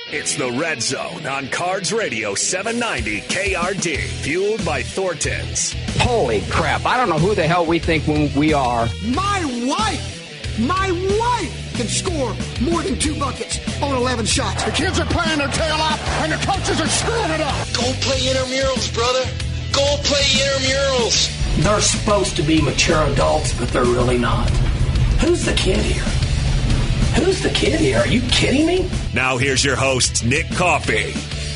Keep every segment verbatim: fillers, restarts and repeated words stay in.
It's the Red Zone on Cards Radio seven ninety K R D, fueled by Thornton's. Holy crap, I don't know who the hell we think we are. My wife, my wife can score more than two buckets on eleven shots. The kids are playing their tail off, and the coaches are screwing it up. Go play intramurals, brother. Go play intramurals. They're supposed to be mature adults, but they're really not. Who's the kid here? Who's the kid here? Are you kidding me? Now here's your host, Nick Coffey.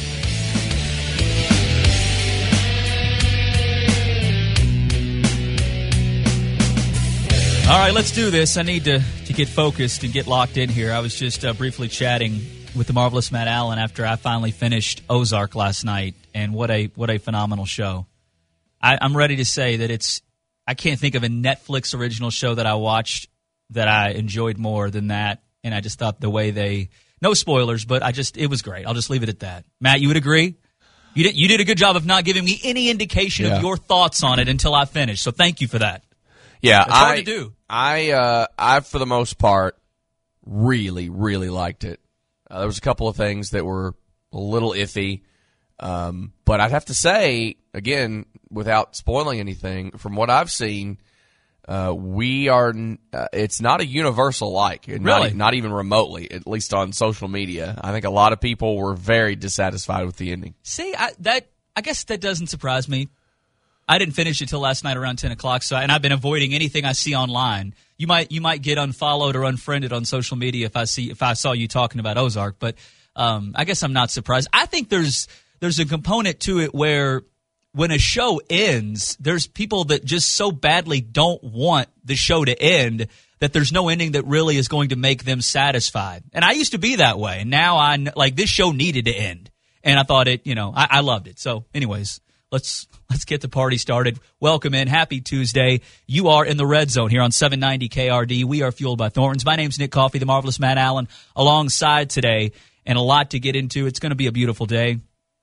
All right, let's do this. I need to, to get focused and get locked in here. I was just uh, briefly chatting with the marvelous Matt Allen after I finally finished Ozark last night, and what a what a phenomenal show. I, I'm ready to say that it's – I can't think of a Netflix original show that I watched that I enjoyed more than that, and I just thought the way they – no spoilers, but I just – it was great. I'll just leave it at that. Matt, you would agree? You did, you did a good job of not giving me any indication yeah. of your thoughts on it until I finished, so thank you for that. Yeah, it's hard I, to do. I, uh, I, for the most part, really, really liked it. Uh, there was a couple of things that were a little iffy, um, but I'd have to say, again, without spoiling anything, from what I've seen, uh, we are. Uh, it's not a universal like, really, not, not even remotely. At least on social media, I think a lot of people were very dissatisfied with the ending. See, I, that I guess that doesn't surprise me. I didn't finish it till last night around ten o'clock, so and I've been avoiding anything I see online. You might you might get unfollowed or unfriended on social media if I see if I saw you talking about Ozark, but um, I guess I'm not surprised. I think there's there's a component to it where when a show ends, there's people that just so badly don't want the show to end that there's no ending that really is going to make them satisfied. And I used to be that way, and now I like this show needed to end, and I thought it, you know, I, I loved it. So, anyways. Let's let's get the party started. Welcome in. Happy Tuesday. You are in the Red Zone here on seven ninety K R D. We are fueled by Thornton's. My name's Nick Coffey, the marvelous Matt Allen, alongside today, and a lot to get into. It's going to be a beautiful day.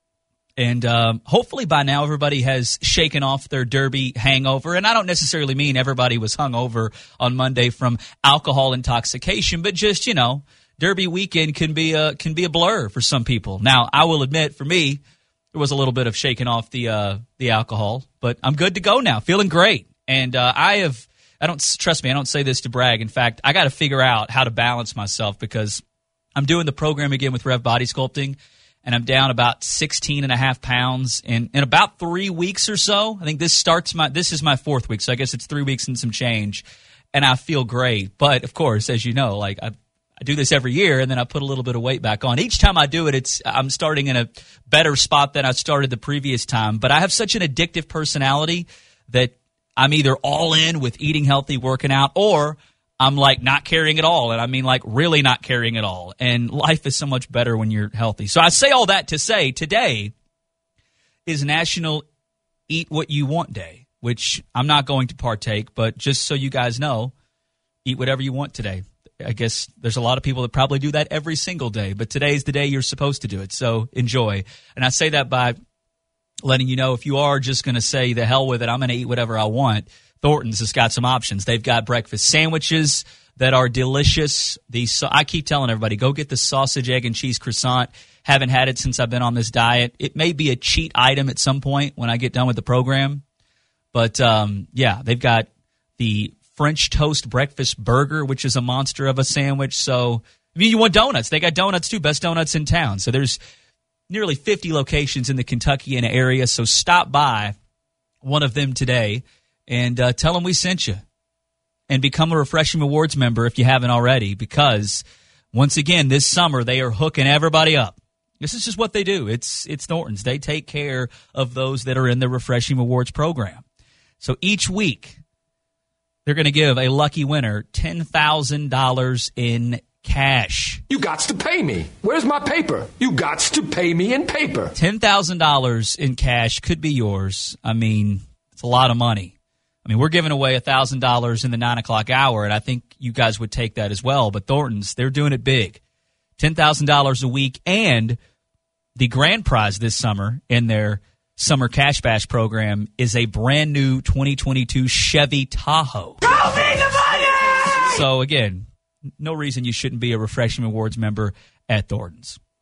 And um, hopefully by now everybody has shaken off their Derby hangover. And I don't necessarily mean everybody was hungover on Monday from alcohol intoxication, but just, you know, Derby weekend can be a, can be a blur for some people. Now, I will admit, for me, there was a little bit of shaking off the uh, the alcohol, but I'm good to go now, feeling great. And uh, I have, I don't, trust me, I don't say this to brag. In fact, I got to figure out how to balance myself because I'm doing the program again with Rev Body Sculpting, and I'm down about sixteen and a half pounds in, in about three weeks or so. I think this starts my, this is my fourth week, so I guess it's three weeks and some change, and I feel great. But, of course, as you know, like I I do this every year, and then I put a little bit of weight back on. Each time I do it, it's I'm starting in a better spot than I started the previous time. But I have such an addictive personality that I'm either all in with eating healthy, working out, or I'm like not caring at all. And I mean like really not caring at all. And life is so much better when you're healthy. So I say all that to say today is National Eat What You Want Day, which I'm not going to partake. But just so you guys know, eat whatever you want today. I guess there's a lot of people that probably do that every single day, but today's the day you're supposed to do it, so enjoy. And I say that by letting you know if you are just going to say the hell with it, I'm going to eat whatever I want, Thornton's has got some options. They've got breakfast sandwiches that are delicious. The so I keep telling everybody, go get the sausage, egg, and cheese croissant. Haven't had it since I've been on this diet. It may be a cheat item at some point when I get done with the program, but um, yeah, they've got the French toast breakfast burger, which is a monster of a sandwich. So, I mean, you want donuts. They got donuts, too. Best donuts in town. So there's nearly fifty locations in the Kentuckiana area. So stop by one of them today and uh, tell them we sent you. And become a Refreshing Rewards member if you haven't already, because, once again, this summer they are hooking everybody up. This is just what they do. It's, it's Thornton's. They take care of those that are in the Refreshing Rewards program. So each week, they're going to give a lucky winner ten thousand dollars in cash. You gots to pay me. Where's my paper? You gots to pay me in paper. ten thousand dollars in cash could be yours. I mean, it's a lot of money. I mean, we're giving away one thousand dollars in the nine o'clock hour, and I think you guys would take that as well. But Thornton's, they're doing it big. ten thousand dollars a week, and the grand prize this summer in their Summer Cash Bash program is a brand new twenty twenty-two Chevy Tahoe. Go me the money! So, again, no reason you shouldn't be a Refreshing Rewards member at Thornton's.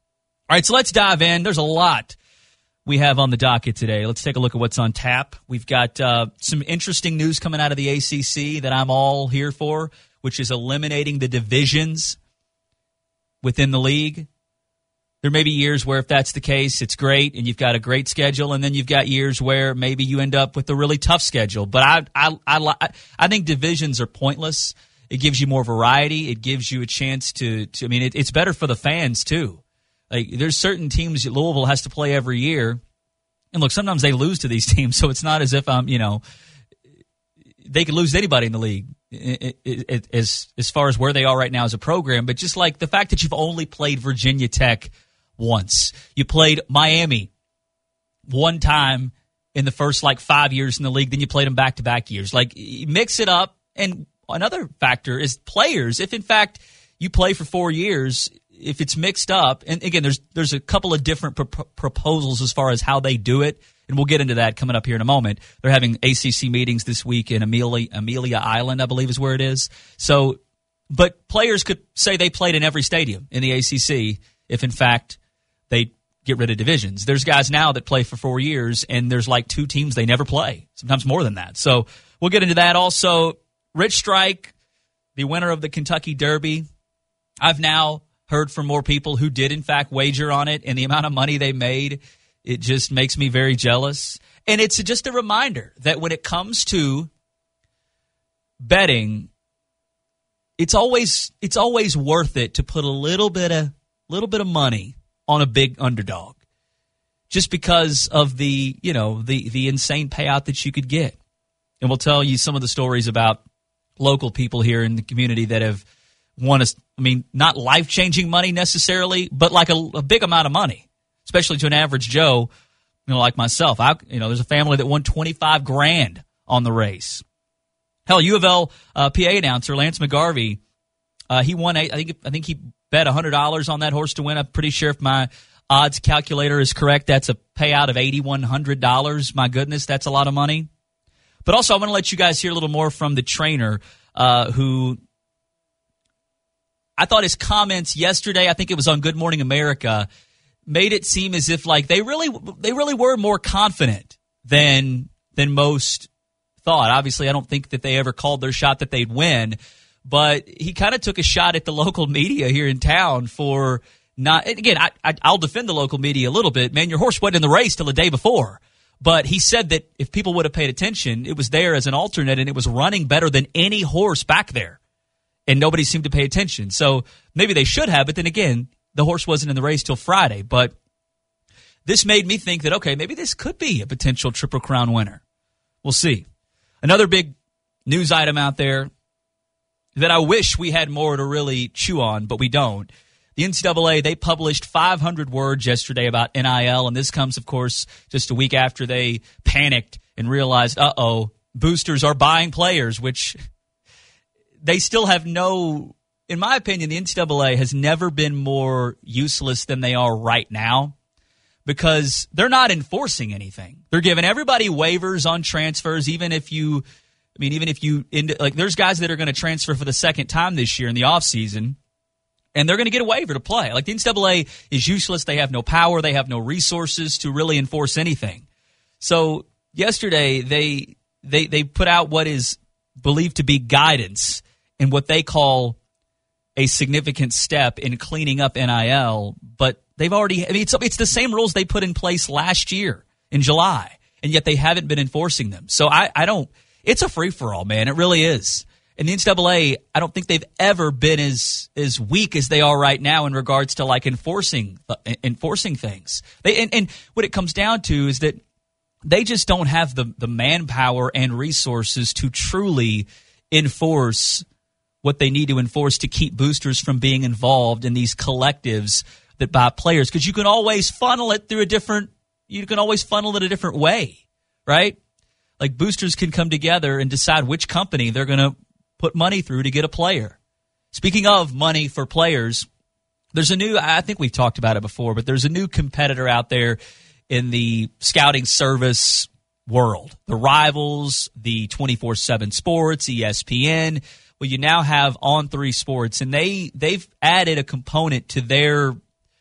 All right, so let's dive in. There's a lot we have on the docket today. Let's take a look at what's on tap. We've got uh, some interesting news coming out of the A C C that I'm all here for, which is eliminating the divisions within the league. There may be years where if that's the case, it's great, and you've got a great schedule, and then you've got years where maybe you end up with a really tough schedule. But I, I, I, I think divisions are pointless. It gives you more variety. It gives you a chance to, to I mean, it, it's better for the fans, too. Like, there's certain teams that Louisville has to play every year. And look, sometimes they lose to these teams, so it's not as if I'm, you know, they could lose to anybody in the league it, it, it, as as far as where they are right now as a program. But just like the fact that you've only played Virginia Tech once, you played Miami one time in the first like five years in the league, then you played them back to back years. Like, mix it up. And another factor is players. If in fact you play for four years. If it's mixed up, and again, there's there's a couple of different pro- proposals as far as how they do it, and we'll get into that coming up here in a moment. They're having A C C meetings this week in Amelia, Amelia Island, I believe is where it is. So, but players could say they played in every stadium in the A C C if, in fact, they get rid of divisions. There's guys now that play for four years, and there's like two teams they never play, sometimes more than that. So we'll get into that. Also, Rich Strike, the winner of the Kentucky Derby, I've now heard from more people who did, in fact, wager on it, and the amount of money they made, it just makes me very jealous. And it's just a reminder that when it comes to betting, it's always it's always worth it to put a little bit of little bit of money on a big underdog, just because of the you know the the insane payout that you could get. And we'll tell you some of the stories about local people here in the community that have won us. I mean, not life-changing money necessarily, but like a, a big amount of money, especially to an average Joe, you know, like myself. I, you know, there's a family that won twenty-five grand on the race. Hell, U of L uh, P A announcer Lance McGarvey, uh, he won. A, I think I think he bet one hundred dollars on that horse to win. I'm pretty sure if my odds calculator is correct, that's a payout of eight thousand one hundred dollars. My goodness, that's a lot of money. But also, I want to let you guys hear a little more from the trainer uh, who. I thought his comments yesterday, I think it was on Good Morning America, made it seem as if like they really they really were more confident than than most thought. Obviously, I don't think that they ever called their shot that they'd win, but he kind of took a shot at the local media here in town for not. And again, I, I, I'll defend the local media a little bit. Man, your horse wasn't in the race till the day before. But he said that if people would have paid attention, it was there as an alternate, and it was running better than any horse back there. And nobody seemed to pay attention. So maybe they should have, but then again, the horse wasn't in the race till Friday. But this made me think that, okay, maybe this could be a potential Triple Crown winner. We'll see. Another big news item out there that I wish we had more to really chew on, but we don't. The N C double A, they published five hundred words yesterday about N I L, and this comes, of course, just a week after they panicked and realized, uh-oh, boosters are buying players, which they still have no, in my opinion, the N C double A has never been more useless than they are right now because they're not enforcing anything. They're giving everybody waivers on transfers, even if you, I mean, even if you, like, there's guys that are going to transfer for the second time this year in the offseason, and they're going to get a waiver to play. Like, the N C double A is useless. They have no power. They have no resources to really enforce anything. So yesterday, they they they put out what is believed to be guidance in what they call a significant step in cleaning up N I L, but they've already, I mean, it's, it's the same rules they put in place last year in July, and yet they haven't been enforcing them. So I, I don't, it's a free-for-all, man. It really is. And the N C double A, I don't think they've ever been as as weak as they are right now in regards to like enforcing uh, enforcing things. They and, and what it comes down to is that they just don't have the the manpower and resources to truly enforce what they need to enforce to keep boosters from being involved in these collectives that buy players. Because you can always funnel it through a different, you can always funnel it a different way, right? Like boosters can come together and decide which company they're going to put money through to get a player. Speaking of money for players, there's a new, I think we've talked about it before, but there's a new competitor out there in the scouting service world. The Rivals, the twenty-four seven Sports, E S P N. Well, you now have On three Sports, and they they've added a component to their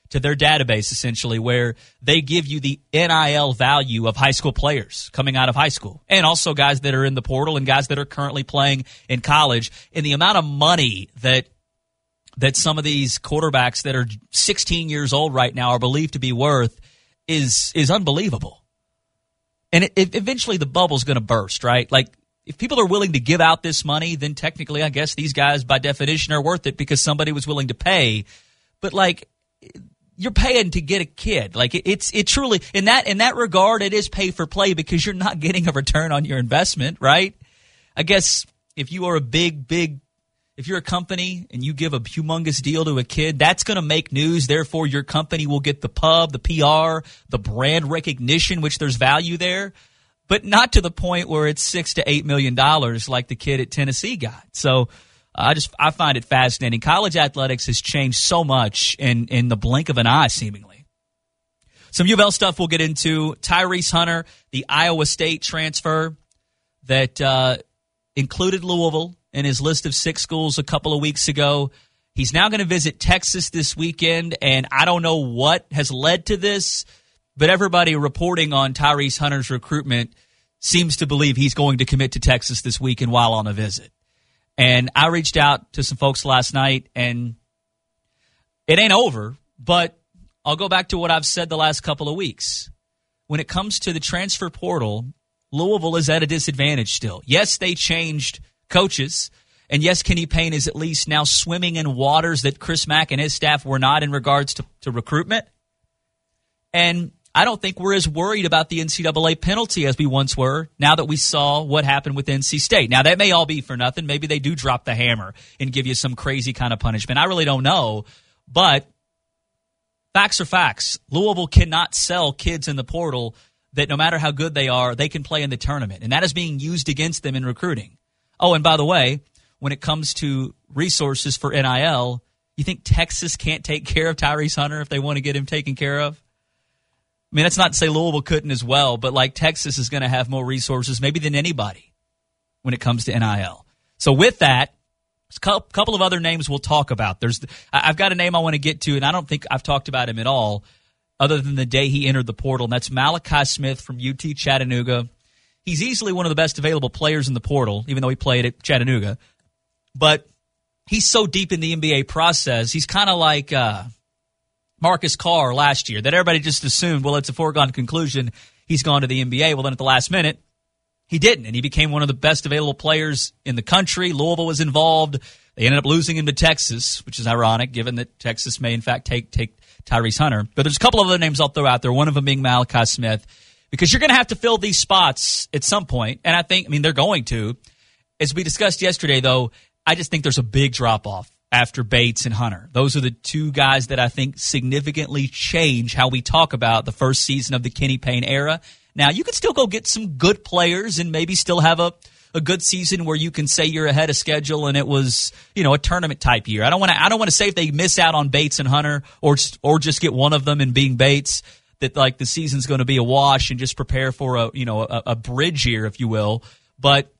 to their database, essentially, where they give you the N I L value of high school players coming out of high school, and also guys that are in the portal and guys that are currently playing in college. And the amount of money that that some of these quarterbacks that are sixteen years old right now are believed to be worth is is unbelievable. And it, it, eventually the bubble's going to burst, right? Like, if people are willing to give out this money, then technically I guess these guys by definition are worth it because somebody was willing to pay. But, like, you're paying to get a kid. Like, it, it's it truly, in that in that regard, it is pay for play because you're not getting a return on your investment, right? I guess if you are a big, big, if you're a company and you give a humongous deal to a kid, that's going to make news. Therefore, your company will get the pub, the P R, the brand recognition, which there's value there, but not to the point where it's six to eight million dollars like the kid at Tennessee got. So I just I find it fascinating. College athletics has changed so much in in the blink of an eye, seemingly. Some U of L stuff we'll get into. Tyrese Hunter, the Iowa State transfer that uh, included Louisville in his list of six schools a couple of weeks ago. He's now going to visit Texas this weekend, and I don't know what has led to this, but everybody reporting on Tyrese Hunter's recruitment seems to believe he's going to commit to Texas this weekend while on a visit. And I reached out to some folks last night, and it ain't over, but I'll go back to what I've said the last couple of weeks. When it comes to the transfer portal, Louisville is at a disadvantage still. Yes, they changed coaches, and yes, Kenny Payne is at least now swimming in waters that Chris Mack and his staff were not in regards to, to recruitment. And I don't think we're as worried about the N C double A penalty as we once were now that we saw what happened with N C State. Now, that may all be for nothing. Maybe they do drop the hammer and give you some crazy kind of punishment. I really don't know, but facts are facts. Louisville cannot sell kids in the portal that no matter how good they are, they can play in the tournament, and that is being used against them in recruiting. Oh, and by the way, when it comes to resources for N I L, you think Texas can't take care of Tyrese Hunter if they want to get him taken care of? I mean, that's not to say Louisville couldn't as well, but like Texas is going to have more resources maybe than anybody when it comes to N I L. So with that, a couple of other names we'll talk about. There's, I've got a name I want to get to, and I don't think I've talked about him at all other than the day he entered the portal, and that's Malachi Smith from U T Chattanooga. He's easily one of the best available players in the portal, even though he played at Chattanooga. But he's so deep in the N B A process, he's kind of like uh, Marcus Carr last year, that everybody just assumed, well, it's a foregone conclusion, he's gone to the N B A. Well, then at the last minute, he didn't, and he became one of the best available players in the country. Louisville was involved. They ended up losing him to Texas, which is ironic, given that Texas may, in fact, take take Tyrese Hunter. But there's a couple of other names I'll throw out there, one of them being Malachi Smith, because you're going to have to fill these spots at some point, and I think, I mean, they're going to. As we discussed yesterday, though, I just think there's a big drop-off after Bates and Hunter. Those are the two guys that I think significantly change how we talk about the first season of the Kenny Payne era. Now, you could still go get some good players and maybe still have a, a good season where you can say you're ahead of schedule and it was, you know, a tournament-type year. I don't want to I don't want to say if they miss out on Bates and Hunter or, or just get one of them in being Bates, that like the season's going to be a wash and just prepare for a, you know, a, a bridge year, if you will. But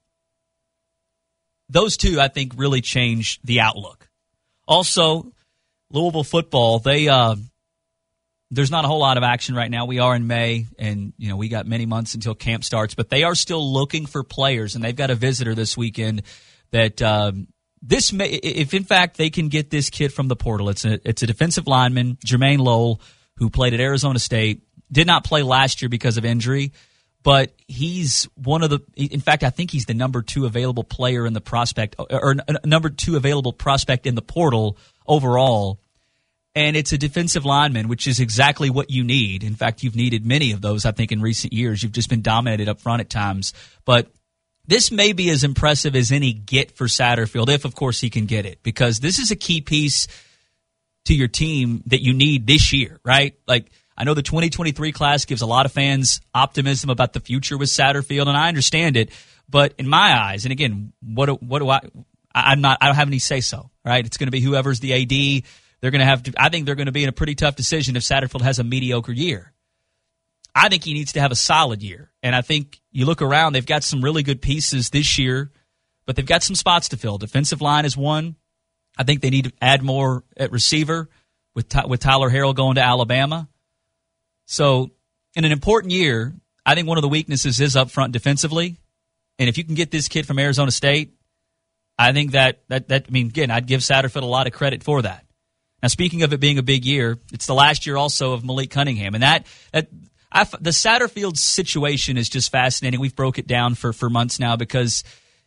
those two, I think, really change the outlook. Also, Louisville football, they uh, there's not a whole lot of action right now. We are in May, and you know we got many months until camp starts, but they are still looking for players, and they've got a visitor this weekend that um, this may, if in fact they can get this kid from the portal. It's a it's a defensive lineman, Jermaine Lowell, who played at Arizona State, did not play last year because of injury, but he's one of the, in fact, I think he's the number two available player in the prospect, or number two available prospect in the portal overall. And it's a defensive lineman, which is exactly what you need. In fact, you've needed many of those, I think, in recent years. You've just been dominated up front at times. But this may be as impressive as any get for Satterfield, if, of course, he can get it, because this is a key piece to your team that you need this year, right? Like, I know the twenty twenty-three class gives a lot of fans optimism about the future with Satterfield, and I understand it. But in my eyes, and again, what do, what do I? I'm not. I don't have any say so, right? It's going to be whoever's the A D. They're going to have to. I think they're going to be in a pretty tough decision if Satterfield has a mediocre year. I think he needs to have a solid year, and I think you look around, they've got some really good pieces this year, but they've got some spots to fill. Defensive line is one. I think they need to add more at receiver with Ty- with Tyler Harrell going to Alabama. So in an important year, I think one of the weaknesses is up front defensively. And if you can get this kid from Arizona State, I think that, that, that I mean, again, I'd give Satterfield a lot of credit for that. Now, speaking of it being a big year, it's the last year also of Malik Cunningham. And that, that I, the Satterfield situation is just fascinating. We've broke it down for, for months now because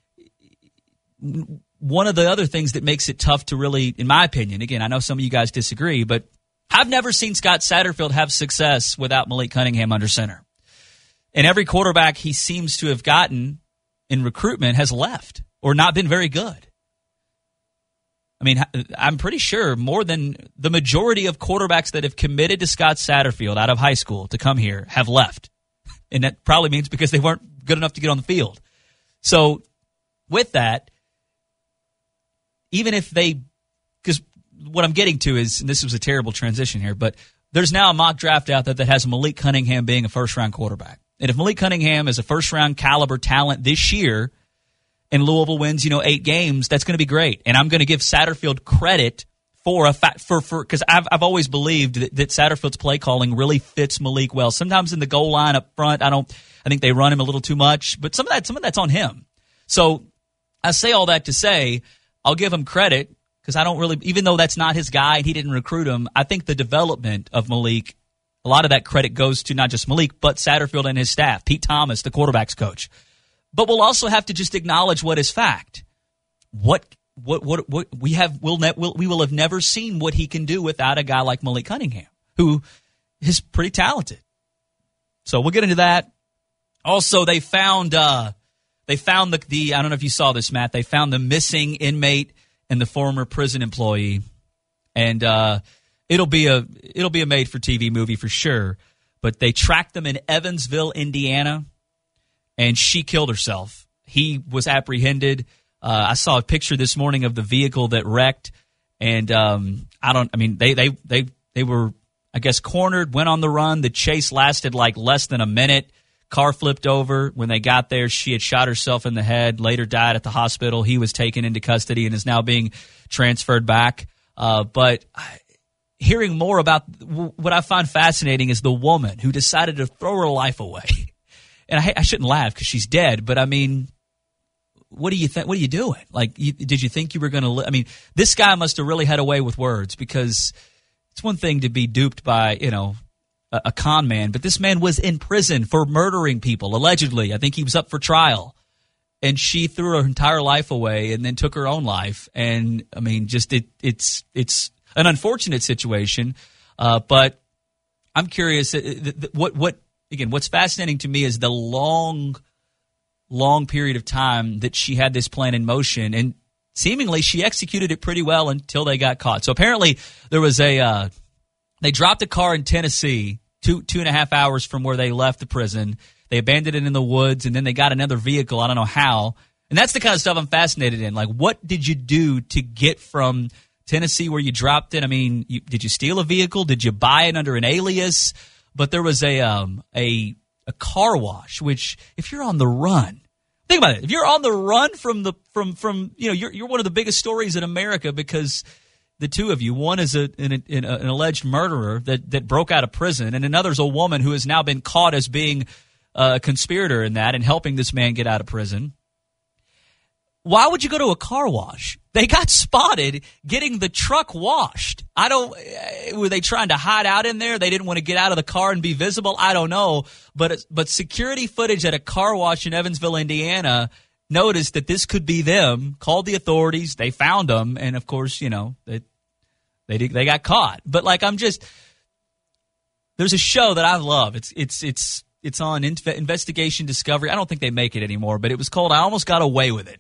one of the other things that makes it tough to really, in my opinion, again, I know some of you guys disagree, but I've never seen Scott Satterfield have success without Malik Cunningham under center. And every quarterback he seems to have gotten in recruitment has left or not been very good. I mean, I'm pretty sure more than the majority of quarterbacks that have committed to Scott Satterfield out of high school to come here have left. And that probably means because they weren't good enough to get on the field. So with that, even if they, because what I'm getting to is, and this was a terrible transition here, but there's now a mock draft out there that has Malik Cunningham being a first-round quarterback. And if Malik Cunningham is a first-round caliber talent this year and Louisville wins, you know, eight games, that's going to be great. And I'm going to give Satterfield credit for a fact, for, for, because I've, I've always believed that, that Satterfield's play calling really fits Malik well. Sometimes in the goal line up front, I don't, I think they run him a little too much, but some of that, some of that's on him. So I say all that to say, I'll give him credit because I don't really, even though that's not his guy and he didn't recruit him, I think the development of Malik, a lot of that credit goes to not just Malik, but Satterfield and his staff, Pete Thomas, the quarterback's coach. But we'll also have to just acknowledge what is fact. What what what what we have will ne- will we will have never seen what he can do without a guy like Malik Cunningham, who is pretty talented. So we'll get into that. Also, they found uh, they found the, the I don't know if you saw this, Matt. They found the missing inmate and the former prison employee, and uh, it'll be a it'll be a made for T V movie for sure. But they tracked them in Evansville, Indiana. And she killed herself. He was apprehended. Uh, I saw a picture this morning of the vehicle that wrecked, and um, I don't. I mean, they they they they were, I guess, cornered. Went on the run. The chase lasted like less than a minute. Car flipped over. When they got there, she had shot herself in the head. Later died at the hospital. He was taken into custody and is now being transferred back. Uh, but hearing more about what I find fascinating is the woman who decided to throw her life away. And I, I shouldn't laugh because she's dead, but I mean, what do you think? What are you doing? Like, you, did you think you were going to? Li- I mean, this guy must have really had a way with words because it's one thing to be duped by, you know, a, a con man, but this man was in prison for murdering people allegedly. I think he was up for trial, and she threw her entire life away and then took her own life. And I mean, just it, it's it's an unfortunate situation, uh, but I'm curious uh, th- th- what what. Again, what's fascinating to me is the long, long period of time that she had this plan in motion, and seemingly she executed it pretty well until they got caught. So apparently there was a, uh, they dropped a car in Tennessee two, two and a half hours from where they left the prison. They abandoned it in the woods, and then they got another vehicle. I don't know how. And that's the kind of stuff I'm fascinated in. Like, what did you do to get from Tennessee where you dropped it? I mean, you, did you steal a vehicle? Did you buy it under an alias? But there was a um a a car wash, which if you're on the run, think about it. If you're on the run from the from from you know you're you're one of the biggest stories in America because the two of you, one is a an, an, an alleged murderer that that broke out of prison, and another's a woman who has now been caught as being a conspirator in that and helping this man get out of prison. Why would you go to a car wash? They got spotted getting the truck washed. I don't, were they trying to hide out in there? They didn't want to get out of the car and be visible? I don't know. But, but security footage at a car wash in Evansville, Indiana, noticed that this could be them, called the authorities, they found them, and of course, you know, they, they, they got caught. But like, I'm just, there's a show that I love. It's, it's, it's, it's on Investigation Discovery. I don't think they make it anymore, but it was called I Almost Got Away with It.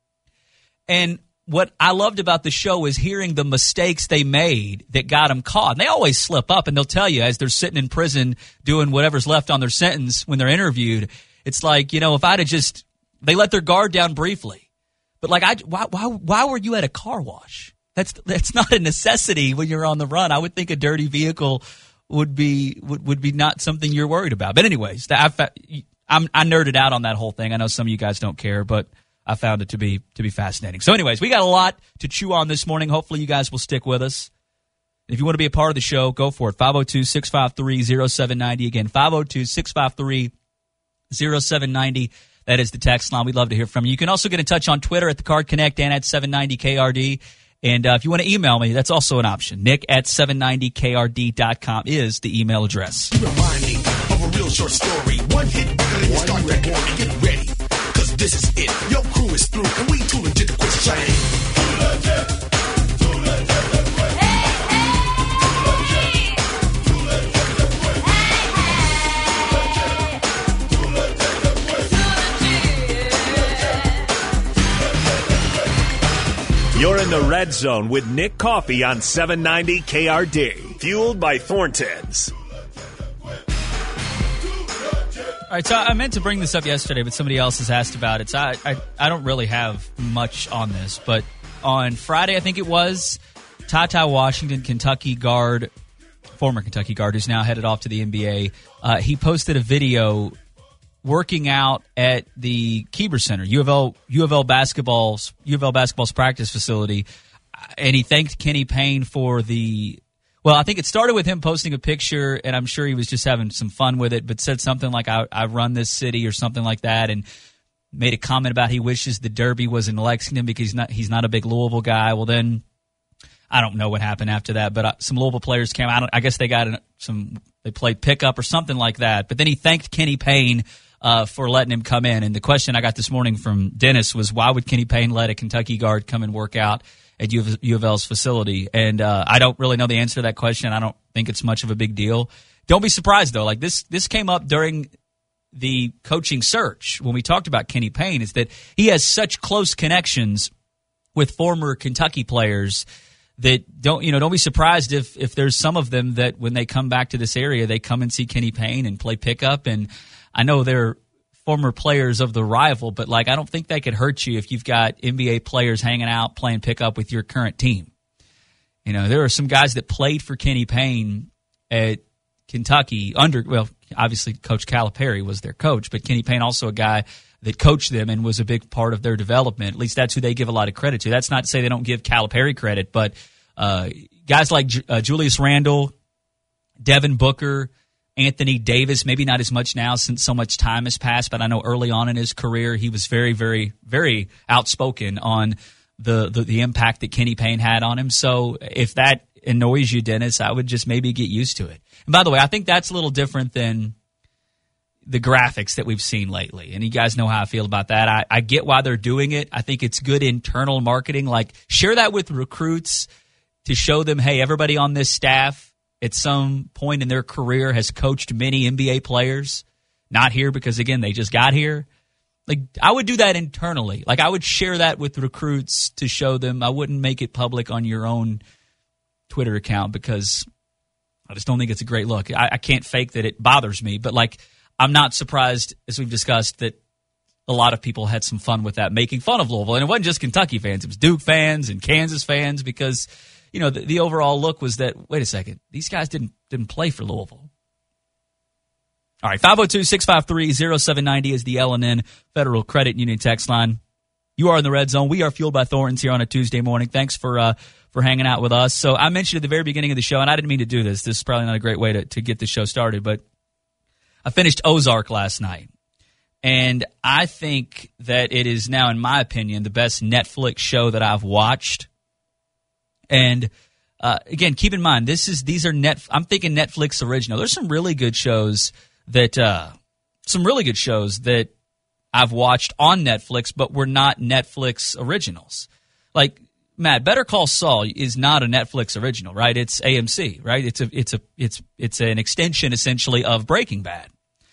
And what I loved about the show is hearing the mistakes they made that got them caught. And they always slip up, and they'll tell you as they're sitting in prison doing whatever's left on their sentence when they're interviewed. It's like, you know, if I'd have just, they let their guard down briefly. But like, I, why, why, why were you at a car wash? That's that's not a necessity when you're on the run. I would think a dirty vehicle would be would, would be not something you're worried about. But anyways, I've, I'm I nerded out on that whole thing. I know some of you guys don't care, but I found it to be to be fascinating. So anyways, we got a lot to chew on this morning. Hopefully you guys will stick with us. If you want to be a part of the show, go for it. five oh two, six five three, oh seven nine oh. Again, five oh two, six five three, oh seven nine oh. That is the text line. We'd love to hear from you. You can also get in touch on Twitter at the Card Connect and at seven ninety K R D. And uh, if you want to email me, that's also an option. Nick at seven ninety K R D dot com is the email address. Remind me of a real short story. One hit record and start that boy and get ready. Because this is it. Your crew is through and we too legit to quit shame. Too legit. Too legit to quit. Hey, hey. Too legit to quit. Hey, hey. Too legit to quit. Too legit. You're in the Red Zone with Nick Coffey on seven ninety K R D. Fueled by Thornton's. All right, so I meant to bring this up yesterday, but somebody else has asked about it. So I, I, I don't really have much on this, but on Friday, I think it was, Ty Washington, Kentucky guard, former Kentucky guard, who's now headed off to the N B A, uh, he posted a video working out at the Keeber Center, U of L U of L basketball's U of L basketball's practice facility, and he thanked Kenny Payne for the. Well, I think it started with him posting a picture, and I'm sure he was just having some fun with it, but said something like, I, I run this city or something like that, and made a comment about he wishes the Derby was in Lexington because he's not, he's not a big Louisville guy. Well, then I don't know what happened after that, but uh, some Louisville players came out. I guess they got an, some – they played pickup or something like that. But then he thanked Kenny Payne uh, for letting him come in. And the question I got this morning from Dennis was, why would Kenny Payne let a Kentucky guard come and work out at U of, U of L's facility? And uh, I don't really know the answer to that question. I don't think it's much of a big deal. Don't be surprised, though. Like this, this came up during the coaching search when we talked about Kenny Payne, is that he has such close connections with former Kentucky players that don't, you know, don't be surprised if, if there's some of them that when they come back to this area, they come and see Kenny Payne and play pickup. And I know they're former players of the rival, but like, I don't think that could hurt you if you've got N B A players hanging out playing pickup with your current team. You know, there are some guys that played for Kenny Payne at Kentucky under, well, obviously Coach Calipari was their coach, but Kenny Payne also a guy that coached them and was a big part of their development. At least that's who they give a lot of credit to. That's not to say they don't give Calipari credit, but uh, guys like uh, Julius Randle, Devin Booker, Anthony Davis, maybe not as much now since so much time has passed, but I know early on in his career he was very, very, very outspoken on the, the, the impact that Kenny Payne had on him. So if that annoys you, Dennis, I would just maybe get used to it. And by the way, I think that's a little different than the graphics that we've seen lately. And you guys know how I feel about that. I, I get why they're doing it. I think it's good internal marketing. Like, share that with recruits to show them, hey, everybody on this staff at some point in their career has coached many N B A players. Not here because, again, they just got here. Like, I would do that internally. Like, I would share that with recruits to show them. I wouldn't make it public on your own Twitter account because I just don't think it's a great look. I, I can't fake that it bothers me, but, like, I'm not surprised, as we've discussed, that a lot of people had some fun with that, making fun of Louisville. And it wasn't just Kentucky fans. It was Duke fans and Kansas fans because, you know, the, the overall look was that, wait a second, these guys didn't didn't play for Louisville. All right, five oh two, six five three, oh seven nine oh is the L and N Federal Credit Union text line. You are in the Red Zone. We are fueled by Thornton's here on a Tuesday morning. Thanks for uh, for hanging out with us. So I mentioned at the very beginning of the show, and I didn't mean to do this. This is probably not a great way to, to get the show started, but I finished Ozark last night, and I think that it is now, in my opinion, the best Netflix show that I've watched. And uh, again, keep in mind, this is these are net. I'm thinking Netflix original. There's some really good shows that uh, some really good shows that I've watched on Netflix, but were not Netflix originals. Like, Matt, Better Call Saul is not a Netflix original, right? It's A M C, right? It's a it's a it's it's an extension essentially of Breaking Bad.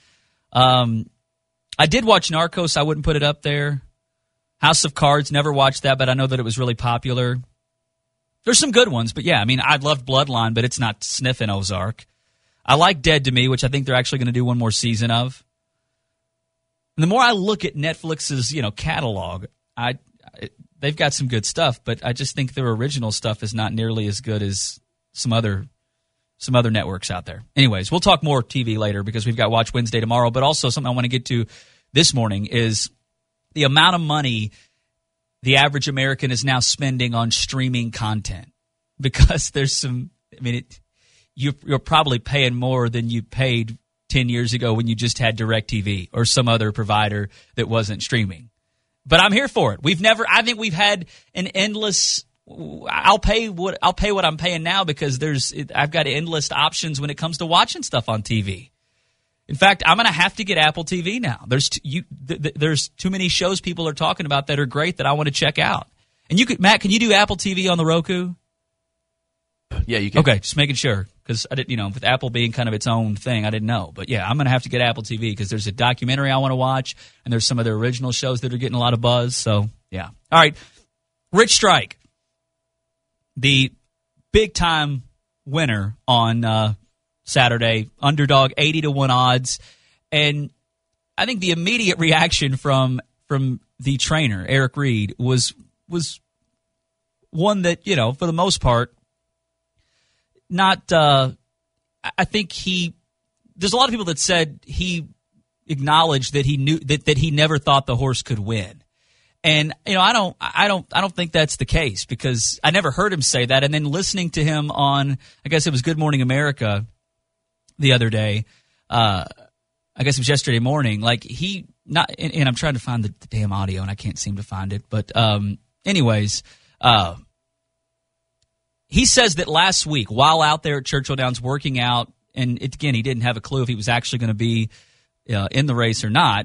Um, I did watch Narcos. I wouldn't put it up there. House of Cards, never watched that, but I know that it was really popular. There's some good ones, but yeah, I mean, I loved Bloodline, but it's not sniffing Ozark. I like Dead to Me, which I think they're actually going to do one more season of. And the more I look at Netflix's, you know, catalog, I, I they've got some good stuff, but I just think their original stuff is not nearly as good as some other some other networks out there. Anyways, we'll talk more T V later because we've got Watch Wednesday tomorrow, but also something I want to get to this morning is the amount of money the average American is now spending on streaming content, because there's some I mean, it, you, you're probably paying more than you paid ten years ago when you just had DirecTV or some other provider that wasn't streaming. But I'm here for it. We've never, I think we've had an endless, I'll pay what, I'll pay what I'm paying now because there's, I've got endless options when it comes to watching stuff on T V. In fact, I'm going to have to get Apple T V now. There's t- you, th- th- there's too many shows people are talking about that are great that I want to check out. And you could, Matt, can you do Apple T V on the Roku? Yeah, you can. Okay, just making sure because I didn't, you know, with Apple being kind of its own thing, I didn't know. But yeah, I'm going to have to get Apple T V because there's a documentary I want to watch, and there's some of their original shows that are getting a lot of buzz. So yeah, all right. Rich Strike, the big time winner on uh, Saturday, underdog eighty to one odds, and I think the immediate reaction from from the trainer Eric Reed was was one that, you know, for the most part. Not, uh, I think he, there's a lot of people that said he acknowledged that he knew that, that he never thought the horse could win. And, you know, I don't, I don't, I don't think that's the case because I never heard him say that. And then listening to him on, I guess it was Good Morning America the other day, uh, I guess it was yesterday morning, like he not, and, and I'm trying to find the, the damn audio and I can't seem to find it. But, um, anyways, uh, he says that last week, while out there at Churchill Downs working out, and it, again, he didn't have a clue if he was actually going to be uh, in the race or not,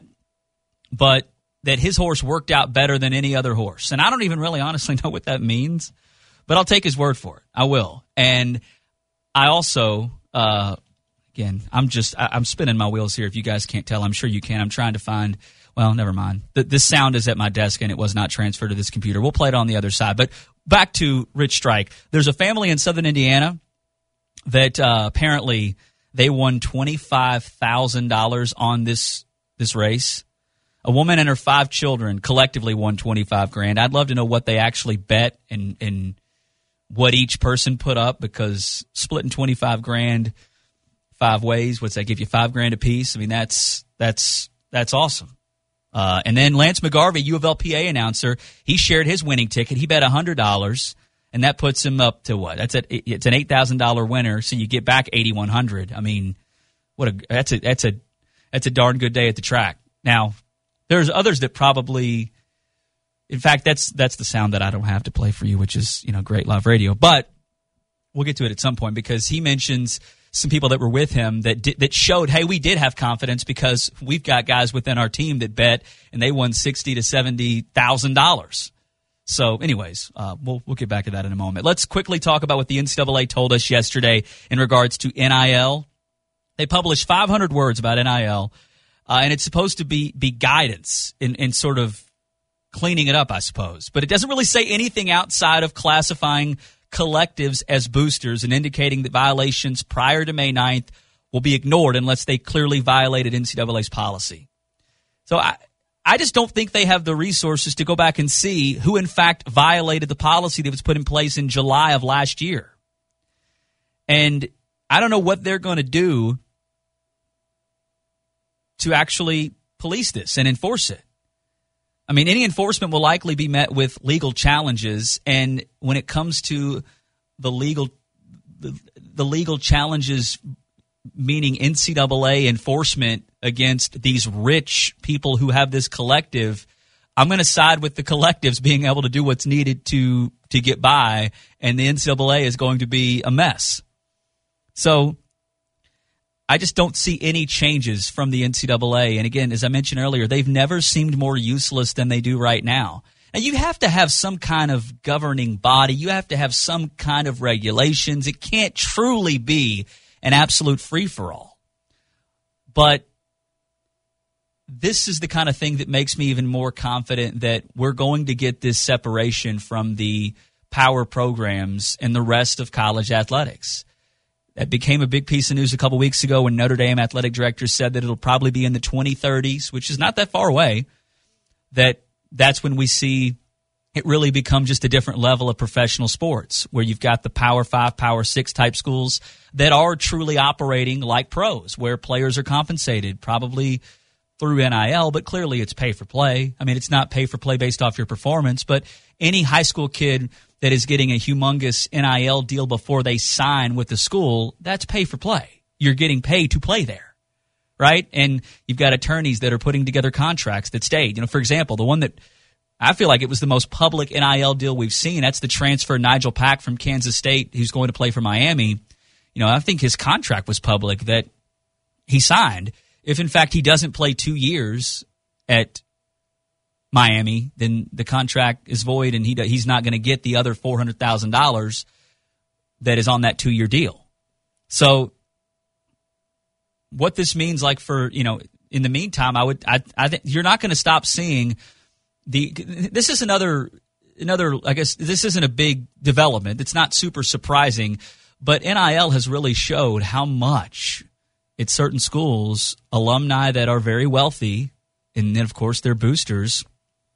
but that his horse worked out better than any other horse. And I don't even really honestly know what that means, but I'll take his word for it. I will. And I also, uh, again, I'm just, I, I'm spinning my wheels here. If you guys can't tell, I'm sure you can. I'm trying to find, well, never mind. The, this sound is at my desk and it was not transferred to this computer. We'll play it on the other side. But back to Rich Strike. There's a family in southern Indiana that uh, apparently they won twenty-five thousand dollars on this this race. A woman and her five children collectively won twenty-five grand. I'd love to know what they actually bet and, and what each person put up because splitting twenty-five grand five ways, what's that give you, five grand apiece? I mean, that's that's that's awesome. Uh, and then Lance McGarvey, U of L P A announcer, he shared his winning ticket. He bet one hundred dollars, and that puts him up to what? That's a, it's an eight thousand dollars winner, so you get back eight thousand one hundred dollars. I mean, what a that's a that's a that's a darn good day at the track. Now, there's others that probably, in fact, that's that's the sound that I don't have to play for you, which is, you know, great live radio. But we'll get to it at some point because he mentions some people that were with him that did, that showed, hey, we did have confidence because we've got guys within our team that bet and they won sixty to seventy thousand dollars. So, anyways, uh, we'll we'll get back to that in a moment. Let's quickly talk about what the N C double A told us yesterday in regards to N I L. They published five hundred words about N I L, uh, and it's supposed to be be guidance in in sort of cleaning it up, I suppose. But it doesn't really say anything outside of classifying collectives as boosters and indicating that violations prior to May ninth will be ignored unless they clearly violated N C double A's policy. So I, I just don't think they have the resources to go back and see who in fact violated the policy that was put in place in July of last year. And I don't know what they're going to do to actually police this and enforce it. I mean, any enforcement will likely be met with legal challenges, and when it comes to the legal the, the legal challenges, meaning N C double A enforcement against these rich people who have this collective, I'm going to side with the collectives being able to do what's needed to to get by, and the N C double A is going to be a mess. So I just don't see any changes from the N C double A. And again, as I mentioned earlier, they've never seemed more useless than they do right now. Now, you have to have some kind of governing body. You have to have some kind of regulations. It can't truly be an absolute free-for-all. But this is the kind of thing that makes me even more confident that we're going to get this separation from the power programs and the rest of college athletics. That became a big piece of news a couple weeks ago when Notre Dame athletic director said that it'll probably be in the twenty thirties, which is not that far away, that that's when we see it really become just a different level of professional sports, where you've got the Power Five, Power Six type schools that are truly operating like pros, where players are compensated, probably through N I L, but clearly it's pay for play. I mean, it's not pay for play based off your performance, but any high school kid that is getting a humongous N I L deal before they sign with the school, that's pay for play. You're getting paid to play there, right? And you've got attorneys that are putting together contracts that stayed. You know, for example, the one that I feel like it was the most public N I L deal we've seen, that's the transfer Nigel Pack from Kansas State, who's going to play for Miami. You know, I think his contract was public that he signed. If, in fact, he doesn't play two years at Miami, then the contract is void and he he's not going to get the other four hundred thousand dollars that is on that two-year deal. So what this means, like for, you know, in the meantime, I would, I, I think you're not going to stop seeing the, this is another, another, I guess this isn't a big development. It's not super surprising, but N I L has really showed how much at certain schools, alumni that are very wealthy, and then of course they're boosters,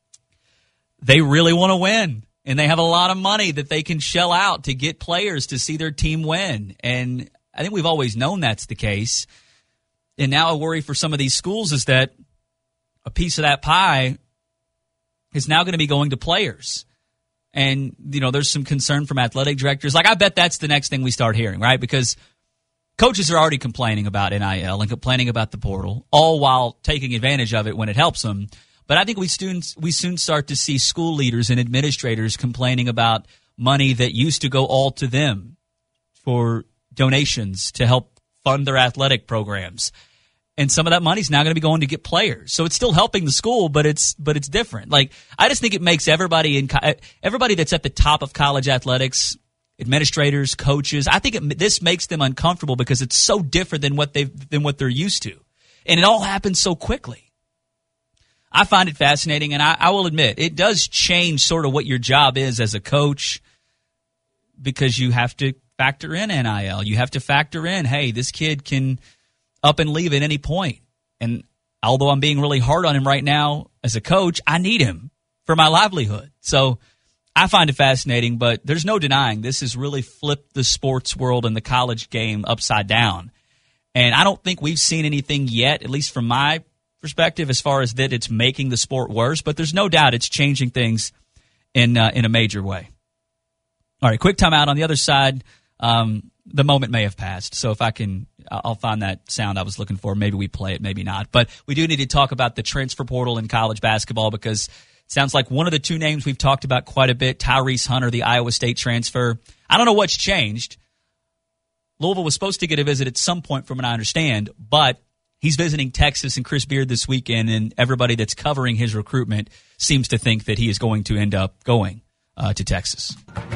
they really want to win. And they have a lot of money that they can shell out to get players to see their team win. And I think we've always known that's the case. And now a worry for some of these schools is that a piece of that pie is now going to be going to players. And, you know, there's some concern from athletic directors. Like, I bet that's the next thing we start hearing, right? Because coaches are already complaining about N I L and complaining about the portal, all while taking advantage of it when it helps them. But I think we soon, we soon start to see school leaders and administrators complaining about money that used to go all to them for donations to help fund their athletic programs. And some of that money is now going to be going to get players. So it's still helping the school, but it's but it's different. Like, I just think it makes everybody in everybody that's at the top of college athletics, administrators, coaches, I think it, this makes them uncomfortable because it's so different than what they than what they're used to, and it all happens so quickly. I find it fascinating, and I, I will admit it does change sort of what your job is as a coach, because you have to factor in N I L. You have to factor in, hey, this kid can up and leave at any point. And although I'm being really hard on him right now as a coach, I need him for my livelihood. So I find it fascinating, but there's no denying this has really flipped the sports world and the college game upside down. And I don't think we've seen anything yet, at least from my perspective, as far as that it's making the sport worse, but there's no doubt it's changing things in uh, in a major way. All right, quick timeout. On the other side, um, the moment may have passed, so if I can, I'll find that sound I was looking for. Maybe we play it, maybe not. But we do need to talk about the transfer portal in college basketball, because it sounds like one of the two names we've talked about quite a bit, Tyrese Hunter, the Iowa State transfer. I don't know what's changed. Louisville was supposed to get a visit at some point, from what I understand, but he's visiting Texas and Chris Beard this weekend, and everybody that's covering his recruitment seems to think that he is going to end up going uh, to Texas.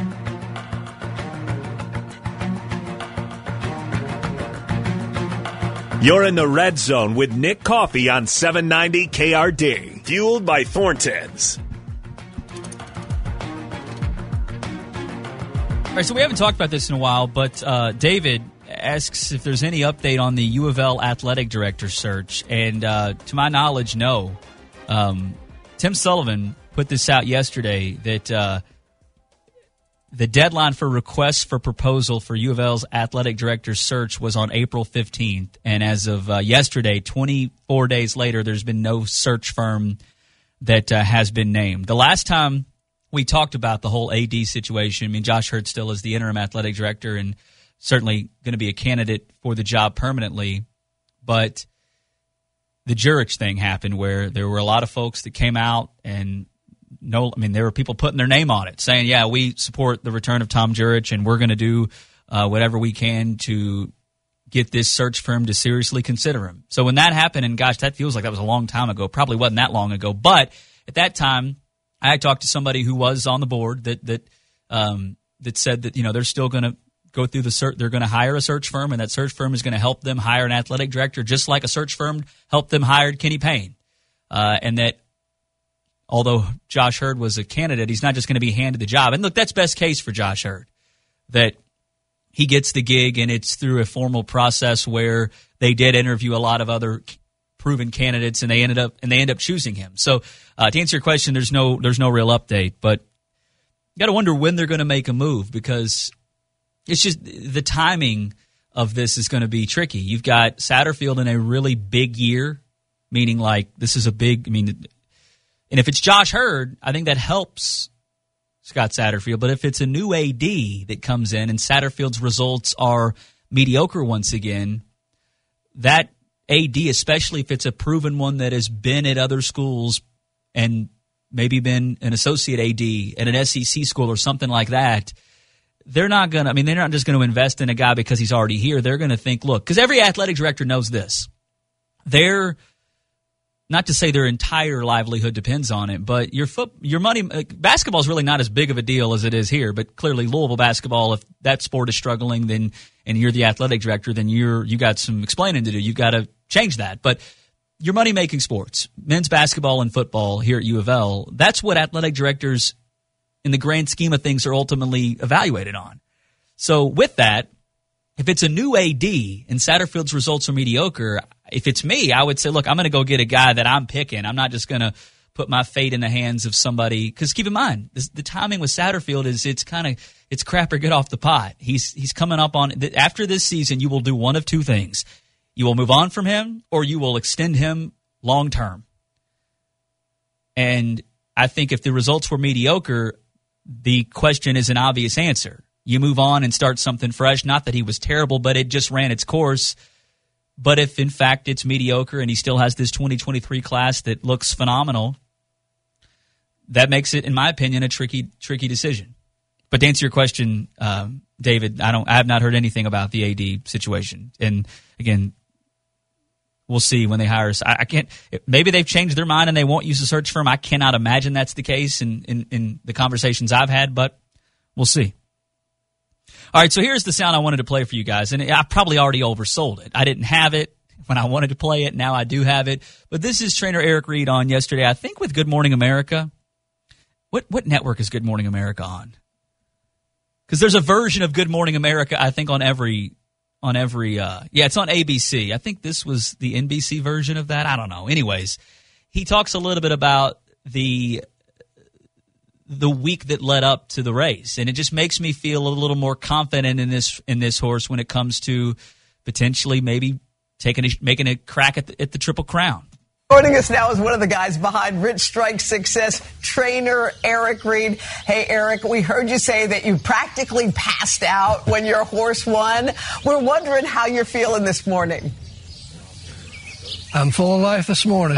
You're in the Red Zone with Nick Coffey on seven ninety K R D. Fueled by Thornton's. All right, so we haven't talked about this in a while, but uh, David asks if there's any update on the U of L athletic director search. And uh, to my knowledge, no. Um, Tim Sullivan put this out yesterday that uh, the deadline for requests for proposal for U of L's athletic director search was on April fifteenth. And as of uh, yesterday, twenty-four days later, there's been no search firm that uh, has been named. The last time we talked about the whole A D situation, I mean, Josh Hurd still is the interim athletic director and certainly going to be a candidate for the job permanently. But the Jurich thing happened where there were a lot of folks that came out and no, I mean, there were people putting their name on it saying, yeah, we support the return of Tom Jurich and we're going to do uh, whatever we can to get this search firm to seriously consider him. So when that happened, and gosh, that feels like that was a long time ago, probably wasn't that long ago, but at that time, I talked to somebody who was on the board that that um, that said that, you know, they're still going to go through the search. They're going to hire a search firm, and that search firm is going to help them hire an athletic director, just like a search firm helped them hire Kenny Payne. Uh, and that although Josh Hurd was a candidate, he's not just going to be handed the job. And look, that's best case for Josh Hurd, that he gets the gig, and it's through a formal process where they did interview a lot of other proven candidates, and they ended up and they end up choosing him. So uh, to answer your question, there's no there's no real update, but you got to wonder when they're going to make a move, because it's just the timing of this is going to be tricky. You've got Satterfield in a really big year, meaning like this is a big. I mean, and if it's Josh Hurd, I think that helps Scott Satterfield. But if it's a new A D that comes in and Satterfield's results are mediocre once again, that A D, especially if it's a proven one that has been at other schools and maybe been an associate A D at an S E C school or something like that, they're not going to, I mean, they're not just going to invest in a guy because he's already here. They're going to think, look, because every athletic director knows this. They're, not to say their entire livelihood depends on it, but your foot, your money, basketball is really not as big of a deal as it is here, but clearly Louisville basketball, if that sport is struggling, then, and you're the athletic director, then you're, you got some explaining to do. You got to change that. But your money-making sports, men's basketball and football here at U of L, that's what athletic directors in the grand scheme of things are ultimately evaluated on. So with that, if it's a new A D and Satterfield's results are mediocre, if it's me, I would say, look, I'm going to go get a guy that I'm picking. I'm not just going to put my fate in the hands of somebody. Because keep in mind, this, the timing with Satterfield is it's kind of it's crap or get off the pot. He's he's coming up on after this season. You will do one of two things: you will move on from him, or you will extend him long term. And I think if the results were mediocre, the question is an obvious answer. You move on and start something fresh. Not that he was terrible, but it just ran its course. But if, in fact, it's mediocre and he still has this twenty twenty-three class that looks phenomenal, that makes it, in my opinion, a tricky tricky decision. But to answer your question, um, David, I don't, I have not heard anything about the A D situation. And, again, we'll see when they hire us. I, I can't – maybe they've changed their mind and they won't use a search firm. I cannot imagine that's the case in, in, in the conversations I've had, but we'll see. All right, so here's the sound I wanted to play for you guys, and I probably already oversold it. I didn't have it when I wanted to play it. Now I do have it. But this is trainer Eric Reed on yesterday, I think with Good Morning America. What what network is Good Morning America on? Because there's a version of Good Morning America, I think, on every on every uh, yeah, it's on A B C. I think this was the N B C version of that. I don't know. Anyways, he talks a little bit about the the week that led up to the race, and it just makes me feel a little more confident in this in this horse when it comes to potentially maybe taking a, making a crack at the, at the Triple Crown. Joining us now is one of the guys behind Rich Strike's success, trainer Eric Reed. Hey, Eric, we heard you say that you practically passed out when your horse won. We're wondering how you're feeling this morning. I'm full of life this morning.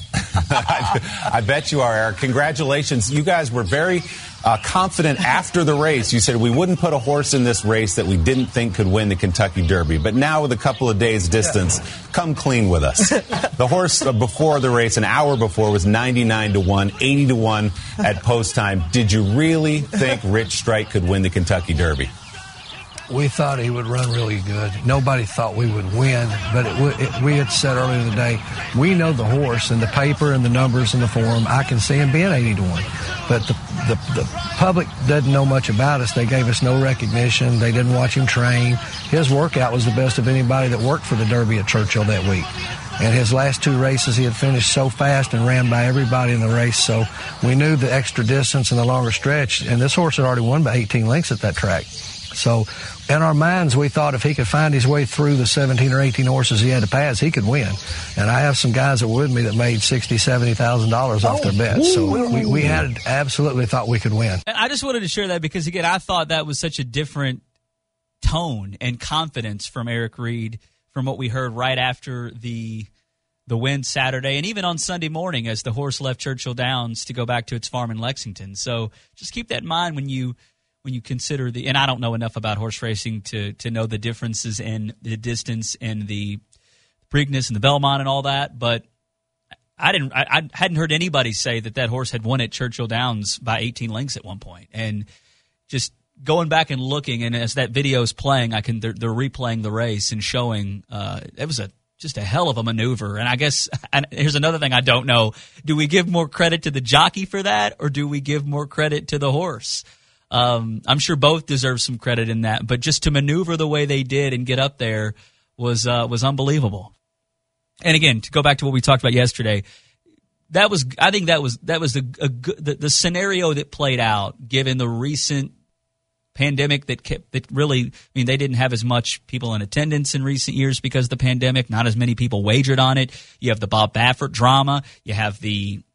I, I bet you are, Eric. Congratulations. You guys were very uh, confident after the race. You said we wouldn't put a horse in this race that we didn't think could win the Kentucky Derby. But now with a couple of days distance, come clean with us. The horse uh, before the race, an hour before, was ninety-nine to one, eighty to one at post time. Did you really think Rich Strike could win the Kentucky Derby? We thought he would run really good. Nobody thought we would win, but it, it, we had said earlier in the day, we know the horse and the paper and the numbers and the form. I can see him being eighty to one. But the, the, the public doesn't know much about us. They gave us no recognition. They didn't watch him train. His workout was the best of anybody that worked for the Derby at Churchill that week. And his last two races, he had finished so fast and ran by everybody in the race. So we knew the extra distance and the longer stretch. And this horse had already won by eighteen lengths at that track. So in our minds, we thought if he could find his way through the seventeen or eighteen horses he had to pass, he could win. And I have some guys that were with me that made sixty thousand dollars, seventy thousand dollars off their bets. So we, we had absolutely thought we could win. And I just wanted to share that because, again, I thought that was such a different tone and confidence from Eric Reed from what we heard right after the the win Saturday and even on Sunday morning as the horse left Churchill Downs to go back to its farm in Lexington. So just keep that in mind when you when you consider the – and I don't know enough about horse racing to to know the differences in the distance and the Preakness and the Belmont and all that, but I didn't I, I hadn't heard anybody say that that horse had won at Churchill Downs by eighteen lengths at one point. And just going back and looking, and as that video is playing, I can they're, they're replaying the race and showing uh, it was a just a hell of a maneuver. And I guess and here's another thing I don't know. Do we give more credit to the jockey for that, or do we give more credit to the horse? Um, I'm sure both deserve some credit in that. But just to maneuver the way they did and get up there was uh, was unbelievable. And again, to go back to what we talked about yesterday, that was I think that was that was the a, the, the scenario that played out given the recent pandemic that kept that really I mean they didn't have as much people in attendance in recent years because of the pandemic. Not as many people wagered on it. You have the Bob Baffert drama. You have the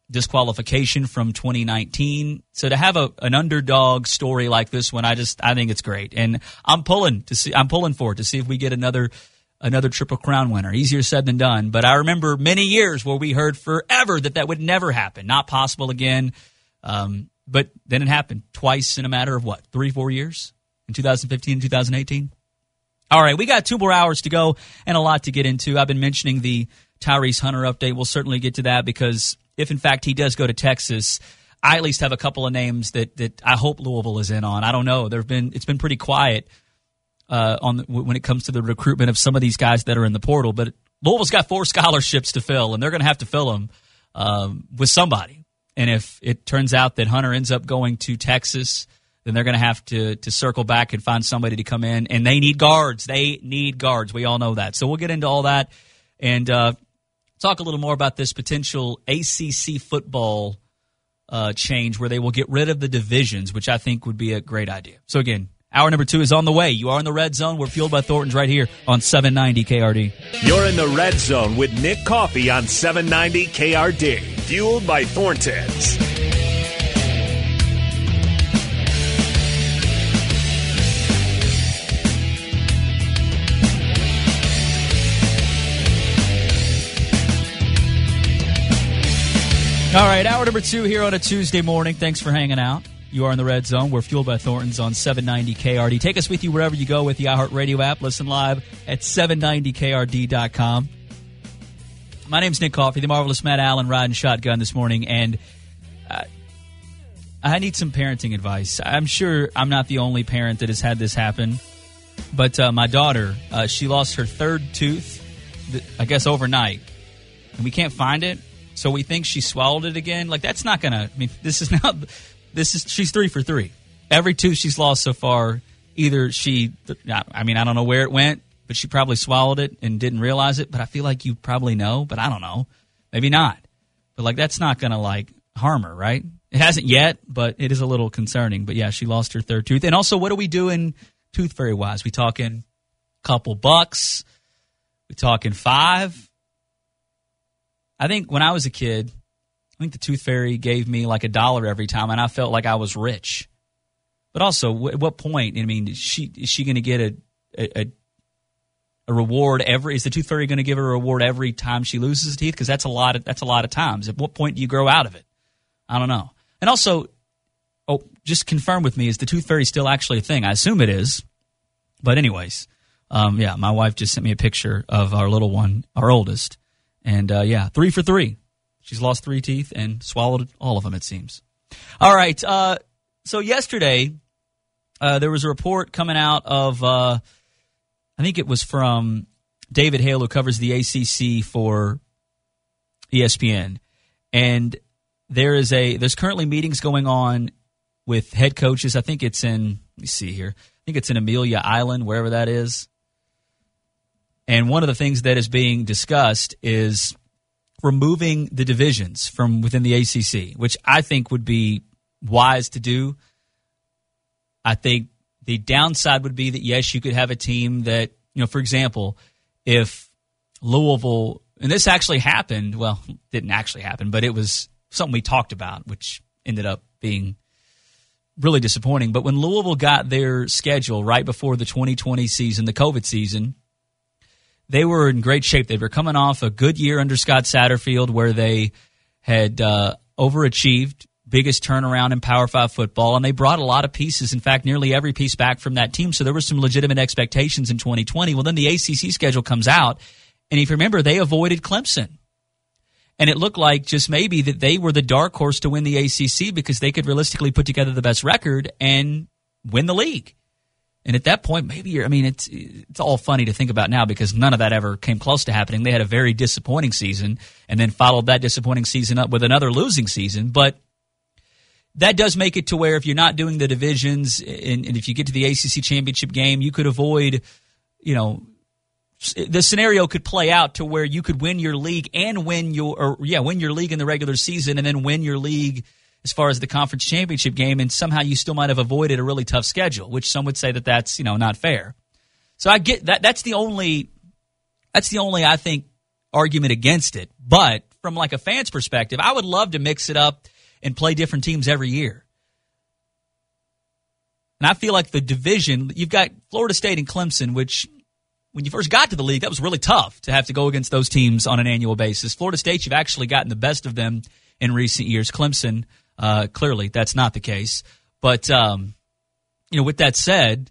disqualification from twenty nineteen. So to have a an underdog story like this one, I just I think it's great, and I'm pulling to see I'm pulling for it to see if we get another another Triple Crown winner. Easier said than done, but I remember many years where we heard forever that that would never happen, not possible again. Um, but then it happened twice in a matter of what, three, four years in two thousand fifteen and two thousand eighteen. All right, we got two more hours to go and a lot to get into. I've been mentioning the Tyrese Hunter update. We'll certainly get to that because if, in fact, he does go to Texas, I at least have a couple of names that, that I hope Louisville is in on. I don't know. There've been It's been pretty quiet uh, on the, when it comes to the recruitment of some of these guys that are in the portal. But Louisville's got four scholarships to fill, and they're going to have to fill them um, with somebody. And if it turns out that Hunter ends up going to Texas, then they're going to have to to circle back and find somebody to come in. And they need guards. They need guards. We all know that. So we'll get into all that and uh, talk a little more about this potential A C C football uh, change where they will get rid of the divisions, which I think would be a great idea. So, again, hour number two is on the way. You are in the Red Zone. We're fueled by Thornton's right here on seven ninety K R D. You're in the Red Zone with Nick Coffey on seven ninety K R D. Fueled by Thornton's. All right, hour number two here on a Tuesday morning. Thanks for hanging out. You are in the Red Zone. We're fueled by Thornton's on seven ninety K R D. Take us with you wherever you go with the iHeartRadio app. Listen live at seven ninety K R D dot com. My name's Nick Coffey, the marvelous Matt Allen riding shotgun this morning, and uh, I need some parenting advice. I'm sure I'm not the only parent that has had this happen, but uh, my daughter, uh, she lost her third tooth, I guess overnight, and we can't find it. So we think she swallowed it again. Like, that's not going to, I mean, this is not, this is, she's three for three. Every tooth she's lost so far, either she, I mean, I don't know where it went, but she probably swallowed it and didn't realize it. But I feel like you probably know, but I don't know. Maybe not. But, like, that's not going to, like, harm her, right? It hasn't yet, but it is a little concerning. But, yeah, she lost her third tooth. And also, what are we doing tooth fairy-wise? We talking couple bucks? We talking five? I think when I was a kid, I think the Tooth Fairy gave me like a dollar every time, and I felt like I was rich. But also, at what point? I mean, is she is she going to get a, a a reward every? Is the Tooth Fairy going to give her a reward every time she loses teeth? Because that's a lot of that's a lot of times. At what point do you grow out of it? I don't know. And also, oh, just confirm with me: is the Tooth Fairy still actually a thing? I assume it is. But anyways, um, yeah, my wife just sent me a picture of our little one, our oldest. And, uh, yeah, three for three. She's lost three teeth and swallowed all of them, it seems. All right. Uh, so yesterday, uh, there was a report coming out of, uh, I think it was from David Hale, who covers the A C C for E S P N. And there is a there's currently meetings going on with head coaches. I think it's in, let me see here. I think it's in Amelia Island, wherever that is. And one of the things that is being discussed is removing the divisions from within the A C C, which I think would be wise to do. I think the downside would be that, yes, you could have a team that, you know, for example, if Louisville, and this actually happened, well, didn't actually happen, but it was something we talked about, which ended up being really disappointing. But when Louisville got their schedule right before the twenty twenty season, the COVID season, they were in great shape. They were coming off a good year under Scott Satterfield where they had uh, overachieved, biggest turnaround in Power Five football, and they brought a lot of pieces, in fact, nearly every piece back from that team. So there were some legitimate expectations in twenty twenty. Well, then the A C C schedule comes out, and if you remember, they avoided Clemson. And it looked like just maybe that they were the dark horse to win the A C C because they could realistically put together the best record and win the league. And at that point, maybe you're, I mean, it's it's all funny to think about now because none of that ever came close to happening. They had a very disappointing season and then followed that disappointing season up with another losing season. But that does make it to where if you're not doing the divisions and, and if you get to the A C C championship game, you could avoid, you know, the scenario could play out to where you could win your league and win your, or yeah, win your league in the regular season and then win your league as far as the conference championship game, and somehow you still might have avoided a really tough schedule, which some would say that that's, you know, not fair. So I get that. That's the only, that's the only, I think, argument against it. But from like a fan's perspective, I would love to mix it up and play different teams every year. And I feel like the division, you've got Florida State and Clemson, which when you first got to the league, that was really tough to have to go against those teams on an annual basis. Florida State, you've actually gotten the best of them in recent years. Clemson, uh, clearly, that's not the case. But, um, you know, with that said,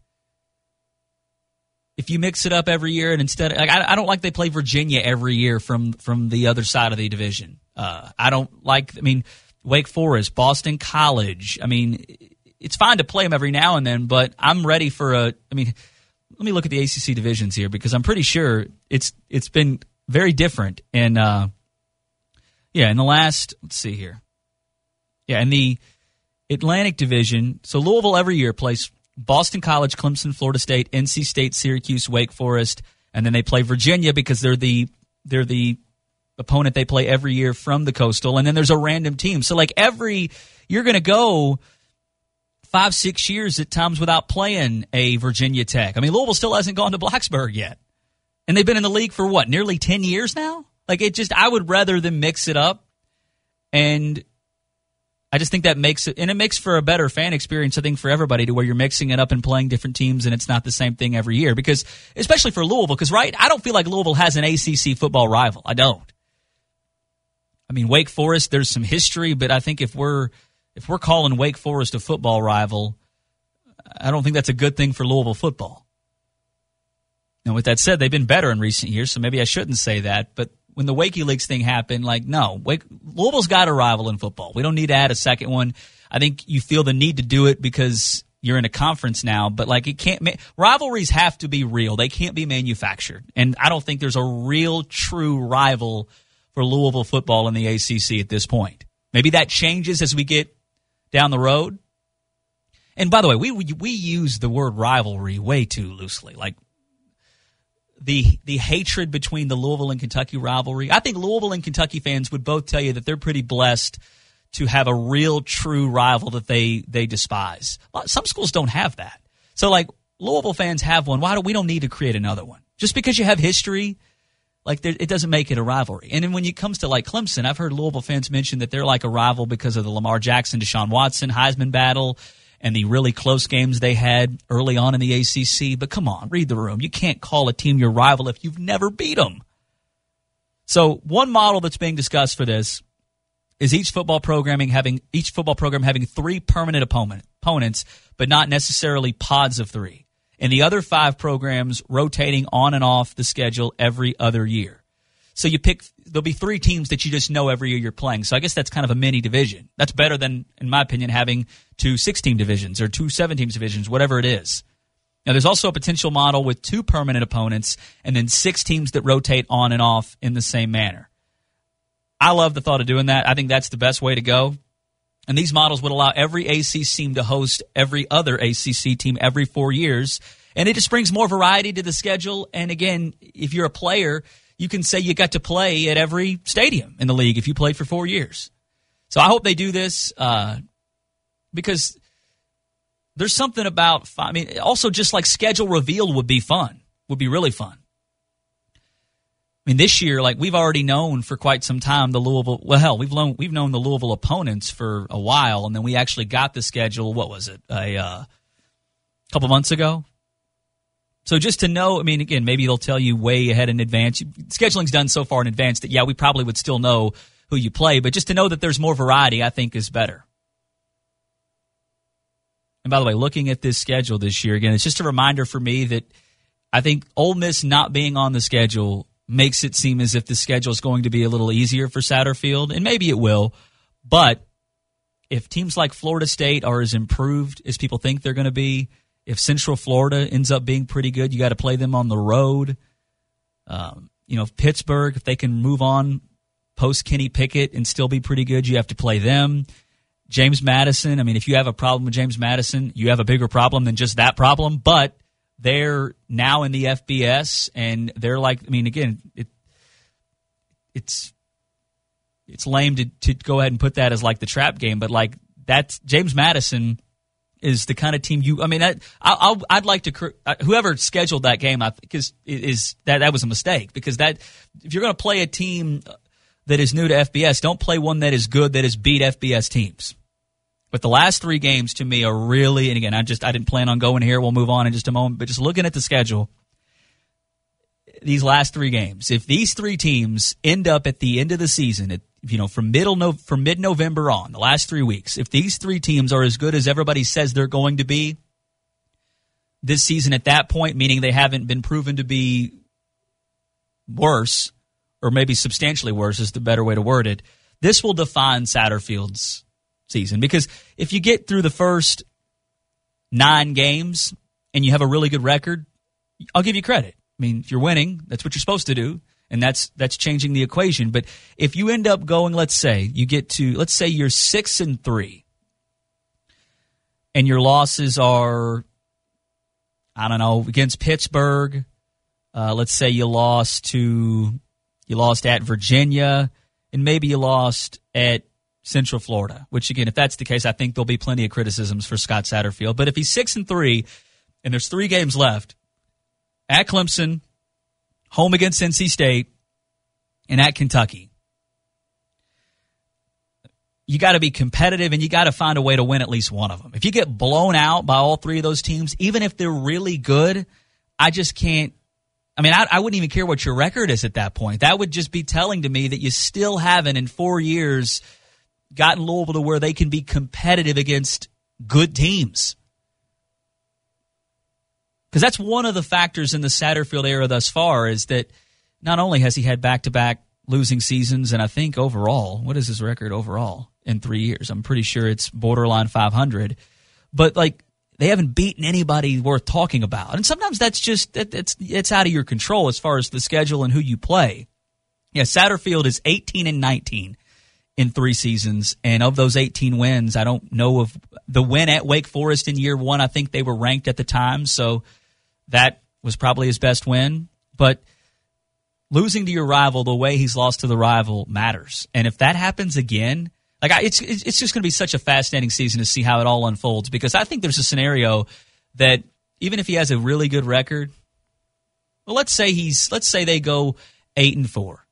if you mix it up every year and instead, like, I, I don't like they play Virginia every year from, from the other side of the division. Uh, I don't like, I mean, Wake Forest, Boston College. I mean, it's fine to play them every now and then, but I'm ready for a, I mean, let me look at the A C C divisions here because I'm pretty sure it's it's been very different in uh, yeah in the last let's see here yeah in the Atlantic Division. So Louisville every year plays Boston College, Clemson, Florida State, N C State, Syracuse, Wake Forest, and then they play Virginia because they're the they're the opponent they play every year from the Coastal, and then there's a random team. So like every you're going to go five, six years at times without playing a Virginia Tech. I mean, Louisville still hasn't gone to Blacksburg yet. And they've been in the league for, what, nearly ten years now? Like, it just, I would rather them mix it up. And I just think that makes it, and it makes for a better fan experience, I think, for everybody, to where you're mixing it up and playing different teams and it's not the same thing every year. Because, especially for Louisville, because, right, I don't feel like Louisville has an A C C football rival. I don't. I mean, Wake Forest, there's some history, but I think if we're, If we're calling Wake Forest a football rival, I don't think that's a good thing for Louisville football. Now, with that said, they've been better in recent years, so maybe I shouldn't say that. But when the WikiLeaks thing happened, like, no, Wake, Louisville's got a rival in football. We don't need to add a second one. I think you feel the need to do it because you're in a conference now. But, like, it can't – rivalries have to be real. They can't be manufactured. And I don't think there's a real, true rival for Louisville football in the A C C at this point. Maybe that changes as we get – down the road. And by the way, we we use the word rivalry way too loosely. Like the the hatred between the Louisville and Kentucky rivalry. I think Louisville and Kentucky fans would both tell you that they're pretty blessed to have a real true rival that they they despise. Some schools don't have that. So like Louisville fans have one. Why do we don't need to create another one? Just because you have history, like there, it doesn't make it a rivalry. And then when it comes to like Clemson, I've heard Louisville fans mention that they're like a rival because of the Lamar Jackson, Deshaun Watson, Heisman battle, and the really close games they had early on in the A C C. But come on, read the room. You can't call a team your rival if you've never beat them. So one model that's being discussed for this is each football programming having each football program having three permanent opponent, opponents, but not necessarily pods of three. And the other five programs rotating on and off the schedule every other year. So you pick, there'll be three teams that you just know every year you're playing. So I guess that's kind of a mini division. That's better than, in my opinion, having two six-team divisions or two seven-team divisions, whatever it is. Now, there's also a potential model with two permanent opponents and then six teams that rotate on and off in the same manner. I love the thought of doing that. I think that's the best way to go. And these models would allow every A C C team to host every other A C C team every four years. And it just brings more variety to the schedule. And again, if you're a player, you can say you got to play at every stadium in the league if you played for four years. So I hope they do this uh, because there's something about, I mean, also just like schedule reveal would be fun, would be really fun. I mean, this year, like we've already known for quite some time the Louisville. Well, hell, we've known we've known the Louisville opponents for a while, and then we actually got the schedule. What was it? A uh, couple months ago. So just to know, I mean, again, maybe they'll tell you way ahead in advance. Scheduling's done so far in advance that yeah, we probably would still know who you play, but just to know that there's more variety, I think, is better. And by the way, looking at this schedule this year again, it's just a reminder for me that I think Ole Miss not being on the schedule makes it seem as if the schedule is going to be a little easier for Satterfield, and maybe it will. But if teams like Florida State are as improved as people think they're going to be, if Central Florida ends up being pretty good, you got to play them on the road. Um, you know, if Pittsburgh, if they can move on post Kenny Pickett and still be pretty good, you have to play them. James Madison, I mean, if you have a problem with James Madison, you have a bigger problem than just that problem, but they're now in the F B S, and they're like, I mean, again, it, it's it's lame to, to go ahead and put that as like the trap game, but like that's James Madison is the kind of team you. I mean, I, I'll, I'd like to whoever scheduled that game, I because is that that was a mistake because that if you're going to play a team that is new to F B S. Don't play one that is good, that has beat F B S teams. But the last three games to me are really, and again, I just I didn't plan on going here. We'll move on in just a moment. But just looking at the schedule, these last three games, if these three teams end up at the end of the season, at, you know, from middle no, from mid-November on, the last three weeks, if these three teams are as good as everybody says they're going to be this season at that point, meaning they haven't been proven to be worse, or maybe substantially worse is the better way to word it, this will define Satterfield's season. Because if you get through the first nine games and you have a really good record, I'll give you credit. I mean, if you're winning, that's what you're supposed to do, and that's that's changing the equation. But if you end up going, let's say, you get to, let's say you're six and three, and your losses are, I don't know, against Pittsburgh, uh, let's say you lost to, you lost at Virginia, and maybe you lost at Central Florida, which, again, if that's the case, I think there'll be plenty of criticisms for Scott Satterfield. But if he's six and three, and there's three games left, at Clemson, home against N C State, and at Kentucky, you got to be competitive, and you got to find a way to win at least one of them. If you get blown out by all three of those teams, even if they're really good, I just can't. I mean, I, I wouldn't even care what your record is at that point. That would just be telling to me that you still haven't, in four years, gotten Louisville to where they can be competitive against good teams. Because that's one of the factors in the Satterfield era thus far, is that not only has he had back-to-back losing seasons, and I think overall, what is his record overall in three years? I'm pretty sure it's borderline five hundred. But, like, they haven't beaten anybody worth talking about. And sometimes that's just, that, it's, it's out of your control as far as the schedule and who you play. Yeah, Satterfield is eighteen and nineteen in three seasons, and of those eighteen wins, I don't know of the win at Wake Forest in year one. I think they were ranked at the time, so that was probably his best win. But losing to your rival the way he's lost to the rival matters. And if that happens again, like I, it's it's just going to be such a fascinating season to see how it all unfolds, because I think there's a scenario that even if he has a really good record, well, let's say he's let's say they go eight and four,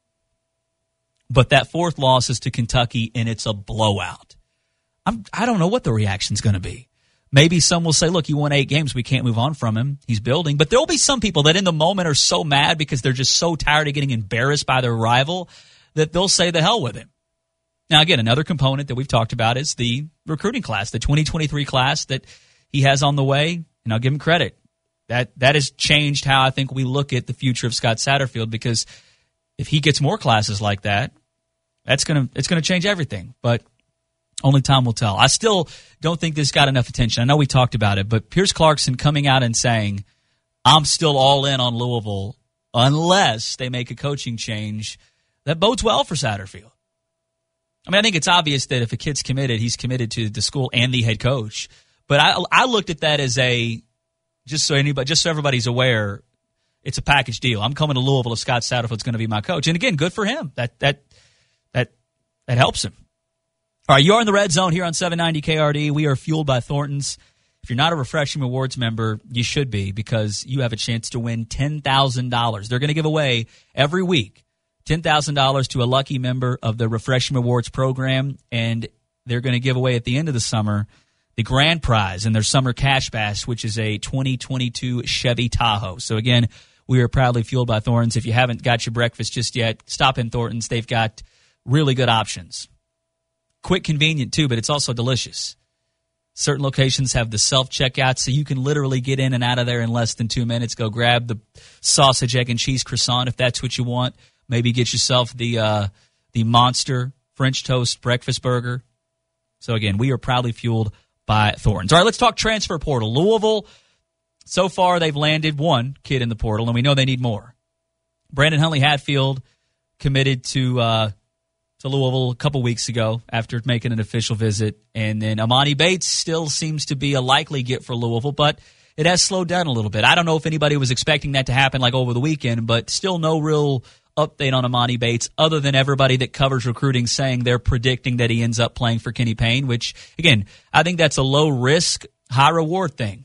but that fourth loss is to Kentucky and it's a blowout. I'm I don't know what the reaction's going to be. Maybe some will say, look, he won eight games. We can't move on from him. He's building. But there will be some people that in the moment are so mad because they're just so tired of getting embarrassed by their rival that they'll say the hell with him. Now, again, another component that we've talked about is the recruiting class, the twenty twenty-three class that he has on the way. And I'll give him credit. That that has changed how I think we look at the future of Scott Satterfield, because if he gets more classes like that, that's gonna it's gonna change everything. But only time will tell. I still don't think this got enough attention. I know we talked about it, but Pierce Clarkson coming out and saying, I'm still all in on Louisville unless they make a coaching change, that bodes well for Satterfield. I mean, I think it's obvious that if a kid's committed, he's committed to the school and the head coach. But I I looked at that as a, just so anybody, just so everybody's aware, it's a package deal. I'm coming to Louisville if Scott Satterfield's going to be my coach. And again, good for him. That that that that helps him. All right, you are in the Red Zone here on seven ninety K R D. We are fueled by Thornton's. If you're not a Refreshing Rewards member, you should be, because you have a chance to win ten thousand dollars. They're going to give away every week ten thousand dollars to a lucky member of the Refreshing Rewards program, and they're going to give away at the end of the summer the grand prize in their summer cash bash, which is a twenty twenty-two Chevy Tahoe. So, again, we are proudly fueled by Thornton's. If you haven't got your breakfast just yet, stop in Thornton's. They've got really good options. Quick, convenient, too, but it's also delicious. Certain locations have the self-checkout, so you can literally get in and out of there in less than two minutes. Go grab the sausage, egg, and cheese croissant if that's what you want. Maybe get yourself the uh, the Monster French Toast Breakfast Burger. So, again, we are proudly fueled by Thornton's. All right, let's talk transfer portal. Louisville, so far they've landed one kid in the portal, and we know they need more. Brandon Huntley-Hatfield committed to uh, to Louisville a couple weeks ago after making an official visit. And then Amani Bates still seems to be a likely get for Louisville, but it has slowed down a little bit. I don't know if anybody was expecting that to happen like over the weekend, but still no real update on Amani Bates other than everybody that covers recruiting saying they're predicting that he ends up playing for Kenny Payne, which, again, I think that's a low-risk, high-reward thing.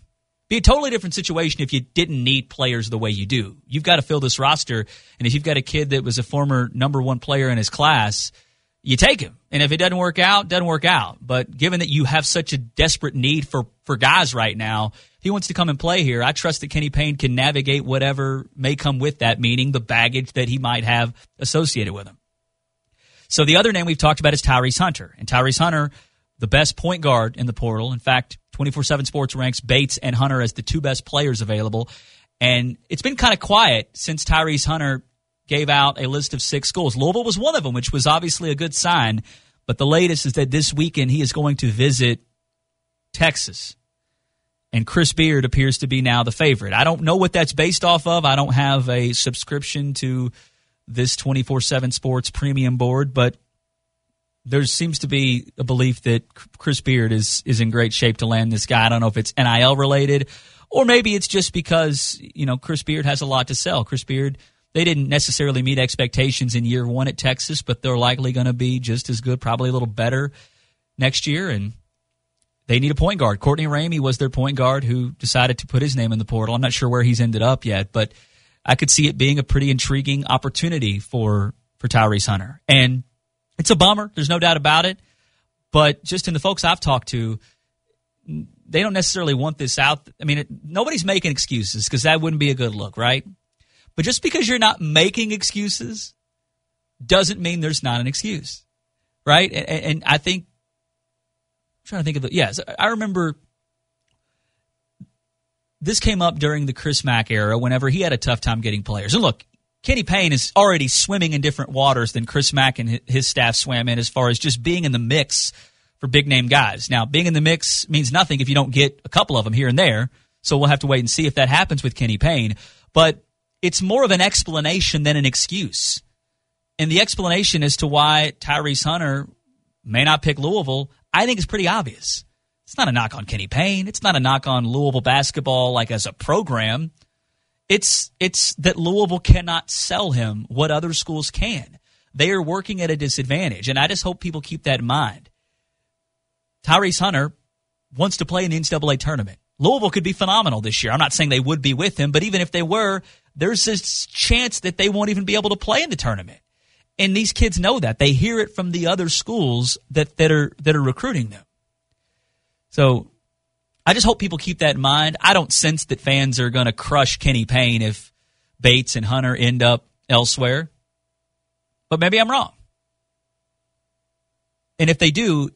Be a totally different situation if you didn't need players the way you do. You've got to fill this roster, and if you've got a kid that was a former number one player in his class, you take him. And if it doesn't work out, doesn't work out. But given that you have such a desperate need for, for guys right now, if he wants to come and play here, I trust that Kenny Payne can navigate whatever may come with that, meaning the baggage that he might have associated with him. So the other name we've talked about is Tyrese Hunter. And Tyrese Hunter, the best point guard in the portal. In fact, twenty-four seven Sports ranks Bates and Hunter as the two best players available. And it's been kind of quiet since Tyrese Hunter gave out a list of six schools. Louisville was one of them, which was obviously a good sign. But the latest is that this weekend he is going to visit Texas. And Chris Beard appears to be now the favorite. I don't know what that's based off of. I don't have a subscription to this twenty-four seven Sports premium board, but there seems to be a belief that Chris Beard is is in great shape to land this guy. I don't know if it's N I L related, or maybe it's just because, you know, Chris Beard has a lot to sell. Chris Beard, they didn't necessarily meet expectations in year one at Texas, but they're likely going to be just as good, probably a little better next year, and they need a point guard. Courtney Ramey was their point guard who decided to put his name in the portal. I'm not sure where he's ended up yet, but I could see it being a pretty intriguing opportunity for, for Tyrese Hunter. And it's a bummer. There's no doubt about it. But just in the folks I've talked to, they don't necessarily want this out. I mean, it, nobody's making excuses because that wouldn't be a good look, right? But just because you're not making excuses doesn't mean there's not an excuse, right? And, and I think, I'm trying to think of the, yes, I remember this came up during the Chris Mack era whenever he had a tough time getting players. And look, Kenny Payne is already swimming in different waters than Chris Mack and his staff swam in as far as just being in the mix for big-name guys. Now, being in the mix means nothing if you don't get a couple of them here and there, so we'll have to wait and see if that happens with Kenny Payne. But it's more of an explanation than an excuse. And the explanation as to why Tyrese Hunter may not pick Louisville, I think is pretty obvious. It's not a knock on Kenny Payne. It's not a knock on Louisville basketball like as a program. It's it's that Louisville cannot sell him what other schools can. They are working at a disadvantage, and I just hope people keep that in mind. Tyrese Hunter wants to play in the N C double A tournament. Louisville could be phenomenal this year. I'm not saying they would be with him, but even if they were, there's this chance that they won't even be able to play in the tournament. And these kids know that. They hear it from the other schools that, that are that are recruiting them. So I just hope people keep that in mind. I don't sense that fans are going to crush Kenny Payne if Bates and Hunter end up elsewhere. But maybe I'm wrong. And if they do,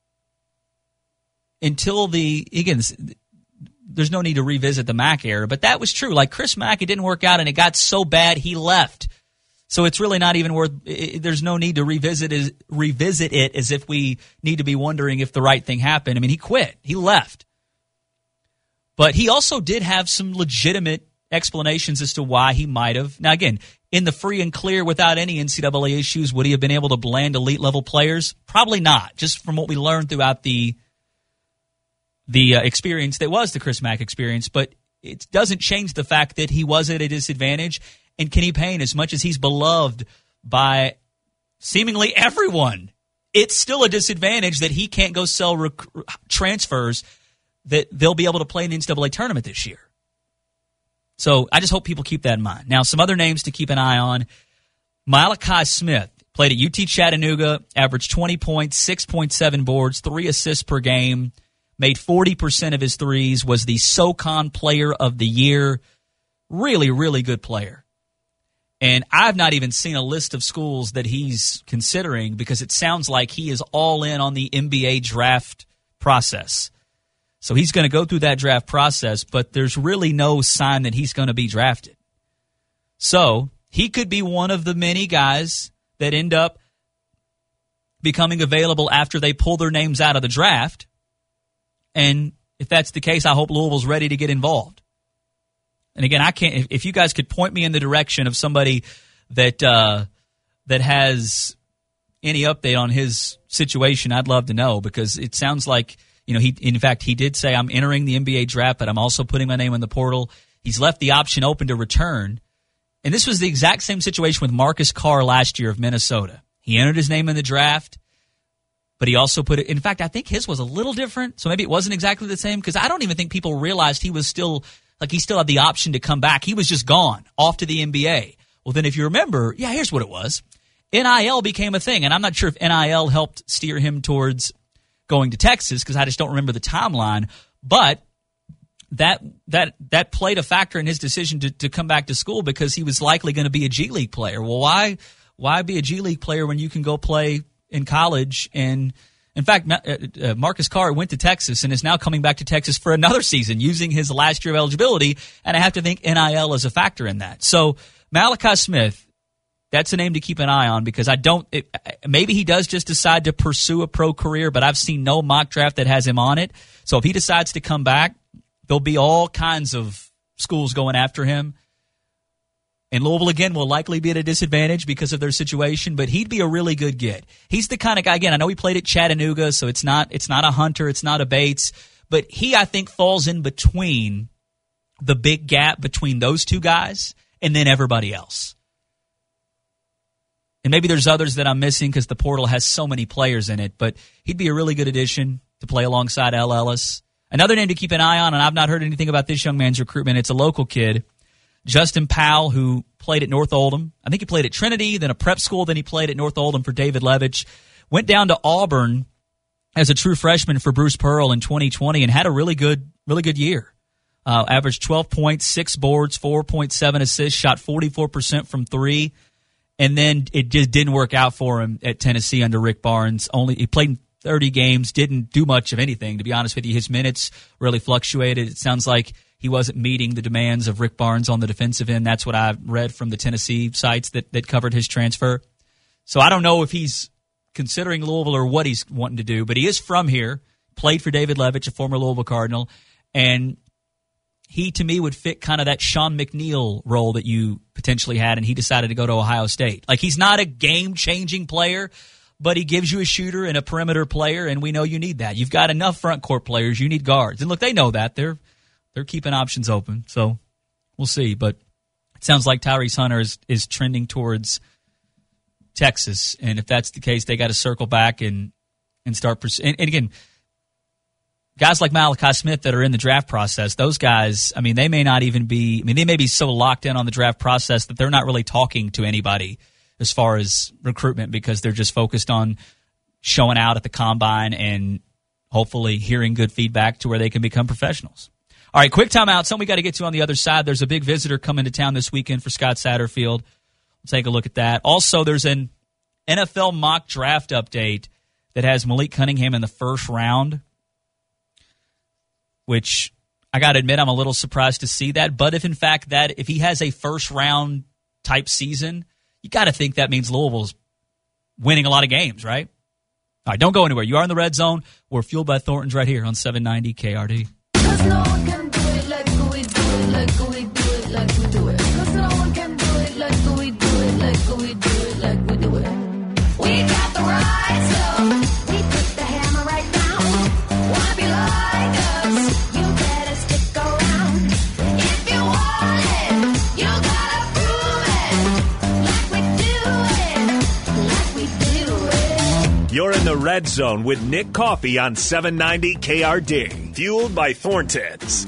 until the, again, there's no need to revisit the Mack era, but that was true. Like Chris Mack, it didn't work out, and it got so bad he left. So it's really not even worth, it, there's no need to revisit it, revisit it as if we need to be wondering if the right thing happened. I mean, he quit. He left. But he also did have some legitimate explanations as to why he might have. Now, again, in the free and clear without any N C double A issues, would he have been able to blend elite-level players? Probably not, just from what we learned throughout the the uh, experience that was the Chris Mack experience. But it doesn't change the fact that he was at a disadvantage. And Kenny Payne, as much as he's beloved by seemingly everyone, it's still a disadvantage that he can't go sell rec- transfers that they'll be able to play in the N C double A tournament this year. So I just hope people keep that in mind. Now, some other names to keep an eye on. Malachi Smith played at U T Chattanooga, averaged twenty points, six point seven boards, three assists per game, made forty percent of his threes, was the SoCon Player of the Year. Really, really good player. And I've not even seen a list of schools that he's considering because it sounds like he is all in on the N B A draft process. So he's going to go through that draft process, but there's really no sign that he's going to be drafted. So he could be one of the many guys that end up becoming available after they pull their names out of the draft. And if that's the case, I hope Louisville's ready to get involved. And again, I can't. If you guys could point me in the direction of somebody that uh, that has any update on his situation, I'd love to know, because it sounds like, you know, he. In fact, he did say, "I'm entering the N B A draft, but I'm also putting my name in the portal." He's left the option open to return, and this was the exact same situation with Marcus Carr last year of Minnesota. He entered his name in the draft, but he also put it, in fact, I think his was a little different, so maybe it wasn't exactly the same, because I don't even think people realized he was still, like he still had the option to come back. He was just gone, off to the N B A. Well, then if you remember, yeah, here's what it was. N I L became a thing, and I'm not sure if N I L helped steer him towards going to Texas, because I just don't remember the timeline, but that that that played a factor in his decision to, to come back to school, because he was likely going to be a G League player. Well, why why be a G League player when you can go play in college? And in fact, uh, Marcus Carr went to Texas and is now coming back to Texas for another season using his last year of eligibility, and I have to think N I L is a factor in that. So Malachi Smith, that's a name to keep an eye on, because I don't it, maybe he does just decide to pursue a pro career, but I've seen no mock draft that has him on it. So if he decides to come back, there'll be all kinds of schools going after him. And Louisville, again, will likely be at a disadvantage because of their situation, but he'd be a really good get. He's the kind of guy, again, I know he played at Chattanooga, so it's not it's not a Hunter, it's not a Bates, but he, I think, falls in between the big gap between those two guys and then everybody else. And maybe there's others that I'm missing because the portal has so many players in it, but he'd be a really good addition to play alongside L. Ellis. Another name to keep an eye on, and I've not heard anything about this young man's recruitment, it's a local kid, Justin Powell, who played at North Oldham. I think he played at Trinity, then a prep school, then he played at North Oldham for David Levitch. Went down to Auburn as a true freshman for Bruce Pearl in twenty twenty and had a really good, really good year. Uh, averaged twelve points, six boards, four point seven assists, shot forty-four percent from three. And then it just didn't work out for him at Tennessee under Rick Barnes. Only he played in thirty games, didn't do much of anything. To be honest with you, his minutes really fluctuated. It sounds like he wasn't meeting the demands of Rick Barnes on the defensive end. That's what I read from the Tennessee sites that, that covered his transfer. So I don't know if he's considering Louisville or what he's wanting to do, but he is from here, played for David Levitch, a former Louisville Cardinal, and he, to me, would fit kind of that Sean McNeil role that you potentially had, and he decided to go to Ohio State. Like, he's not a game-changing player, but he gives you a shooter and a perimeter player, and we know you need that. You've got enough front court players. You need guards. And, look, they know that. They're they're keeping options open, so we'll see. But it sounds like Tyrese Hunter is, is trending towards Texas, and if that's the case, they got to circle back and, and start pursuing. And, and, again, guys like Malachi Smith that are in the draft process, those guys, I mean, they may not even be, I mean, they may be so locked in on the draft process that they're not really talking to anybody as far as recruitment because they're just focused on showing out at the combine and hopefully hearing good feedback to where they can become professionals. All right, quick timeout. Something we got to get to on the other side. There's a big visitor coming to town this weekend for Scott Satterfield. We'll take a look at that. Also, there's an N F L mock draft update that has Malik Cunningham in the first round, which I got to admit I'm a little surprised to see that. But if, in fact, that if he has a first-round type season, you got to think that means Louisville's winning a lot of games, right? All right, don't go anywhere. You are in the Red Zone. We're fueled by Thornton's right here on seven ninety K R D. No one can do it like we do it, like we do it, like we do it. Cause no one can do it like we do it, like we do it, like we do it. We got the right stuff. We put the hammer right down. Wanna be like us? You better stick around. If you want it, you gotta prove it. Like we do it, like we do it. You're in the Red Zone with Nick Coffey on seven ninety K R D. Fueled by Thornton's.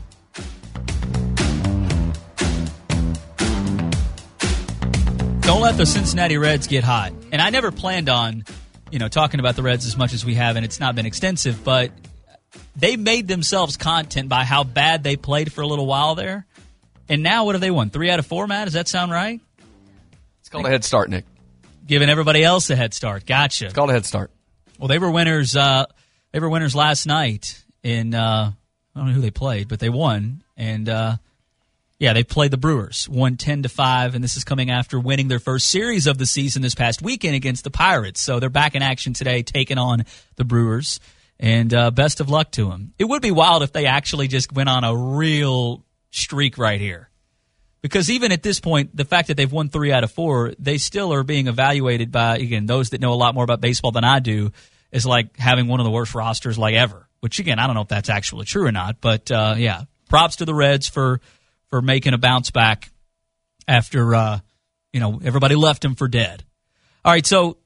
Don't let the Cincinnati Reds get hot. And I never planned on, you know, talking about the Reds as much as we have, and it's not been extensive, but they made themselves content by how bad they played for a little while there. And now what have they won? Three out of four, Matt? Does that sound right? It's called a head start, Nick. Giving everybody else a head start. Gotcha. It's called a head start. Well, they were winners. Uh, they were winners last night. In uh, I don't know who they played, but they won. And, uh, yeah, they played the Brewers, won ten to five, and this is coming after winning their first series of the season this past weekend against the Pirates. So they're back in action today, taking on the Brewers, and uh, best of luck to them. It would be wild if they actually just went on a real streak right here. Because even at this point, the fact that they've won three out of four, they still are being evaluated by, again, those that know a lot more about baseball than I do, is like having one of the worst rosters like ever. Which, again, I don't know if that's actually true or not. But, uh, yeah, props to the Reds for for making a bounce back after, uh, you know, everybody left them for dead. All right, so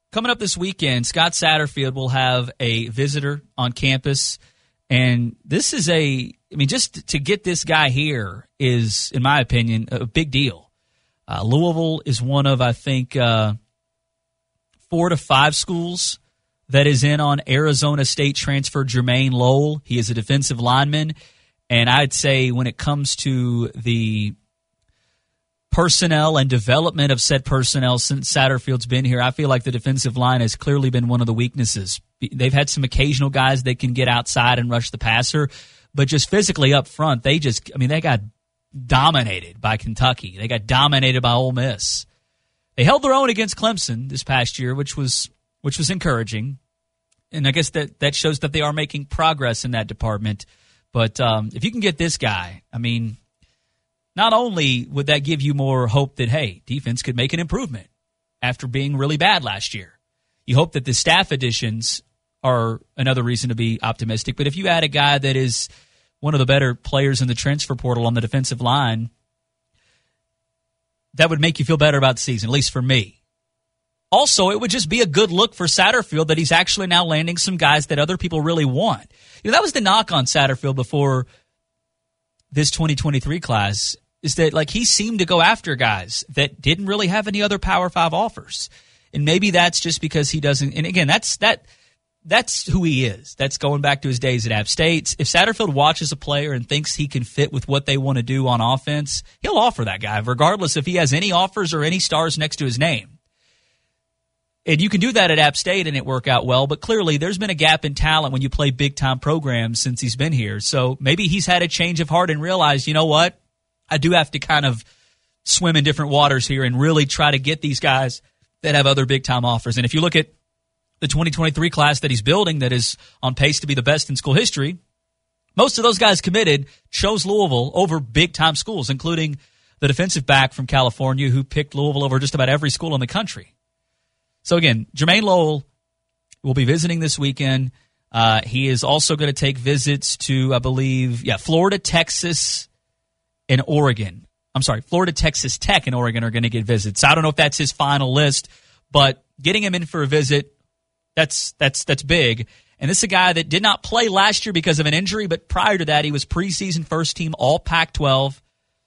coming up this weekend, Scott Satterfield will have a visitor on campus. And this is a, I mean, just to get this guy here is, in my opinion, a big deal. Uh, Louisville is one of, I think, uh, four to five schools that is in on Arizona State transfer Jermaine Lowell. He is a defensive lineman. And I'd say when it comes to the personnel and development of said personnel since Satterfield's been here, I feel like the defensive line has clearly been one of the weaknesses. They've had some occasional guys that can get outside and rush the passer, but just physically up front, they just, I mean, they got dominated by Kentucky. They got dominated by Ole Miss. They held their own against Clemson this past year, which was which was encouraging. And I guess that, that shows that they are making progress in that department. But um, if you can get this guy, I mean, not only would that give you more hope that, hey, defense could make an improvement after being really bad last year. You hope that the staff additions are another reason to be optimistic. But if you add a guy that is one of the better players in the transfer portal on the defensive line, that would make you feel better about the season, at least for me. Also, it would just be a good look for Satterfield that he's actually now landing some guys that other people really want. You know, that was the knock on Satterfield before this twenty twenty-three class, is that like he seemed to go after guys that didn't really have any other Power Five offers. And maybe that's just because he doesn't, and again, that's that that's who he is. That's going back to his days at App State. If Satterfield watches a player and thinks he can fit with what they want to do on offense, he'll offer that guy, regardless if he has any offers or any stars next to his name. And you can do that at App State and it work out well, but clearly there's been a gap in talent when you play big-time programs since he's been here. So maybe he's had a change of heart and realized, you know what, I do have to kind of swim in different waters here and really try to get these guys that have other big-time offers. And if you look at the twenty twenty-three class that he's building that is on pace to be the best in school history, most of those guys committed chose Louisville over big-time schools, including the defensive back from California who picked Louisville over just about every school in the country. So again, Jermaine Lowell will be visiting this weekend. Uh, he is also going to take visits to, I believe, yeah, Florida, Texas, and Oregon. I'm sorry, Florida, Texas Tech, and Oregon are going to get visits. I don't know if that's his final list, but getting him in for a visit, that's that's that's big. And this is a guy that did not play last year because of an injury, but prior to that, he was preseason first team All Pac twelve.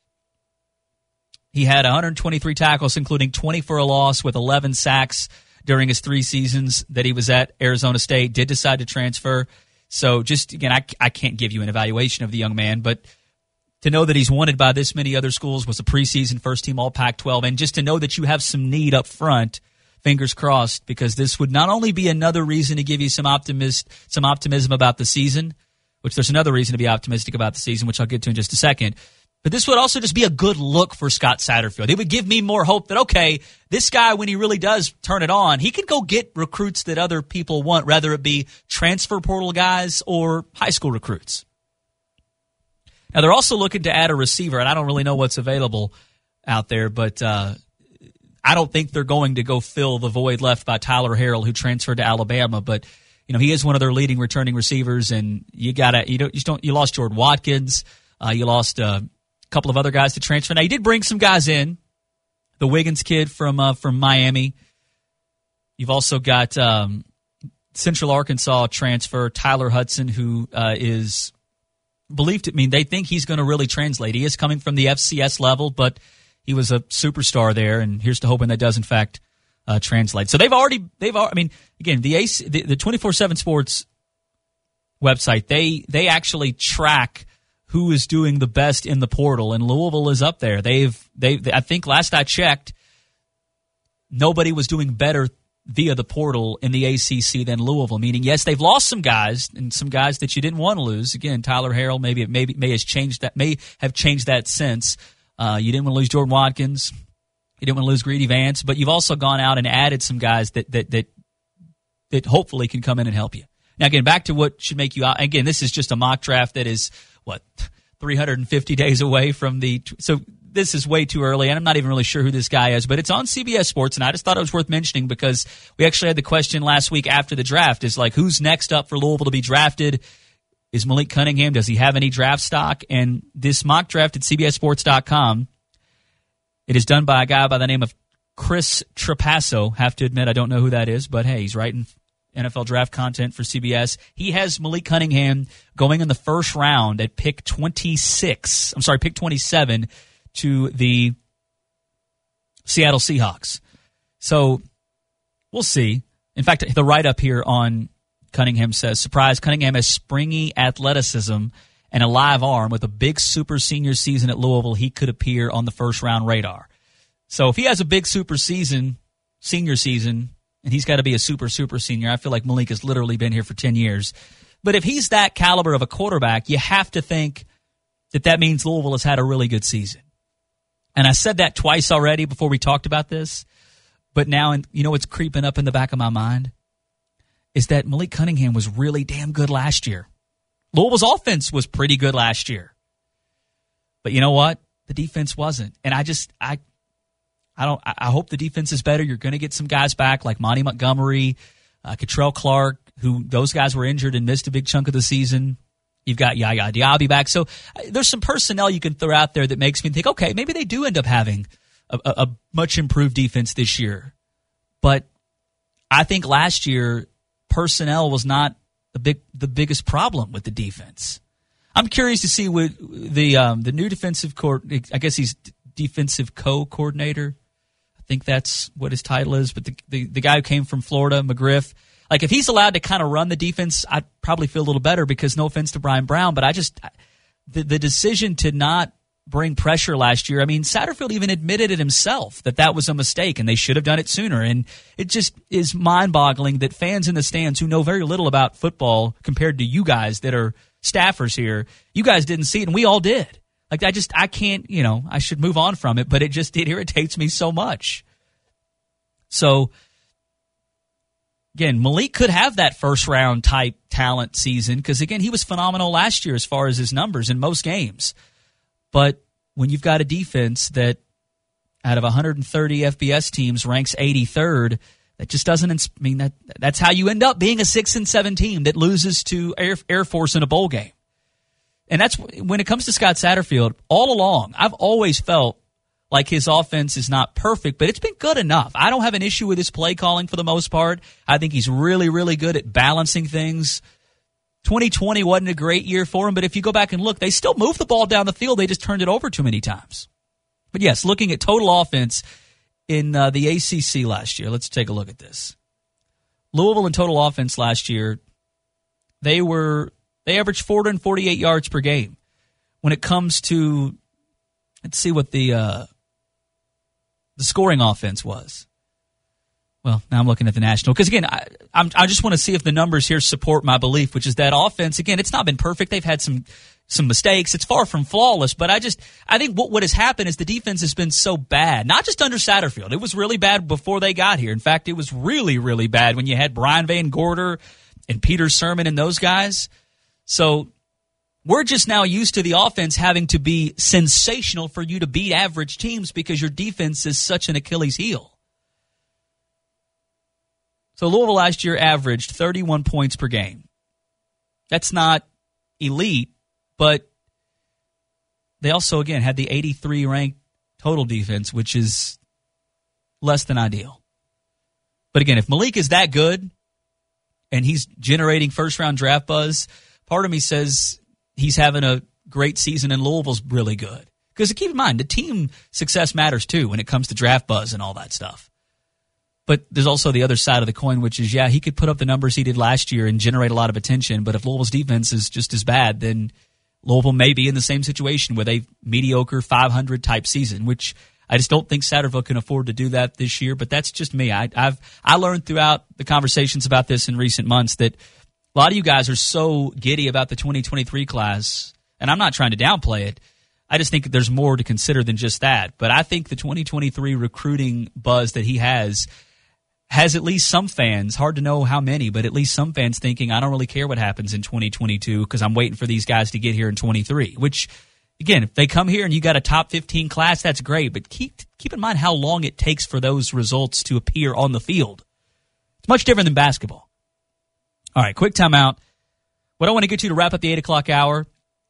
He had one hundred twenty-three tackles, including twenty for a loss with eleven sacks during his three seasons that he was at Arizona State. Did decide to transfer. So just, again, I, I can't give you an evaluation of the young man, but to know that he's wanted by this many other schools, was a preseason first-team All Pac twelve, and just to know that you have some need up front, fingers crossed, because this would not only be another reason to give you some optimist, some optimism about the season, which there's another reason to be optimistic about the season, which I'll get to in just a second, but this would also just be a good look for Scott Satterfield. It would give me more hope that, okay, this guy, when he really does turn it on, he can go get recruits that other people want, whether it be transfer portal guys or high school recruits. Now, they're also looking to add a receiver, and I don't really know what's available out there, but uh, I don't think they're going to go fill the void left by Tyler Harrell, who transferred to Alabama. But you know, he is one of their leading returning receivers, and you gotta you don't you just don't you lost Jordan Watkins, uh, you lost uh, a couple of other guys to transfer. Now, you did bring some guys in, the Wiggins kid from uh, from Miami. You've also got um, Central Arkansas transfer Tyler Hudson, who uh, is. Believed it. I mean, they think he's going to really translate. He is coming from the F C S level, but he was a superstar there, and here's to hoping that does in fact uh, translate. So they've already, they've, I mean, again, the A C, the, the twenty-four seven Sports website, they they actually track who is doing the best in the portal, and Louisville is up there. They've, they, they I think last I checked, nobody was doing better via the portal in the A C C than Louisville, meaning, yes, they've lost some guys and some guys that you didn't want to lose. Again, Tyler Harrell maybe maybe may has changed that may have changed that since. Uh, you didn't want to lose Jordan Watkins, you didn't want to lose Greedy Vance, but you've also gone out and added some guys that that that that hopefully can come in and help you. Now, again, back to what should make you out. Again, this is just a mock draft that is what three hundred fifty days away from the so. This is way too early, and I'm not even really sure who this guy is, but it's on C B S Sports, and I just thought it was worth mentioning because we actually had the question last week after the draft is like, who's next up for Louisville to be drafted? Is Malik Cunningham? Does he have any draft stock? And this mock draft at C B S Sports dot com, it is done by a guy by the name of Chris Trapasso. Have to admit, I don't know who that is, but hey, he's writing N F L draft content for C B S. He has Malik Cunningham going in the first round at pick twenty-six. I'm sorry, pick twenty-seven to the Seattle Seahawks. So we'll see. In fact, the write-up here on Cunningham says, surprise, Cunningham has springy athleticism and a live arm. With a big super senior season at Louisville, he could appear on the first-round radar. So if he has a big super season, senior season, and he's got to be a super, super senior, I feel like Malik has literally been here for ten years. But if he's that caliber of a quarterback, you have to think that that means Louisville has had a really good season. And I said that twice already before we talked about this. But now, you know what's creeping up in the back of my mind? Is that Malik Cunningham was really damn good last year. Louisville's offense was pretty good last year. But you know what? The defense wasn't. And I just, I I don't. I hope the defense is better. You're going to get some guys back like Monty Montgomery, uh, Catrell Clark, who those guys were injured and missed a big chunk of the season. You've got Yaya Diaby back. So uh, there's some personnel you can throw out there that makes me think, okay, maybe they do end up having a, a, a much improved defense this year. But I think last year personnel was not the big the biggest problem with the defense. I'm curious to see what the um, the new defensive court. I guess he's defensive co-coordinator. I think that's what his title is. But the, the the guy who came from Florida, McGriff, like if he's allowed to kind of run the defense, I'd probably feel a little better. Because no offense to Brian Brown, but I just the the decision to not bring pressure last year. I mean, Satterfield even admitted it himself that that was a mistake and they should have done it sooner. And it just is mind-boggling that fans in the stands who know very little about football compared to you guys that are staffers here, you guys didn't see it and we all did. Like I just I can't, you know, I should move on from it, but it just it irritates me so much. So again, Malik could have that first round type talent season because again, he was phenomenal last year as far as his numbers in most games. But when you've got a defense that out of one hundred thirty F B S teams ranks eighty-third, that just doesn't ins- mean that that's how you end up being a six and seven team that loses to Air, Air Force in a bowl game. And that's when it comes to Scott Satterfield, all along, I've always felt like his offense is not perfect, but it's been good enough. I don't have an issue with his play calling for the most part. I think he's really, really good at balancing things. twenty twenty wasn't a great year for him, but if you go back and look, they still moved the ball down the field. They just turned it over too many times. But yes, looking at total offense in uh, the A C C last year, let's take a look at this. Louisville in total offense last year, they were they averaged four hundred forty-eight yards per game. When it comes to, let's see what the uh, the scoring offense was. Well, now I'm looking at the national. Because, again, I, I'm, I just want to see if the numbers here support my belief, which is that offense, again, it's not been perfect. They've had some some mistakes. It's far from flawless. But I just I think what, what has happened is the defense has been so bad, not just under Satterfield. It was really bad before they got here. In fact, it was really, really bad when you had Brian Van Gorder and Peter Sermon and those guys. So we're just now used to the offense having to be sensational for you to beat average teams because your defense is such an Achilles heel. So Louisville last year averaged thirty-one points per game. That's not elite, but they also, again, had the eighty-three ranked total defense, which is less than ideal. But again, if Malik is that good and he's generating first-round draft buzz, part of me says he's having a great season and Louisville's really good. Because keep in mind, the team success matters too when it comes to draft buzz and all that stuff. But there's also the other side of the coin, which is, yeah, he could put up the numbers he did last year and generate a lot of attention. But if Louisville's defense is just as bad, then Louisville may be in the same situation with a mediocre five hundred type season, which I just don't think Satterfield can afford to do that this year. But that's just me. I, I've I learned throughout the conversations about this in recent months that a lot of you guys are so giddy about the twenty twenty-three class, and I'm not trying to downplay it. I just think there's more to consider than just that. But I think the twenty twenty-three recruiting buzz that he has has at least some fans, hard to know how many, but at least some fans thinking, I don't really care what happens in twenty twenty-two because I'm waiting for these guys to get here in twenty-three, which, again, if they come here and you got a top fifteen class, that's great, but keep keep in mind how long it takes for those results to appear on the field. It's much different than basketball. All right, quick timeout. What I want to get to to wrap up the eight o'clock hour,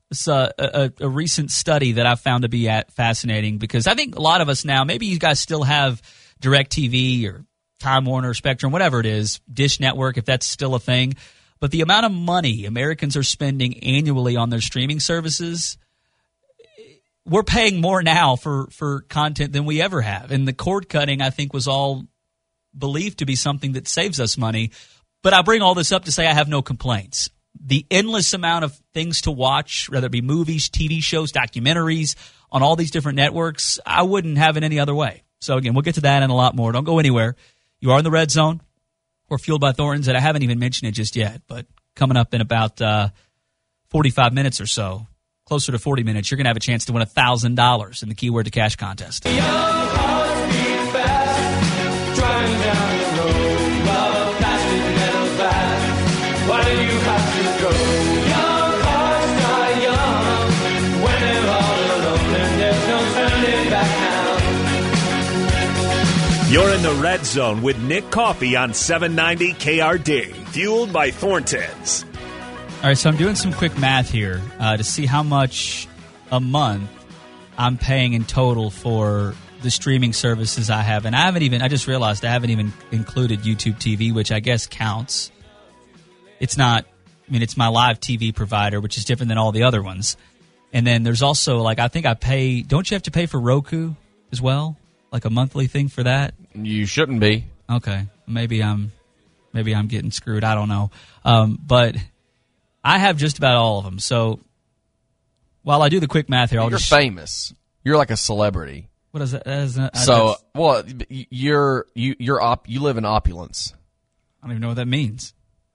It's a, a, a recent study that I found to be at fascinating because I think a lot of us now, maybe you guys still have DirecTV or Time Warner, Spectrum, whatever it is, Dish Network, if that's still a thing. But the amount of money Americans are spending annually on their streaming services, we're paying more now for, for content than we ever have. And the cord cutting, I think, was all believed to be something that saves us money. But I bring all this up to say I have no complaints. The endless amount of things to watch, whether it be movies, T V shows, documentaries, on all these different networks, I wouldn't have it any other way. So, again, we'll get to that and a lot more. Don't go anywhere. You are in the Red Zone. We're fueled by Thornton's, and I haven't even mentioned it just yet. But coming up in about uh, forty-five minutes or so, closer to forty minutes, you're going to have a chance to win one thousand dollars in the Keyword to Cash contest. You're in the Red Zone with Nick Coffey on seven ninety K R D, fueled by Thornton's. All right, so I'm doing some quick math here uh, to see how much a month I'm paying in total for the streaming services I have. And I haven't even, I just realized I haven't even included YouTube T V, which I guess counts. It's not, I mean, it's my live T V provider, which is different than all the other ones. And then there's also, like, I think I pay, don't you have to pay for Roku as well? Like a monthly thing for that? You shouldn't be. Okay. Maybe I'm maybe I'm getting screwed. I don't know. Um, but I have just about all of them. So while I do the quick math here, I'll You're just... famous. You're like a celebrity. What is that? That is not, so, well, you're, you, you're op, you live in opulence. I don't even know what that means.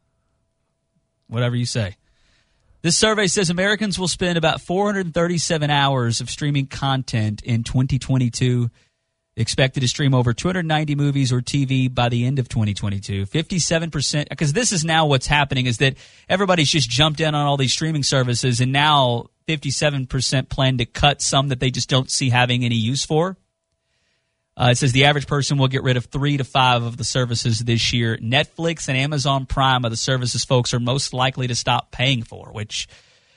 Whatever you say. This survey says Americans will spend about four hundred thirty-seven hours of streaming content in twenty twenty-two. Expected to stream over two hundred ninety movies or T V by the end of twenty twenty-two. fifty-seven percent, because this is now what's happening, is that everybody's just jumped in on all these streaming services, and now fifty-seven percent plan to cut some that they just don't see having any use for. Uh, it says the average person will get rid of three to five of the services this year. Netflix and Amazon Prime are the services folks are most likely to stop paying for, which...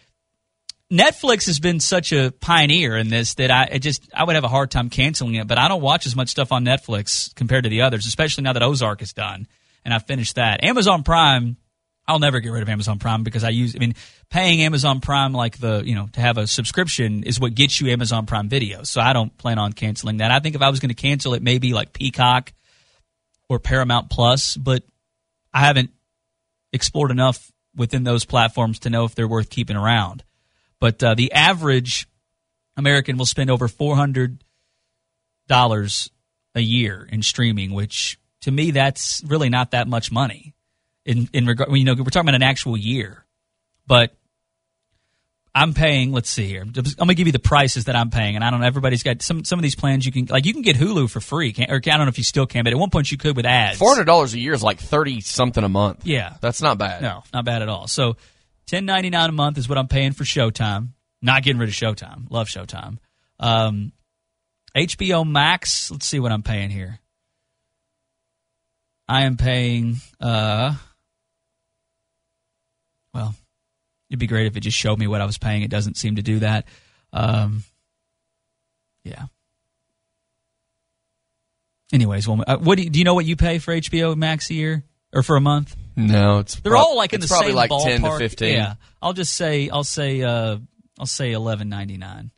Netflix has been such a pioneer in this that I it just I would have a hard time canceling it, but I don't watch as much stuff on Netflix compared to the others, especially now that Ozark is done and I've finished that. Amazon Prime, I'll never get rid of Amazon Prime because I use I mean paying Amazon Prime like the, you know, to have a subscription is what gets you Amazon Prime Video. So I don't plan on canceling that. I think if I was going to cancel it, maybe like Peacock or Paramount Plus, but I haven't explored enough within those platforms to know if they're worth keeping around. But uh, the average American will spend over four hundred dollars a year in streaming, which to me that's really not that much money. In in regard, you know, we're talking about an actual year. But I'm paying. Let's see here. I'm gonna give you the prices that I'm paying, and I don't know. Everybody's got some some of these plans. You can like you can get Hulu for free, can, or I don't know if you still can, but at one point you could with ads. Four hundred dollars a year is like thirty something a month. Yeah, that's not bad. No, not bad at all. So. ten ninety-nine a month is what I'm paying for Showtime. Not getting rid of Showtime. Love Showtime. Um, H B O Max, let's see what I'm paying here. I am paying, uh, well, it'd be great if it just showed me what I was paying. It doesn't seem to do that. Um, yeah. Anyways, well, what do you, do you know what you pay for H B O Max a year or for a month? No, it's they're prob- all like in the probably same like ballpark. ten to fifteen. Yeah, I'll just say I'll say uh, I'll say eleven ninety-nine.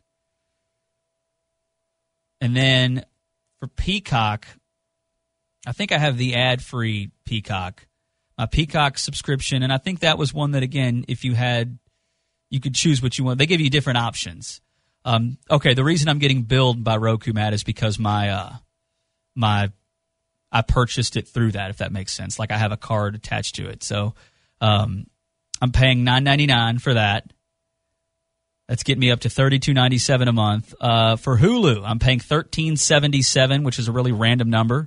And then for Peacock, I think I have the ad-free Peacock, my Peacock subscription, and I think that was one that again, if you had, you could choose what you want. They give you different options. Um, okay, the reason I'm getting billed by Roku, Matt, is because my uh, my I purchased it through that, if that makes sense. Like I have a card attached to it. So um, I'm paying nine ninety-nine for that. That's getting me up to thirty-two ninety-seven a month. Uh, for Hulu, I'm paying thirteen seventy-seven, which is a really random number.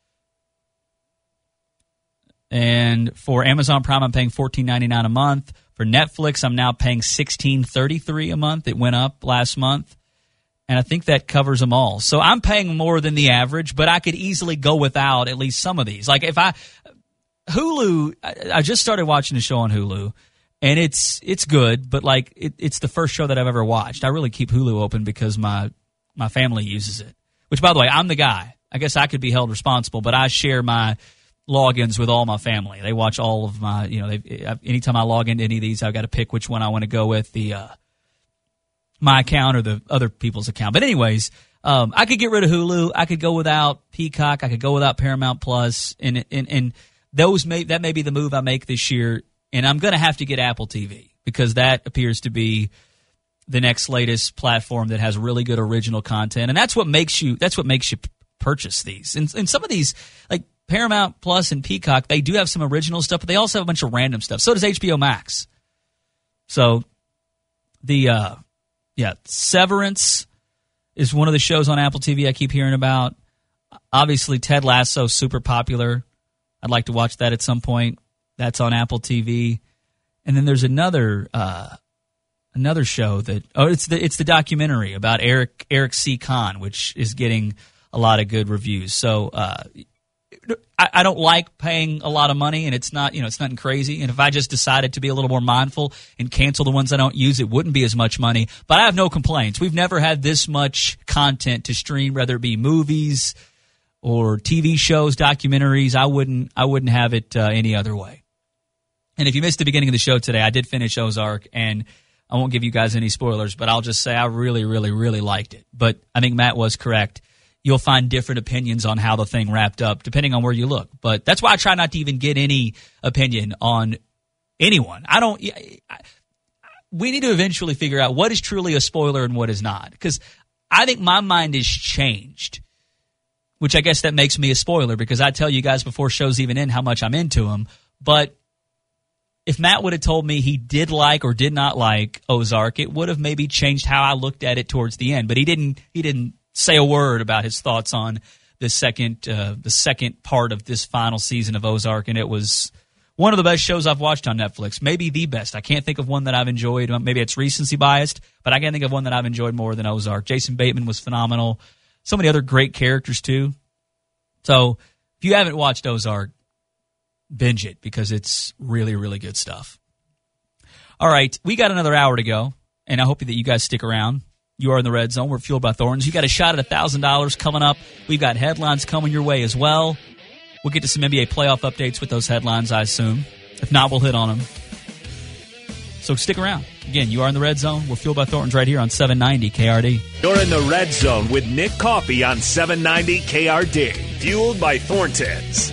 And for Amazon Prime, I'm paying fourteen ninety-nine a month. For Netflix, I'm now paying sixteen thirty-three a month. It went up last month. And I think that covers them all. So I'm paying more than the average, but I could easily go without at least some of these. Like if I, Hulu, I, I just started watching the show on Hulu, and it's it's good, but like it, it's the first show that I've ever watched. I really keep Hulu open because my my family uses it. Which, by the way, I'm the guy. I guess I could be held responsible, but I share my logins with all my family. They watch all of my, you know, they, anytime I log into any of these, I've got to pick which one I want to go with, the uh, my account or the other people's account. But anyways, um, I could get rid of Hulu. I could go without Peacock. I could go without Paramount Plus, and and and those may that may be the move I make this year. And I'm going to have to get Apple T V because that appears to be the next latest platform that has really good original content, and that's what makes you that's what makes you purchase these. And, and some of these, like Paramount Plus and Peacock, they do have some original stuff, but they also have a bunch of random stuff. So does H B O Max. So the uh, yeah, Severance is one of the shows on Apple T V I keep hearing about. Obviously, Ted Lasso, super popular. I'd like to watch that at some point. That's on Apple T V. And then there's another uh, another show that oh, it's the it's the documentary about Eric Eric C. Kahn, which is getting a lot of good reviews. So uh, I, I don't like paying a lot of money, and it's not you know it's nothing crazy. And if I just decided to be a little more mindful and cancel the ones I don't use, it wouldn't be as much money. But I have no complaints. We've never had this much content to stream, whether it be movies or T V shows, documentaries. I wouldn't I wouldn't have it uh, any other way. And if you missed the beginning of the show today, I did finish Ozark, and I won't give you guys any spoilers, but I'll just say I really, really, really liked it. But I think Matt was correct. You'll find different opinions on how the thing wrapped up, depending on where you look. But that's why I try not to even get any opinion on anyone. I don't. I, we need to eventually figure out what is truly a spoiler and what is not, because I think my mind is changed, which I guess that makes me a spoiler because I tell you guys before shows even end how much I'm into them. But if Matt would have told me he did like or did not like Ozark, it would have maybe changed how I looked at it towards the end. But he didn't. He didn't say a word about his thoughts on the second, uh, the second part of this final season of Ozark, and it was one of the best shows I've watched on Netflix. Maybe the best. I can't think of one that I've enjoyed. Maybe it's recency biased, but I can't think of one that I've enjoyed more than Ozark. Jason Bateman was phenomenal. So many other great characters too. So if you haven't watched Ozark, binge it because it's really, really good stuff. All right, we got another hour to go, and I hope that you guys stick around. You are in the Red Zone. We're fueled by Thornton's. You got a shot at one thousand dollars coming up. We've got headlines coming your way as well. We'll get to some N B A playoff updates with those headlines, I assume. If not, we'll hit on them. So stick around. Again, you are in the Red Zone. We're fueled by Thornton's right here on seven ninety K R D. You're in the Red Zone with Nick Coffey on seven ninety K R D. Fueled by Thornton's.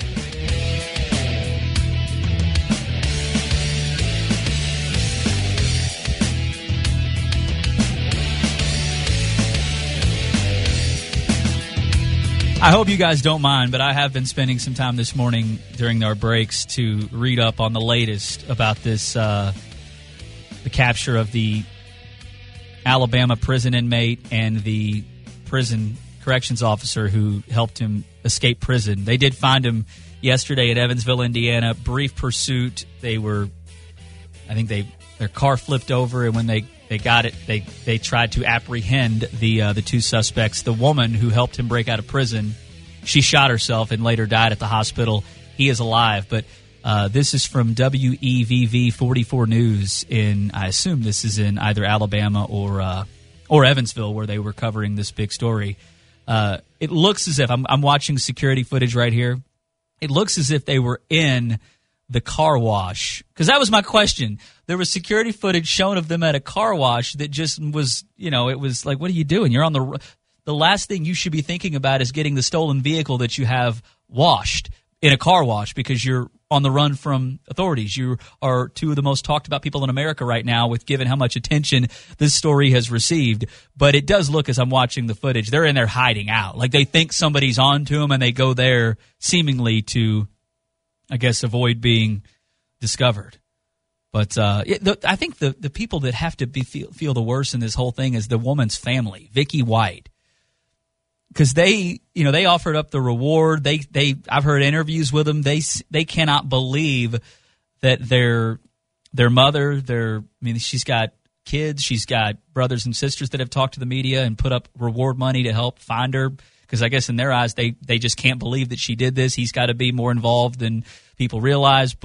I hope you guys don't mind, but I have been spending some time this morning during our breaks to read up on the latest about this, uh, the capture of the Alabama prison inmate and the prison corrections officer who helped him escape prison. They did find him yesterday at Evansville, Indiana. Brief pursuit. They were, I think they their car flipped over, and when they, they got it, they, they tried to apprehend the uh, the two suspects. The woman who helped him break out of prison, she shot herself and later died at the hospital. He is alive, but uh, this is from W E V V forty-four News in, I assume this is in either Alabama or uh, or Evansville, where they were covering this big story. Uh, it looks as if, I'm, I'm watching security footage right here, it looks as if they were in the car wash, because that was my question. There was security footage shown of them at a car wash that just was, you know, it was like, what are you doing? You're on the the last thing you should be thinking about is getting the stolen vehicle that you have washed in a car wash because you're on the run from authorities. You are two of the most talked about people in America right now, with given how much attention this story has received. But it does look, as I'm watching the footage, they're in there hiding out. Like they think somebody's on to them, and they go there seemingly to, I guess, avoid being discovered. But uh, it, the, I think the, the people that have to be feel, feel the worst in this whole thing is the woman's family, Vicky White, because they, you know, they offered up the reward. They, they, I've heard interviews with them. They, they cannot believe that their, their mother, their, I mean, she's got kids, she's got brothers and sisters that have talked to the media and put up reward money to help find her. Because I guess in their eyes, they, they just can't believe that she did this. He's got to be more involved than people realize. But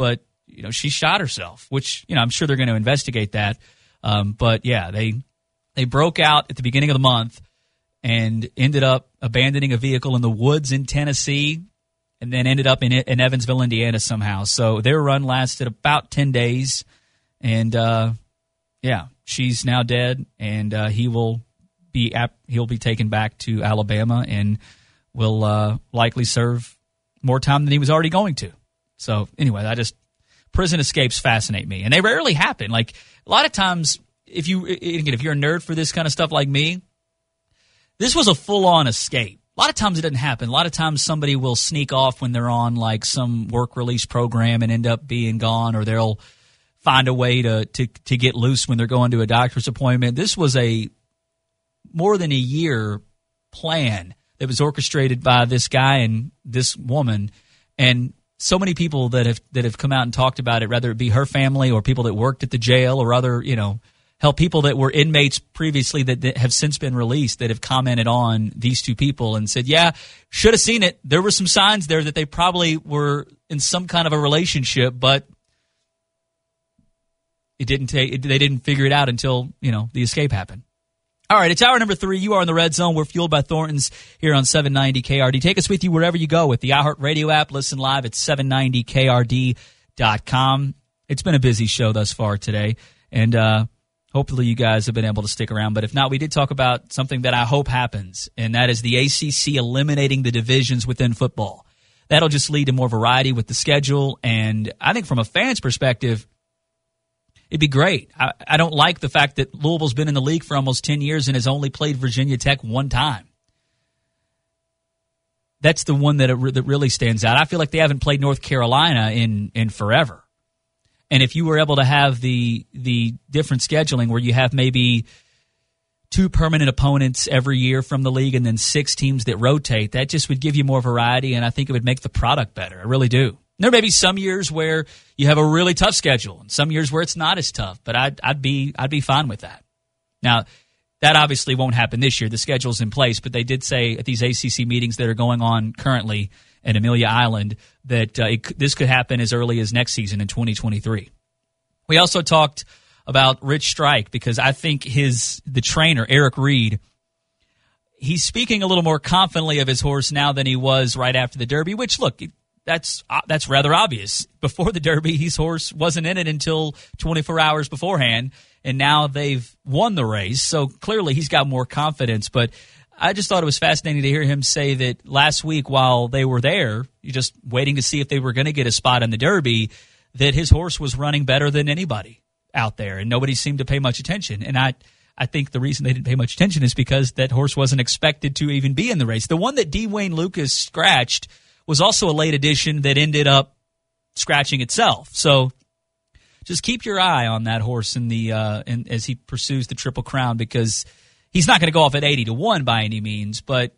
you know, she shot herself, which, you know, I'm sure they're going to investigate that. Um, but yeah, they they broke out at the beginning of the month and ended up abandoning a vehicle in the woods in Tennessee, and then ended up in, in Evansville, Indiana somehow. So their run lasted about ten days, and uh, yeah, she's now dead, and uh, he will be ap- he'll be taken back to Alabama and will uh, likely serve more time than he was already going to. So anyway, I just prison escapes fascinate me, and they rarely happen. Like a lot of times, if you again, if you're a nerd for this kind of stuff like me, this was a full-on escape. A lot of times it doesn't happen. A lot of times somebody will sneak off when they're on like some work release program and end up being gone, or they'll find a way to to to get loose when they're going to a doctor's appointment. This was a more than a year plan that was orchestrated by this guy and this woman, and so many people that have that have come out and talked about it, whether it be her family or people that worked at the jail or other, you know, hell, people that were inmates previously that, that have since been released that have commented on these two people and said, yeah, should have seen it. There were some signs there that they probably were in some kind of a relationship, but it didn't take. They didn't figure it out until, you know, the escape happened. All right, it's hour number three. You are in the Red Zone. We're fueled by Thornton's here on seven ninety K R D. Take us with you wherever you go with the iHeartRadio app. Listen live at seven ninety K R D dot com. It's been a busy show thus far today, and uh, hopefully you guys have been able to stick around. But if not, we did talk about something that I hope happens, and that is the A C C eliminating the divisions within football. That'll just lead to more variety with the schedule, and I think from a fan's perspective, it'd be great. I, I don't like the fact that Louisville's been in the league for almost ten years and has only played Virginia Tech one time. That's the one that it, that really stands out. I feel like they haven't played North Carolina in, in forever. And if you were able to have the the different scheduling where you have maybe two permanent opponents every year from the league and then six teams that rotate, that just would give you more variety, and I think it would make the product better. I really do. There may be some years where you have a really tough schedule, and some years where it's not as tough. But I'd, I'd be I'd be fine with that. Now, that obviously won't happen this year. The schedule's in place, but they did say at these A C C meetings that are going on currently at Amelia Island that uh, it, this could happen as early as next season in twenty twenty-three. We also talked about Rich Strike because I think his the trainer Eric Reed, he's speaking a little more confidently of his horse now than he was right after the Derby. Which look. That's uh, that's rather obvious. Before the Derby, his horse wasn't in it until twenty-four hours beforehand, and now they've won the race. So clearly he's got more confidence. But I just thought it was fascinating to hear him say that last week while they were there, just waiting to see if they were going to get a spot in the Derby, that his horse was running better than anybody out there, and nobody seemed to pay much attention. And I I think the reason they didn't pay much attention is because that horse wasn't expected to even be in the race. The one that D. Wayne Lucas scratched was also a late addition that ended up scratching itself. So just keep your eye on that horse in the uh, in, as he pursues the Triple Crown, because he's not going to go off at eighty to one by any means. But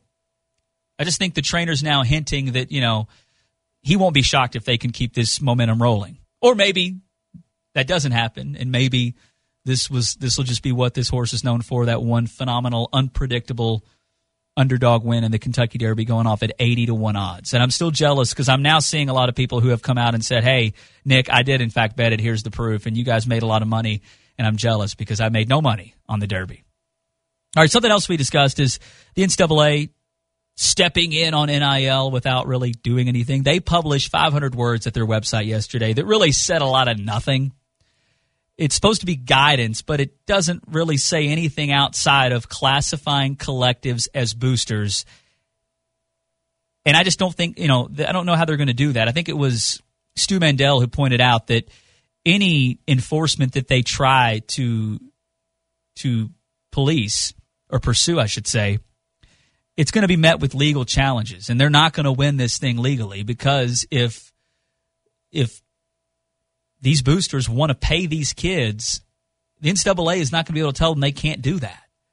I just think the trainer's now hinting that, you know, he won't be shocked if they can keep this momentum rolling. Or maybe that doesn't happen, and maybe this was this will just be what this horse is known for, that one phenomenal, unpredictable underdog win in the Kentucky Derby going off at eighty to one odds. And I'm still jealous because I'm now seeing a lot of people who have come out and said, hey, Nick, I did in fact bet it. Here's the proof. And you guys made a lot of money, and I'm jealous because I made no money on the Derby. All right, something else we discussed is the N C double A stepping in on N I L without really doing anything. They published five hundred words at their website yesterday that really said a lot of nothing. It's supposed to be guidance, but it doesn't really say anything outside of classifying collectives as boosters. And I just don't think, you know, I don't know how they're going to do that. I think it was Stu Mandel who pointed out that any enforcement that they try to to police or pursue, I should say, it's going to be met with legal challenges, and they're not going to win this thing legally, because if if these boosters want to pay these kids, the N C double A is not going to be able to tell them they can't do that.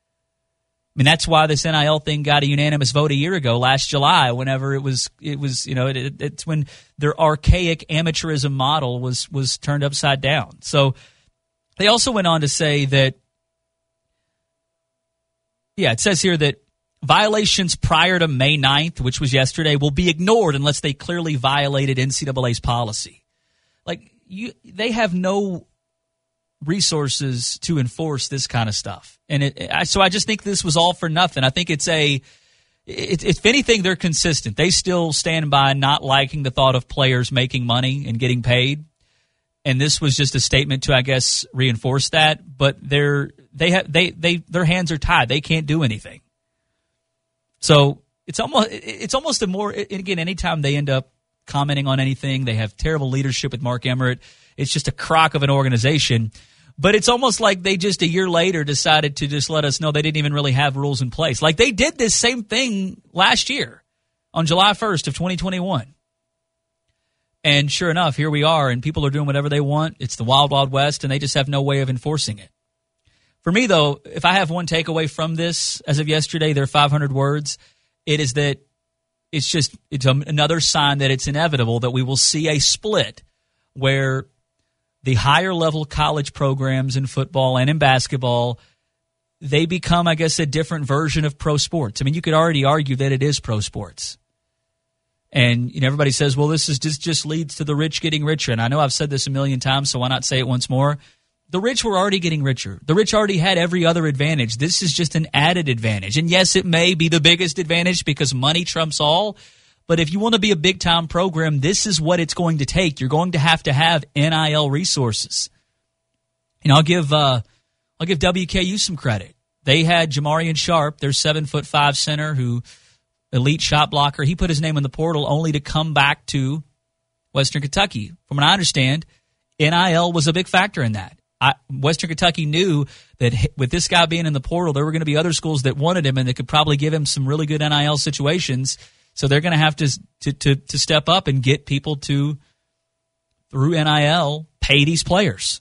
I mean, that's why this N I L thing got a unanimous vote a year ago, last July, whenever it was, it was, you know, it, it, it's when their archaic amateurism model was was turned upside down. So they also went on to say that, yeah, it says here that violations prior to May ninth, which was yesterday, will be ignored unless they clearly violated N C double A's policy. Like, you they have no resources to enforce this kind of stuff. And it, I, so I just think this was all for nothing. I think it's a, it, if anything, they're consistent. They still stand by not liking the thought of players making money and getting paid. And this was just a statement to, I guess, reinforce that. But they're, they have, they, they, their hands are tied. They can't do anything. So it's almost, it's almost a more, again, anytime they end up commenting on anything, they have terrible leadership with Mark Emmert. It's just a crock of an organization. But it's almost like they just a year later decided to just let us know they didn't even really have rules in place. Like they did this same thing last year on July first of twenty twenty-one. And sure enough, here we are, and people are doing whatever they want. It's the wild, wild west, and they just have no way of enforcing it. For me, though, if I have one takeaway from this as of yesterday, their five hundred words, it is that it's just it's another sign that it's inevitable that we will see a split where the higher level college programs in football and in basketball, they become, I guess, a different version of pro sports. I mean, you could already argue that it is pro sports. And you know, everybody says, well, this is just, just leads to the rich getting richer. And I know I've said this a million times, so why not say it once more? The rich were already getting richer. The rich already had every other advantage. This is just an added advantage. And yes, it may be the biggest advantage because money trumps all. But if you want to be a big-time program, this is what it's going to take. You're going to have to have N I L resources. And I'll give uh, I'll give W K U some credit. They had Jamarian Sharp, their seven foot five center, who elite shot blocker. He put his name in the portal only to come back to Western Kentucky. From what I understand, N I L was a big factor in that. I, Western Kentucky knew that with this guy being in the portal, there were going to be other schools that wanted him and that could probably give him some really good N I L situations. So they're going to have to, to to to step up and get people to, through N I L, pay these players.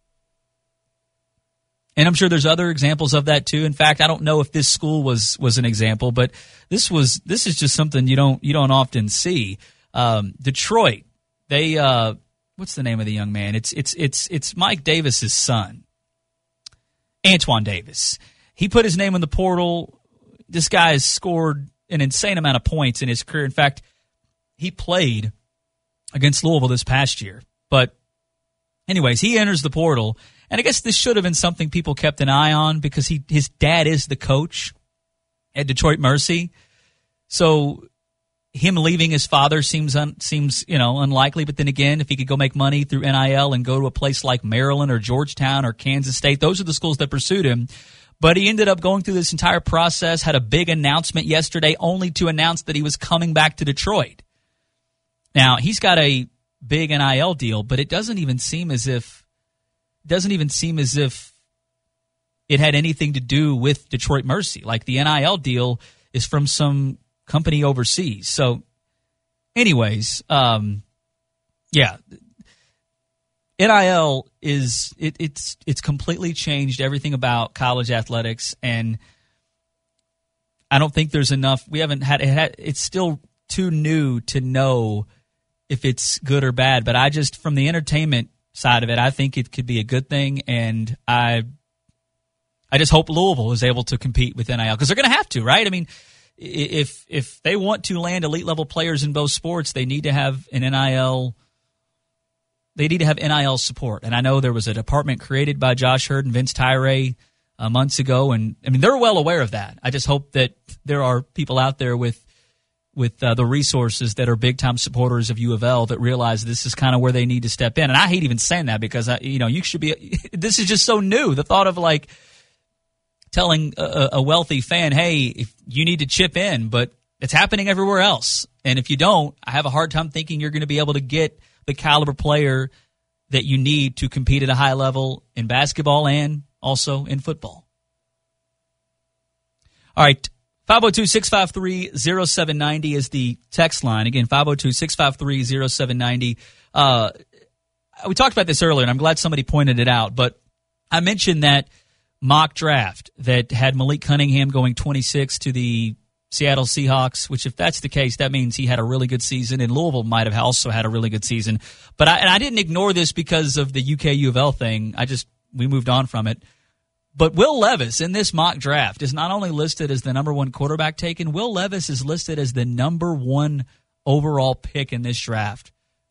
And I'm sure there's other examples of that too. In fact, I don't know if this school was was an example, but this was this is just something you don't you don't often see. Um, Detroit, they uh, what's the name of the young man? It's it's it's it's Mike Davis's son, Antoine Davis. He put his name in the portal. This guy has scored an insane amount of points in his career. In fact, he played against Louisville this past year. But anyways, he enters the portal, and I guess this should have been something people kept an eye on because he his dad is the coach at Detroit Mercy. So him leaving his father seems un, seems you know unlikely. But then again, if he could go make money through N I L and go to a place like Maryland or Georgetown or Kansas State, those are the schools that pursued him. But he ended up going through this entire process, had a big announcement yesterday, only to announce that he was coming back to Detroit. Now, he's got a big N I L deal, but it doesn't even seem as if doesn't even seem as if it had anything to do with Detroit Mercy. Like the N I L deal is from some company overseas. So, anyways, um, yeah. N I L is it, it's it's completely changed everything about college athletics, and I don't think there's enough. We haven't had, it had it's still too new to know if it's good or bad. But I just from the entertainment side of it, I think it could be a good thing, and I I just hope Louisville is able to compete with N I L because they're going to have to, right? I mean, if if they want to land elite level players in both sports, they need to have an N I L. They need to have N I L support. And I know there was a department created by Josh Hurd and Vince Tyre uh, months ago. And, I mean, they're well aware of that. I just hope that there are people out there with with uh, the resources that are big-time supporters of U of L that realize this is kind of where they need to step in. And I hate even saying that because, I, you know, you should be – this is just so new. The thought of, like, telling a, a wealthy fan, hey, if you need to chip in, but it's happening everywhere else. And if you don't, I have a hard time thinking you're going to be able to get – the caliber player that you need to compete at a high level in basketball and also in football. All right, five oh two, six five three, oh seven nine oh is the text line. Again, five oh two, six five three, oh seven nine oh. Uh, we talked about this earlier, and I'm glad somebody pointed it out, but I mentioned that mock draft that had Malik Cunningham going twenty-six to the Seattle Seahawks, which if that's the case, that means he had a really good season, and Louisville might have also had a really good season. But I, and I didn't ignore this because of the U K U of L thing. I just, we moved on from it. But Will Levis in this mock draft is not only listed as the number one quarterback taken, Will Levis is listed as the number one overall pick in this draft.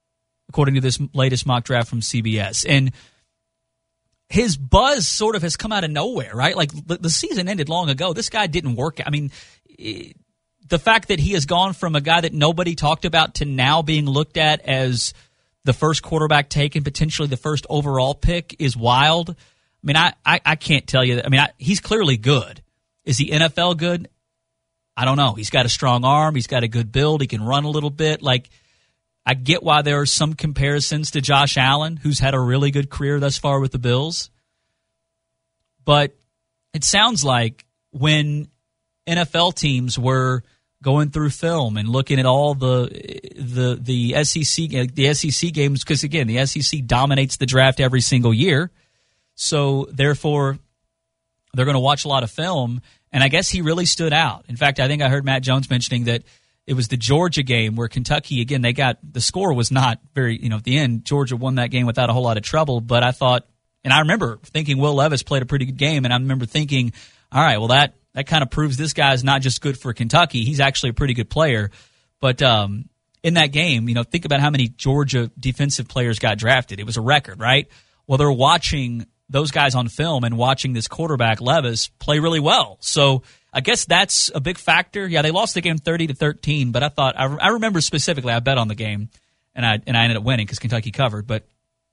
according to this latest mock draft from C B S. And his buzz sort of has come out of nowhere, right? Like the, the season ended long ago. This guy didn't work. I mean, it, the fact that he has gone from a guy that nobody talked about to now being looked at as the first quarterback taken, potentially the first overall pick, is wild. I mean, I, I, I can't tell you that. I mean, I, he's clearly good. Is he N F L good? I don't know. He's got a strong arm. He's got a good build. He can run a little bit. Like, I get why there are some comparisons to Josh Allen, who's had a really good career thus far with the Bills. But it sounds like when N F L teams were going through film and looking at all the the the S E C the S E C games, because again, the S E C dominates the draft every single year, so therefore they're going to watch a lot of film. And I guess he really stood out. In fact, I think I heard Matt Jones mentioning that it was the Georgia game where Kentucky, again, they got the score was not very, you know, at the end, Georgia won that game without a whole lot of trouble. But I thought, and I remember thinking Will Levis played a pretty good game, and I remember thinking, all right, well, that that kind of proves this guy's not just good for Kentucky. He's actually a pretty good player. But um, in that game, you know, think about how many Georgia defensive players got drafted. It was a record, right? Well, they're watching those guys on film and watching this quarterback, Levis, play really well. So I guess that's a big factor. Yeah, they lost the game thirty to thirteen, but I thought I, I remember specifically I bet on the game, and I and I ended up winning because Kentucky covered. But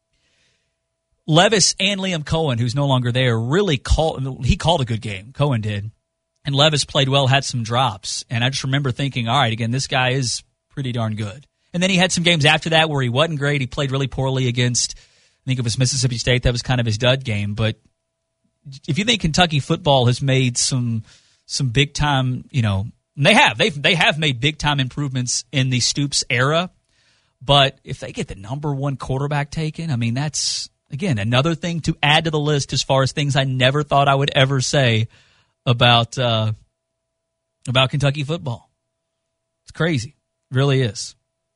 Levis and Liam Cohen, who's no longer there, really called. He called a good game. Cohen did, and Levis played well, had some drops, and I just remember thinking, all right, again, this guy is pretty darn good. And then he had some games after that where he wasn't great. He played really poorly against, I think it was Mississippi State. That was kind of his dud game. But if you think Kentucky football has made some some big time, you know, and they have they they have made big time improvements in the Stoops era. But if they get the number one quarterback taken, I mean, that's again another thing to add to the list as far as things I never thought I would ever say about uh, about Kentucky football. It's crazy, it really is.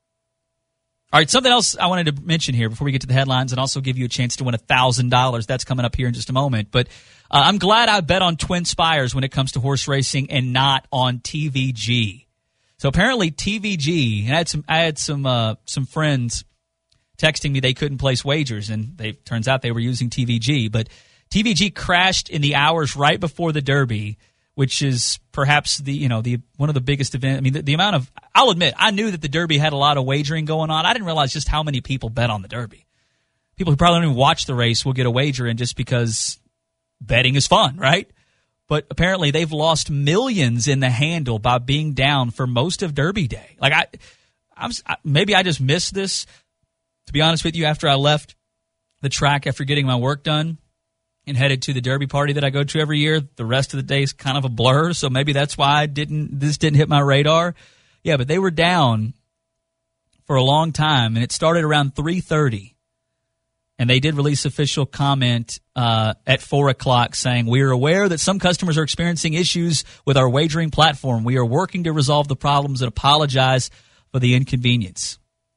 All right, something else I wanted to mention here before we get to the headlines and also give you a chance to win one thousand dollars. That's coming up here in just a moment. But uh, I'm glad I bet on Twin Spires when it comes to horse racing and not on T V G. So apparently T V G, and I had some I had some uh, some friends texting me they couldn't place wagers, and they turns out they were using T V G. But T V G crashed in the hours right before the Derby, which is perhaps the you know the one of the biggest events. I mean, the, the amount of I'll admit I knew that the Derby had a lot of wagering going on. I didn't realize just how many people bet on the Derby. People who probably don't even watch the race will get a wager in just because betting is fun, right? But apparently they've lost millions in the handle by being down for most of Derby Day. Like I, I'm maybe I just missed this. To be honest with you, after I left the track after getting my work done and headed to the Derby party that I go to every year, the rest of the day is kind of a blur. So maybe that's why I didn't. This didn't hit my radar. Yeah, but they were down for a long time, and it started around three thirty. And they did release official comment uh, at four o'clock saying, we are aware that some customers are experiencing issues with our wagering platform. We are working to resolve the problems and apologize for the inconvenience.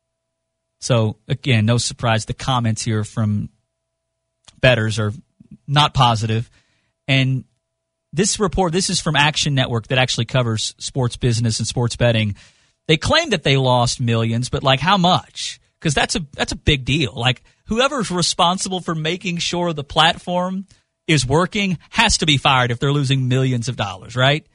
So, again, no surprise, the comments here from bettors are not positive. And this report, this is from Action Network that actually covers sports business and sports betting. They claim that they lost millions, but, like, how much? Because that's a that's a big deal. Like, whoever's responsible for making sure the platform is working has to be fired if they're losing millions of dollars, right?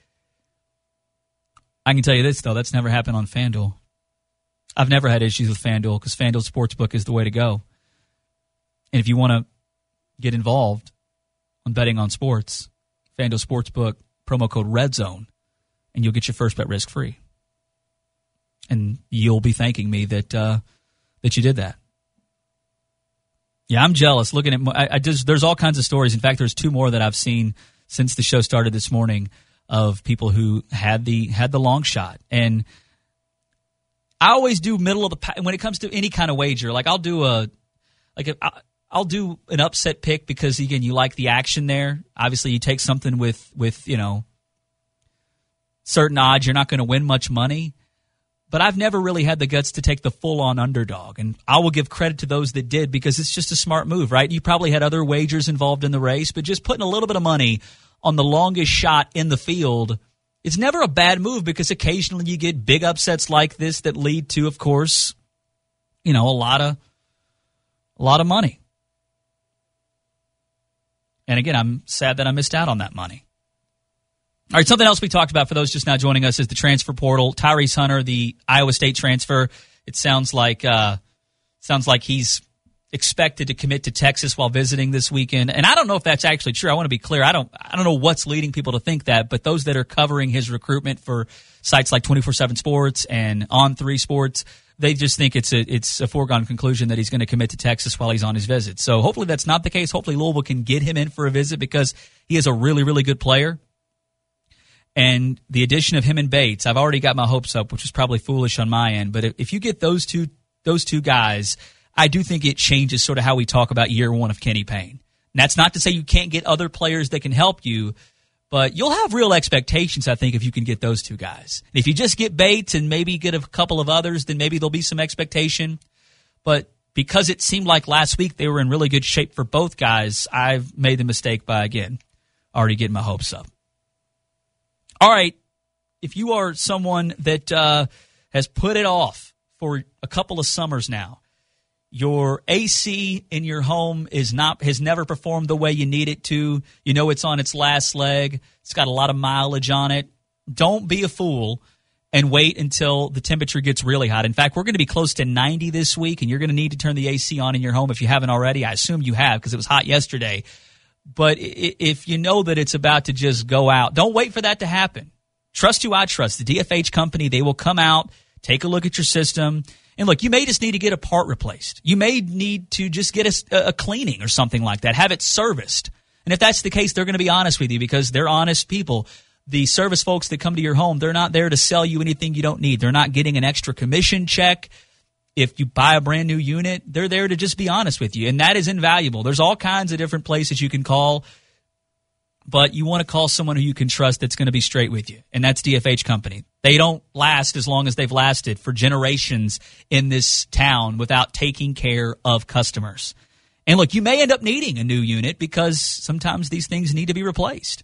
I can tell you this, though. That's never happened on FanDuel. I've never had issues with FanDuel because FanDuel Sportsbook is the way to go. And if you want to get involved on betting on sports, FanDuel Sportsbook, promo code REDZONE, and you'll get your first bet risk-free. And you'll be thanking me that uh, that you did that. Yeah, I'm jealous. Looking at, I, I just there's all kinds of stories. In fact, there's two more that I've seen since the show started this morning of people who had the had the long shot. And I always do middle of the pack when it comes to any kind of wager. Like I'll do a like a, I'll do an upset pick because again, you like the action there. Obviously, you take something with with you know certain odds, you're not going to win much money. But I've never really had the guts to take the full-on underdog. And I will give credit to those that did because it's just a smart move, right? You probably had other wagers involved in the race, but just putting a little bit of money on the longest shot in the field, it's never a bad move because occasionally you get big upsets like this that lead to, of course, you know, a lot of a lot of money. And again, I'm sad that I missed out on that money. All right, something else we talked about for those just now joining us is the transfer portal. Tyrese Hunter, the Iowa State transfer, it sounds like uh, sounds like he's expected to commit to Texas while visiting this weekend. And I don't know if that's actually true. I want to be clear. I don't I don't know what's leading people to think that, but those that are covering his recruitment for sites like twenty-four seven Sports and On three Sports, they just think it's a it's a foregone conclusion that he's going to commit to Texas while he's on his visit. So hopefully that's not the case. Hopefully Louisville can get him in for a visit because he is a really, really good player. And the addition of him and Bates, I've already got my hopes up, which is probably foolish on my end. But if, if you get those two those two guys, I do think it changes sort of how we talk about year one of Kenny Payne. And that's not to say you can't get other players that can help you, but you'll have real expectations, I think, if you can get those two guys. And if you just get Bates and maybe get a couple of others, then maybe there'll be some expectation. But because it seemed like last week they were in really good shape for both guys, I've made the mistake by, again, already getting my hopes up. All right, if you are someone that uh, has put it off for a couple of summers now, your A C in your home is not has never performed the way you need it to. You know it's on its last leg. It's got a lot of mileage on it. Don't be a fool and wait until the temperature gets really hot. In fact, we're going to be close to ninety this week, and you're going to need to turn the A C on in your home if you haven't already. I assume you have because it was hot yesterday. But if you know that it's about to just go out, don't wait for that to happen. Trust who I trust. The D F H company, they will come out, take a look at your system. And look, you may just need to get a part replaced. You may need to just get a, a cleaning or something like that. Have it serviced. And if that's the case, they're going to be honest with you because they're honest people. The service folks that come to your home, they're not there to sell you anything you don't need. They're not getting an extra commission check. If you buy a brand new unit, they're there to just be honest with you, and that is invaluable. There's all kinds of different places you can call, but you want to call someone who you can trust that's going to be straight with you, and that's D F H Company. They don't last as long as they've lasted for generations in this town without taking care of customers. And look, you may end up needing a new unit because sometimes these things need to be replaced.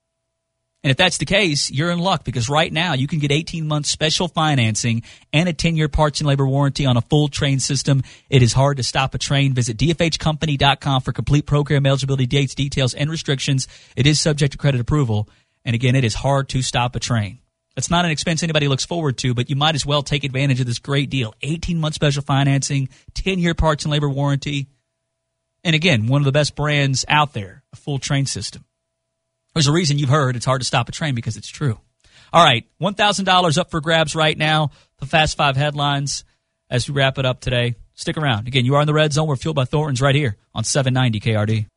And if that's the case, you're in luck because right now you can get eighteen months special financing and a ten-year parts and labor warranty on a full train system. It is hard to stop a train. Visit D F H company dot com for complete program eligibility, dates, details, and restrictions. It is subject to credit approval. And again, it is hard to stop a train. It's not an expense anybody looks forward to, but you might as well take advantage of this great deal. eighteen-month special financing, ten-year parts and labor warranty. And again, one of the best brands out there, a full train system. There's a reason you've heard it's hard to stop a train because it's true. All right, one thousand dollars up for grabs right now. The Fast Five headlines as we wrap it up today. Stick around. Again, you are in the Red Zone. We're fueled by Thornton's right here on seven ninety K R D.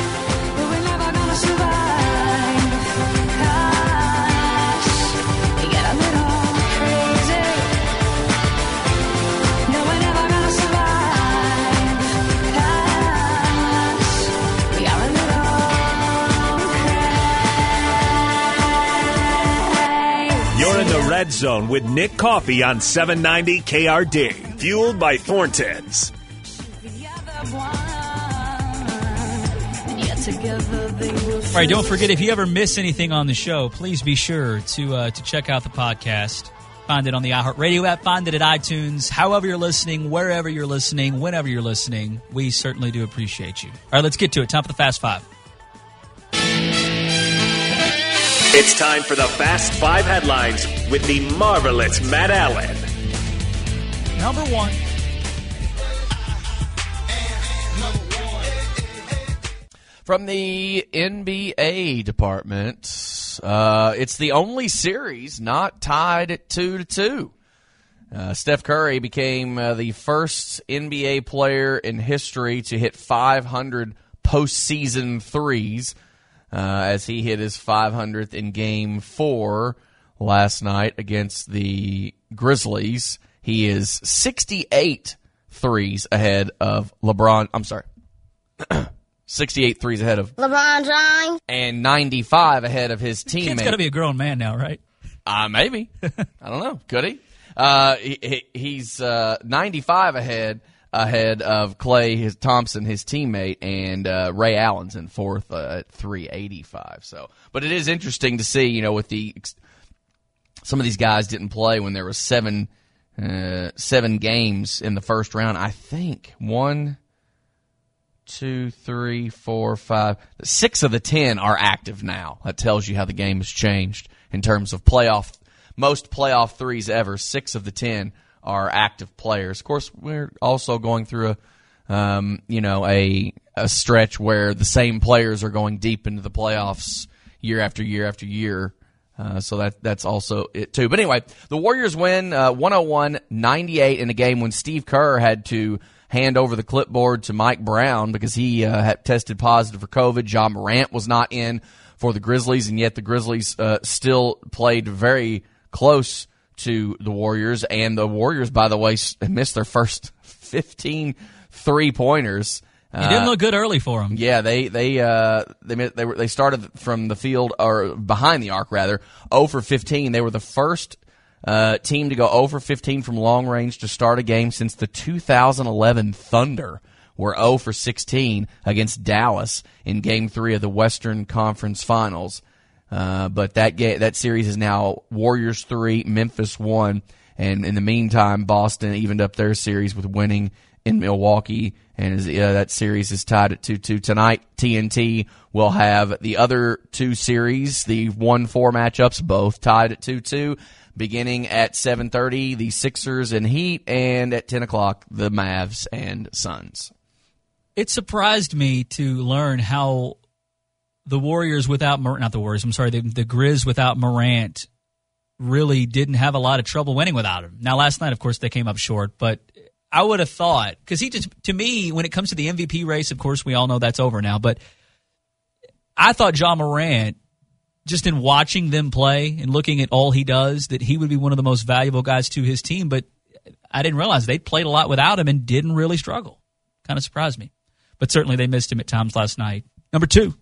Red Zone with Nick Coffey on seven ninety K R D. Fueled by Thornton's. All right, don't forget, if you ever miss anything on the show, please be sure to uh, to check out the podcast. Find it on the iHeartRadio app. Find it at iTunes. However you're listening, wherever you're listening, whenever you're listening, we certainly do appreciate you. All right, let's get to it. Time for the Fast Five. It's time for the Fast Five headlines with the marvelous Matt Allen. Number one. From the N B A department, uh, it's the only series not tied at two to two. Uh, Steph Curry became uh, the first N B A player in history to hit five hundred postseason threes. Uh, as he hit his five hundredth in Game four last night against the Grizzlies. He is sixty-eight threes ahead of LeBron. I'm sorry. sixty-eight threes ahead of LeBron James. And ninety-five ahead of his teammate. Kid's got to be a grown man now, right? Uh, maybe. I don't know. Could he? Uh, he he's uh, ninety-five ahead. ahead of Klay his Thompson, his teammate, and uh, Ray Allen's in fourth uh, at three eighty-five. So, but it is interesting to see, you know, with the some of these guys didn't play when there was seven uh, seven games in the first round. I think one, two, three, four, five, six of the ten are active now. That tells you how the game has changed in terms of playoff. Most playoff threes ever. Six of the ten are active players. Of course, we're also going through a, um, you know, a a stretch where the same players are going deep into the playoffs year after year after year. Uh, so that that's also it, too. But anyway, the Warriors win uh, one oh one ninety-eight in a game when Steve Kerr had to hand over the clipboard to Mike Brown because he uh, had tested positive for COVID. Ja Morant was not in for the Grizzlies, and yet the Grizzlies uh, still played very close to the Warriors. And the Warriors, by the way, missed their first fifteen three-pointers. It didn't look good early for them. Yeah, they they uh, they they were they started from the field or behind the arc rather, zero for fifteen. They were the first uh, team to go zero for fifteen from long range to start a game since the two thousand eleven Thunder were zero for sixteen against Dallas in Game Three of the Western Conference Finals. Uh, but that ga- that series is now Warriors three, Memphis one, and in the meantime, Boston evened up their series with winning in Milwaukee, and is, uh, that series is tied at two two. Tonight, T N T will have the other two series, the one four matchups, both tied at two two, beginning at seven thirty, the Sixers and Heat, and at ten o'clock, the Mavs and Suns. It surprised me to learn how the Warriors without Morant, not the Warriors, I'm sorry, the, the Grizz without Morant really didn't have a lot of trouble winning without him. Now, last night, of course, they came up short, but I would have thought, because he just, to me, when it comes to the M V P race, of course, we all know that's over now, but I thought Ja Morant, just in watching them play and looking at all he does, that he would be one of the most valuable guys to his team, but I didn't realize they played a lot without him and didn't really struggle. Kind of surprised me. But certainly they missed him at times last night. Number two.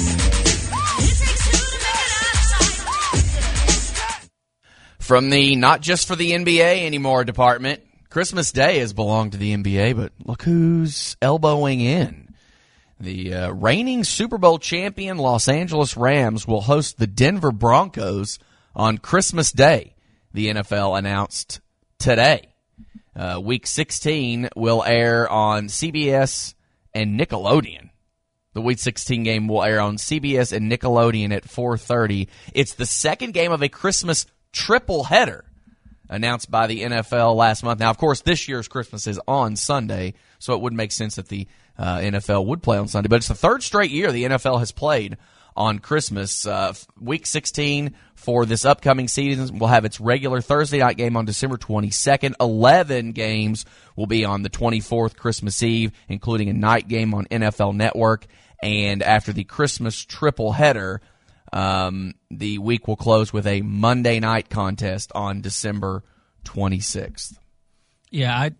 From the not just for the N B A anymore department, Christmas Day has belonged to the N B A, but look who's elbowing in. The uh, reigning Super Bowl champion Los Angeles Rams will host the Denver Broncos on Christmas Day, the N F L announced today. Uh, week sixteen will air on C B S and Nickelodeon. The Week sixteen game will air on C B S and Nickelodeon at four thirty. It's the second game of a Christmas triple header announced by the N F L last month. Now, of course, this year's Christmas is on Sunday, so it would make sense that the uh, N F L would play on Sunday. But it's the third straight year the N F L has played on Christmas. Uh, week sixteen for this upcoming season will have its regular Thursday night game on December twenty-second. eleven games will be on the twenty-fourth, Christmas Eve, including a night game on N F L Network. And after the Christmas triple header, Um, the week will close with a Monday night contest on December twenty-sixth. Yeah, I,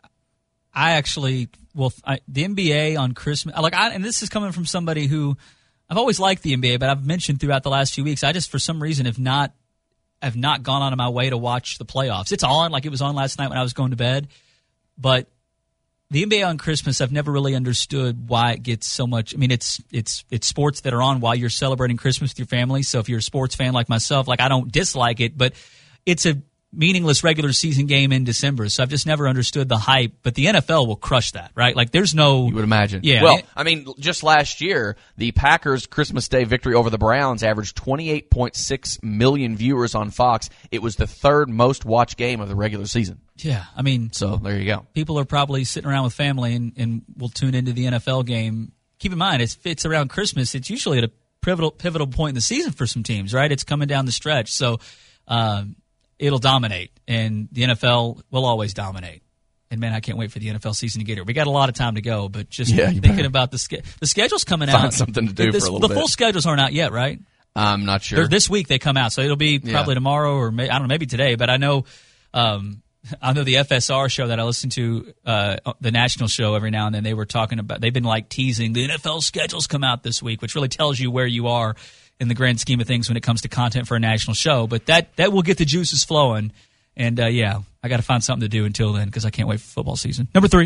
I actually, well, I, the N B A on Christmas, like, I, and this is coming from somebody who, I've always liked the N B A, but I've mentioned throughout the last few weeks, I just for some reason have not, have not gone out of my way to watch the playoffs. It's on, like it was on last night when I was going to bed, but the N B A on Christmas, I've never really understood why it gets so much. I mean, it's it's it's sports that are on while you're celebrating Christmas with your family. So if you're a sports fan like myself, like I don't dislike it, but it's a meaningless regular season game in December. So I've just never understood the hype. But the N F L will crush that, right? Like there's no. You would imagine. Yeah. Well, I mean, just last year, the Packers' Christmas Day victory over the Browns averaged twenty-eight point six million viewers on Fox. It was the third most watched game of the regular season. Yeah, I mean, so there you go. People are probably sitting around with family and, and will tune into the N F L game. Keep in mind, if it's around Christmas, it's usually at a pivotal pivotal point in the season for some teams, right? It's coming down the stretch, so um, it'll dominate, and the N F L will always dominate. And man, I can't wait for the N F L season to get here. We got a lot of time to go, but just yeah, thinking better. about the ske- the schedule's coming Find out. Find something to do this, for a little the bit. full schedules aren't out yet, right? I'm not sure. They're, this week they come out, so it'll be probably yeah. tomorrow or may, I don't know, maybe today. But I know. Um, I know the F S R show that I listen to, uh, the national show every now and then, they were talking about, they've been like teasing the N F L schedules come out this week, which really tells you where you are in the grand scheme of things when it comes to content for a national show. But that, that will get the juices flowing. And, uh, yeah, I got to find something to do until then because I can't wait for football season. Number three.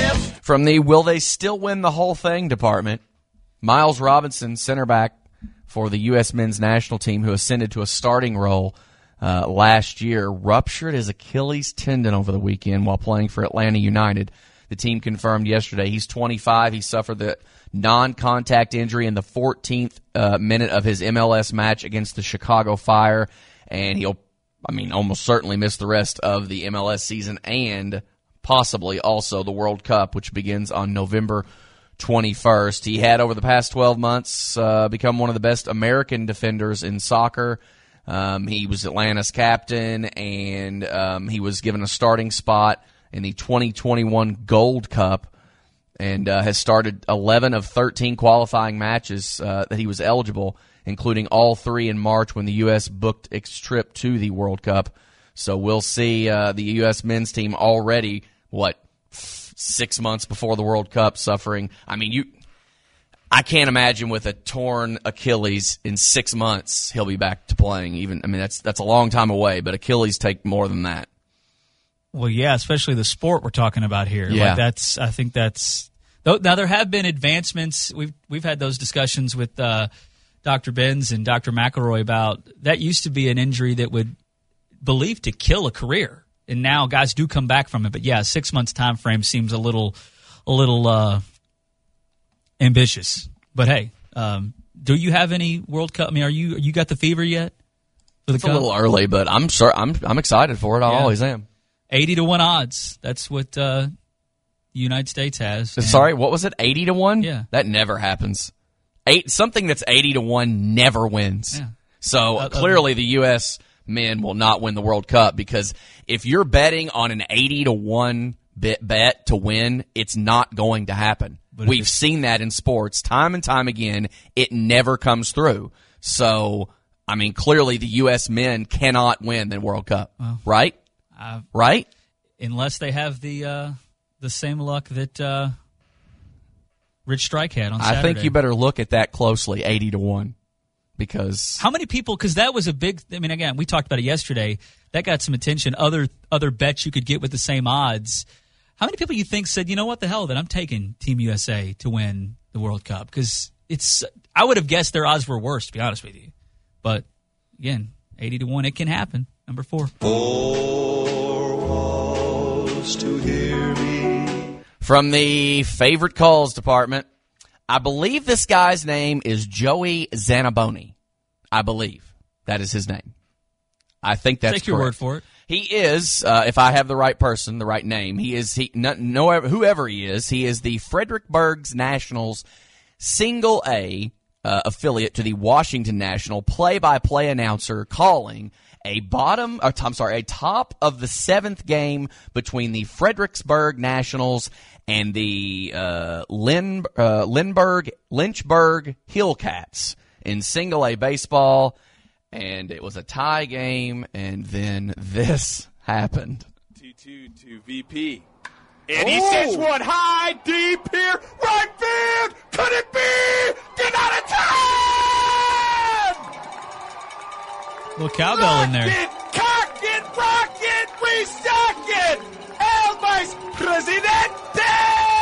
From the will they still win the whole thing department, Miles Robinson, center back for the U S men's national team, who ascended to a starting role uh, last year, ruptured his Achilles tendon over the weekend while playing for Atlanta United. The team confirmed yesterday he's twenty-five. He suffered the non-contact injury in the fourteenth uh, minute of his M L S match against the Chicago Fire, and he'll, I mean, almost certainly miss the rest of the M L S season and possibly also the World Cup, which begins on November twenty-first. He had, over the past twelve months, uh, become one of the best American defenders in soccer. Um, he was Atlanta's captain, and um, he was given a starting spot in the twenty twenty-one Gold Cup, and uh, has started eleven of thirteen qualifying matches uh, that he was eligible, including all three in March when the U S booked its trip to the World Cup. So we'll see uh, the U S men's team already, what, six months before the World Cup, suffering. I mean, you, I can't imagine with a torn Achilles in six months he'll be back to playing. Even, I mean, that's that's a long time away, but Achilles take more than that. Well, yeah, especially the sport we're talking about here. Yeah. Like that's, I think that's. Now there have been advancements. We've we've had those discussions with uh, Doctor Benz and Doctor McElroy about that. Used to be an injury that would believed to kill a career, and now guys do come back from it. But yeah, six months time frame seems a little a little uh, ambitious. But hey, um, do you have any World Cup? I mean, are you you got the fever yet? For the It's Cup? a little early, but I'm sure I'm I'm excited for it. I Yeah. always am. Eighty to one odds. That's what uh, the United States has. And- Sorry, what was it? Eighty to one? Yeah. That never happens. Eight something that's eighty to one never wins. Yeah. So Uh, clearly the U S men will not win the World Cup, because if you're betting on an eighty to one bet, bet to win, it's not going to happen. But if We've it's- seen that in sports time and time again. It never comes through. So, I mean, clearly the U S men cannot win the World Cup, Well, right? Uh, right? Unless they have the uh, the same luck that uh, Rich Strike had on Saturday. I think you better look at that closely, eighty to one, because How many people? Because that was a big. I mean, again, we talked about it yesterday. That got some attention. Other other bets you could get with the same odds. How many people you think said, you know what the hell, that I'm taking Team U S A to win the World Cup? Because it's. I would have guessed their odds were worse, to be honest with you. But again, eighty to one, it can happen. Number four. To hear me. From the favorite calls department, I believe this guy's name is Joey Zanaboni. I believe that is his name. I think that's Take your correct. word for it. He is, uh, if I have the right person, the right name, he is, he, no, no, whoever he is, he is the Fredericksburg Nationals single A uh, affiliate to the Washington National, play-by-play announcer calling a bottom, or, I'm sorry, a top of the seventh game between the Fredericksburg Nationals and the uh, Lin, uh, Lindbergh, Lynchburg Hillcats in single A baseball. And it was a tie game, and then this happened. two two to V P. And he sends one high, deep here, right field. Could it be? Get out of time! Little cowbell in there. Lock it, cock it, rock it, restock it. El Vice Presidente!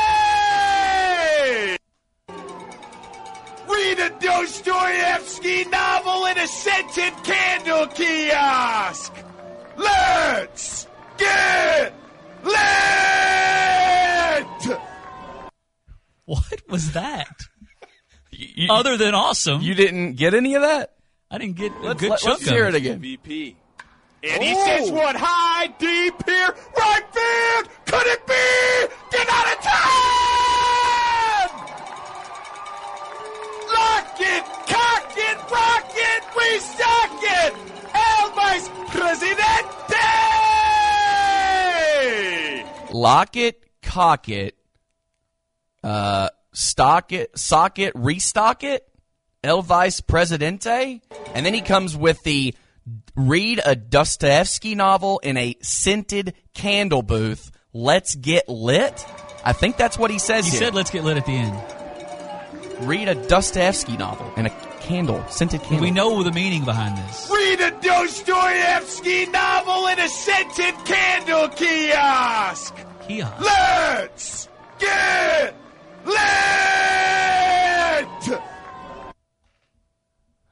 Read a Dostoevsky novel in a scented candle kiosk. Let's get lit! What was that? You- Other than awesome. You didn't get any of that? I didn't get a Let's, good let, chunk let's of hear it. it again. V P. And he sends one high, deep here, right field. Could it be? Get out of time! Lock it, cock it, rock it, restock it. El Vice Presidente! Lock it, cock it, uh, stock it, sock it, restock it, El Vice Presidente, and then he comes with the read a Dostoevsky novel in a scented candle booth. Let's get lit. I think that's what he says He here. said, let's get lit at the end. Read a Dostoevsky novel in a candle, scented candle. We know the meaning behind this. Read a Dostoevsky novel in a scented candle kiosk. Kiosk. Let's get lit!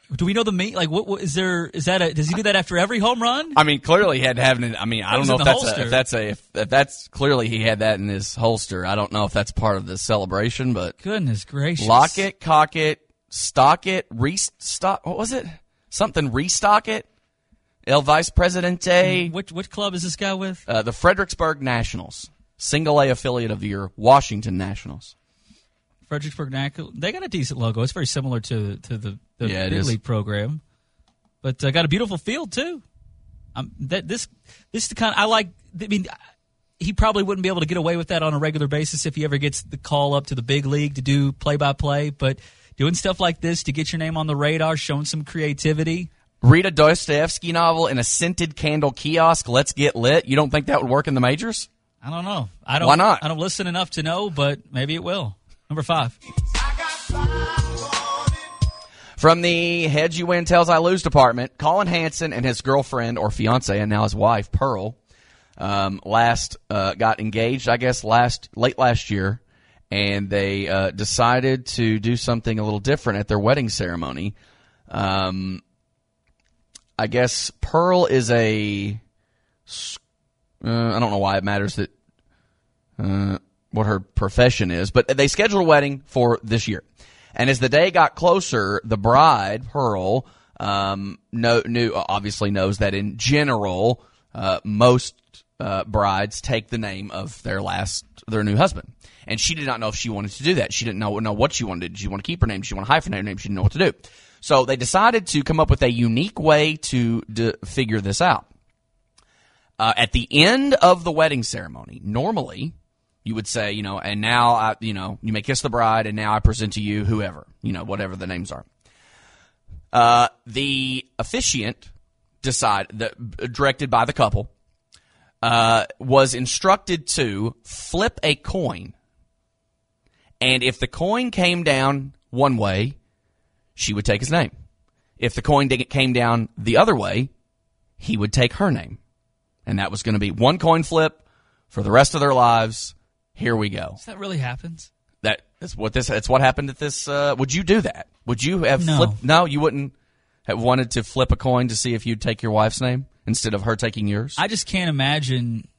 Do we know the mean? Like, what, what is there? Is that a? Does he do that after every home run? I mean, clearly he had to have it. I mean, I That don't was know in if the that's, a, holster. if that's a if, if that's clearly he had that in his holster. I don't know if that's part of the celebration, but Goodness gracious! lock it, cock it, stock it, restock. What was it? Something restock it. El Vice Presidente. Which which club is this guy with? Uh, the Fredericksburg Nationals, single A affiliate of your Washington Nationals. Fredericksburg National. They got a decent logo. It's very similar to to the, the Yeah, it big is. league program, but uh, got a beautiful field too. Um, that this this is the kind I like. I mean, he probably wouldn't be able to get away with that on a regular basis if he ever gets the call up to the big league to do play by play. But doing stuff like this to get your name on the radar, showing some creativity. Read a Dostoevsky novel in a scented candle kiosk. Let's get lit. You don't think that would work in the majors? I don't know. I don't. Why not? I don't listen enough to know, but maybe it will. Number five. From the Heads You Win, Tails I Lose department, Colin Hansen and his girlfriend or fiance and now his wife, Pearl, um, last uh, got engaged, I guess, last late last year, and they uh, decided to do something a little different at their wedding ceremony. Um, I guess Pearl is a uh, I don't know why it matters that uh, what her profession is, but they scheduled a wedding for this year. And as the day got closer, the bride, Pearl, um, know, knew, obviously knows that in general, uh, most uh, brides take the name of their last, their new husband. And she did not know if she wanted to do that. She didn't know, know what she wanted. Did she want to keep her name? Did she want to hyphenate her name? She didn't know what to do. So they decided to come up with a unique way to d- figure this out. Uh, at the end of the wedding ceremony, normally you would say, you know, and now I, you know, you may kiss the bride, and now I present to you whoever, you know, whatever the names are. Uh, the officiant decide that, directed by the couple, uh, was instructed to flip a coin, and if the coin came down one way, she would take his name. If the coin came down the other way, he would take her name. And that was going to be one coin flip for the rest of their lives. Here we go. Does that really happens? That that's what this. That's what happened at this. Uh, would you do that? Would you have No. flipped? No, you wouldn't have wanted to flip a coin to see if you'd take your wife's name instead of her taking yours. I just can't imagine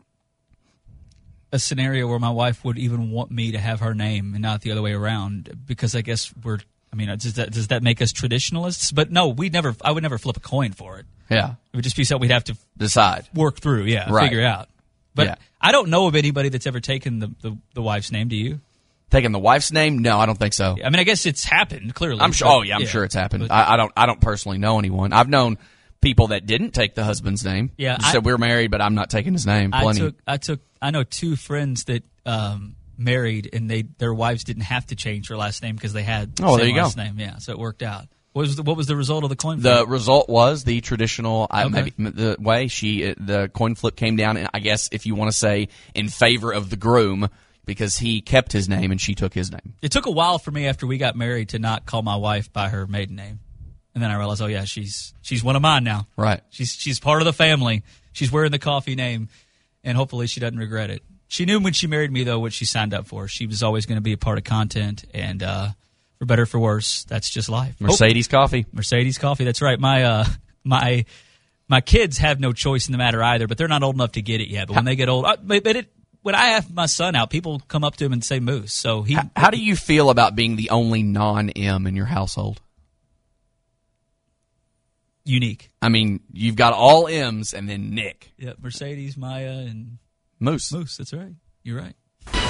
a scenario where my wife would even want me to have her name and not the other way around, because I guess we're. I mean, does that does that make us traditionalists? But no, we never. I would never flip a coin for it. Yeah, it would just be something we'd have to decide, work through. Yeah, Right. figure out. But Yeah. I don't know of anybody that's ever taken the, the, the wife's name. Do you? Taking the wife's name? No, I don't think so. I mean, I guess it's happened. Clearly, I'm sure. but- Oh yeah, I'm sure it's happened. I, I don't. I don't personally know anyone. I've known people that didn't take the husband's name. Yeah, Just I- said we're married, but I'm not taking his name. I Plenty. took. I took. I know two friends that um, married, and they their wives didn't have to change her last name because they had the Oh, same there you go. last name. Yeah, so it worked out. What was the, what was the result of the coin The flip? result was the traditional, I Okay. maybe the way she, the coin flip came down, and I guess if you want to say in favor of the groom, because he kept his name and she took his name. It took a while for me after we got married to not call my wife by her maiden name, and then I realized, oh yeah, she's she's one of mine now. Right. She's she's part of the family. She's wearing the coffee name, and hopefully she doesn't regret it. She knew when she married me, though, what she signed up for. She was always going to be a part of content, and uh, for better or for worse, that's just life. Mercedes Coffee. Mercedes Coffee. That's right. My uh, my my kids have no choice in the matter either, but they're not old enough to get it yet. But when they get old, uh, but but it, when I have my son out, people come up to him and say Moose. So he. How, how do you feel about being the only non-M in your household? Unique. I mean, you've got all M's and then Nick. Yeah, Mercedes, Maya, and Moose. Moose. That's right. You're right.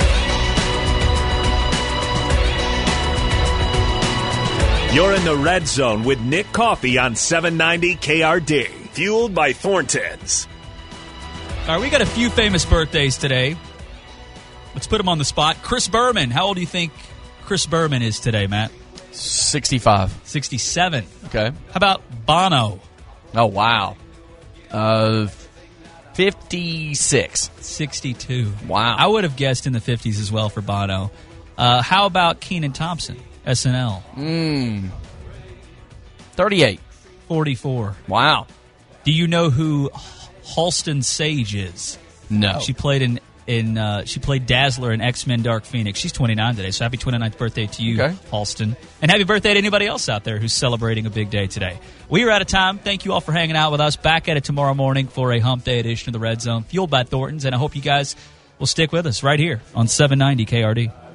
You're in the Red Zone with Nick Coffey on seven ninety K R D. Fueled by Thornton's. All right, we got a few famous birthdays today. Let's put them on the spot. Chris Berman. How old do you think Chris Berman is today, Matt? sixty-five. sixty-seven. Okay. How about Bono? Oh, wow. Uh, fifty-six. sixty-two. Wow. I would have guessed in the fifties as well for Bono. Uh, how about Kenan Thompson, S N L? Mm. thirty-eight. forty-four. Wow. Do you know who Halston Sage is? No. She played in in uh, she played Dazzler in X-Men Dark Phoenix. She's twenty-nine today, so happy twenty-ninth birthday to you, Okay. Halston. And happy birthday to anybody else out there who's celebrating a big day today. We are out of time. Thank you all for hanging out with us. Back at it tomorrow morning for a hump day edition of the Red Zone, fueled by Thornton's. And I hope you guys will stick with us right here on seven ninety K R D.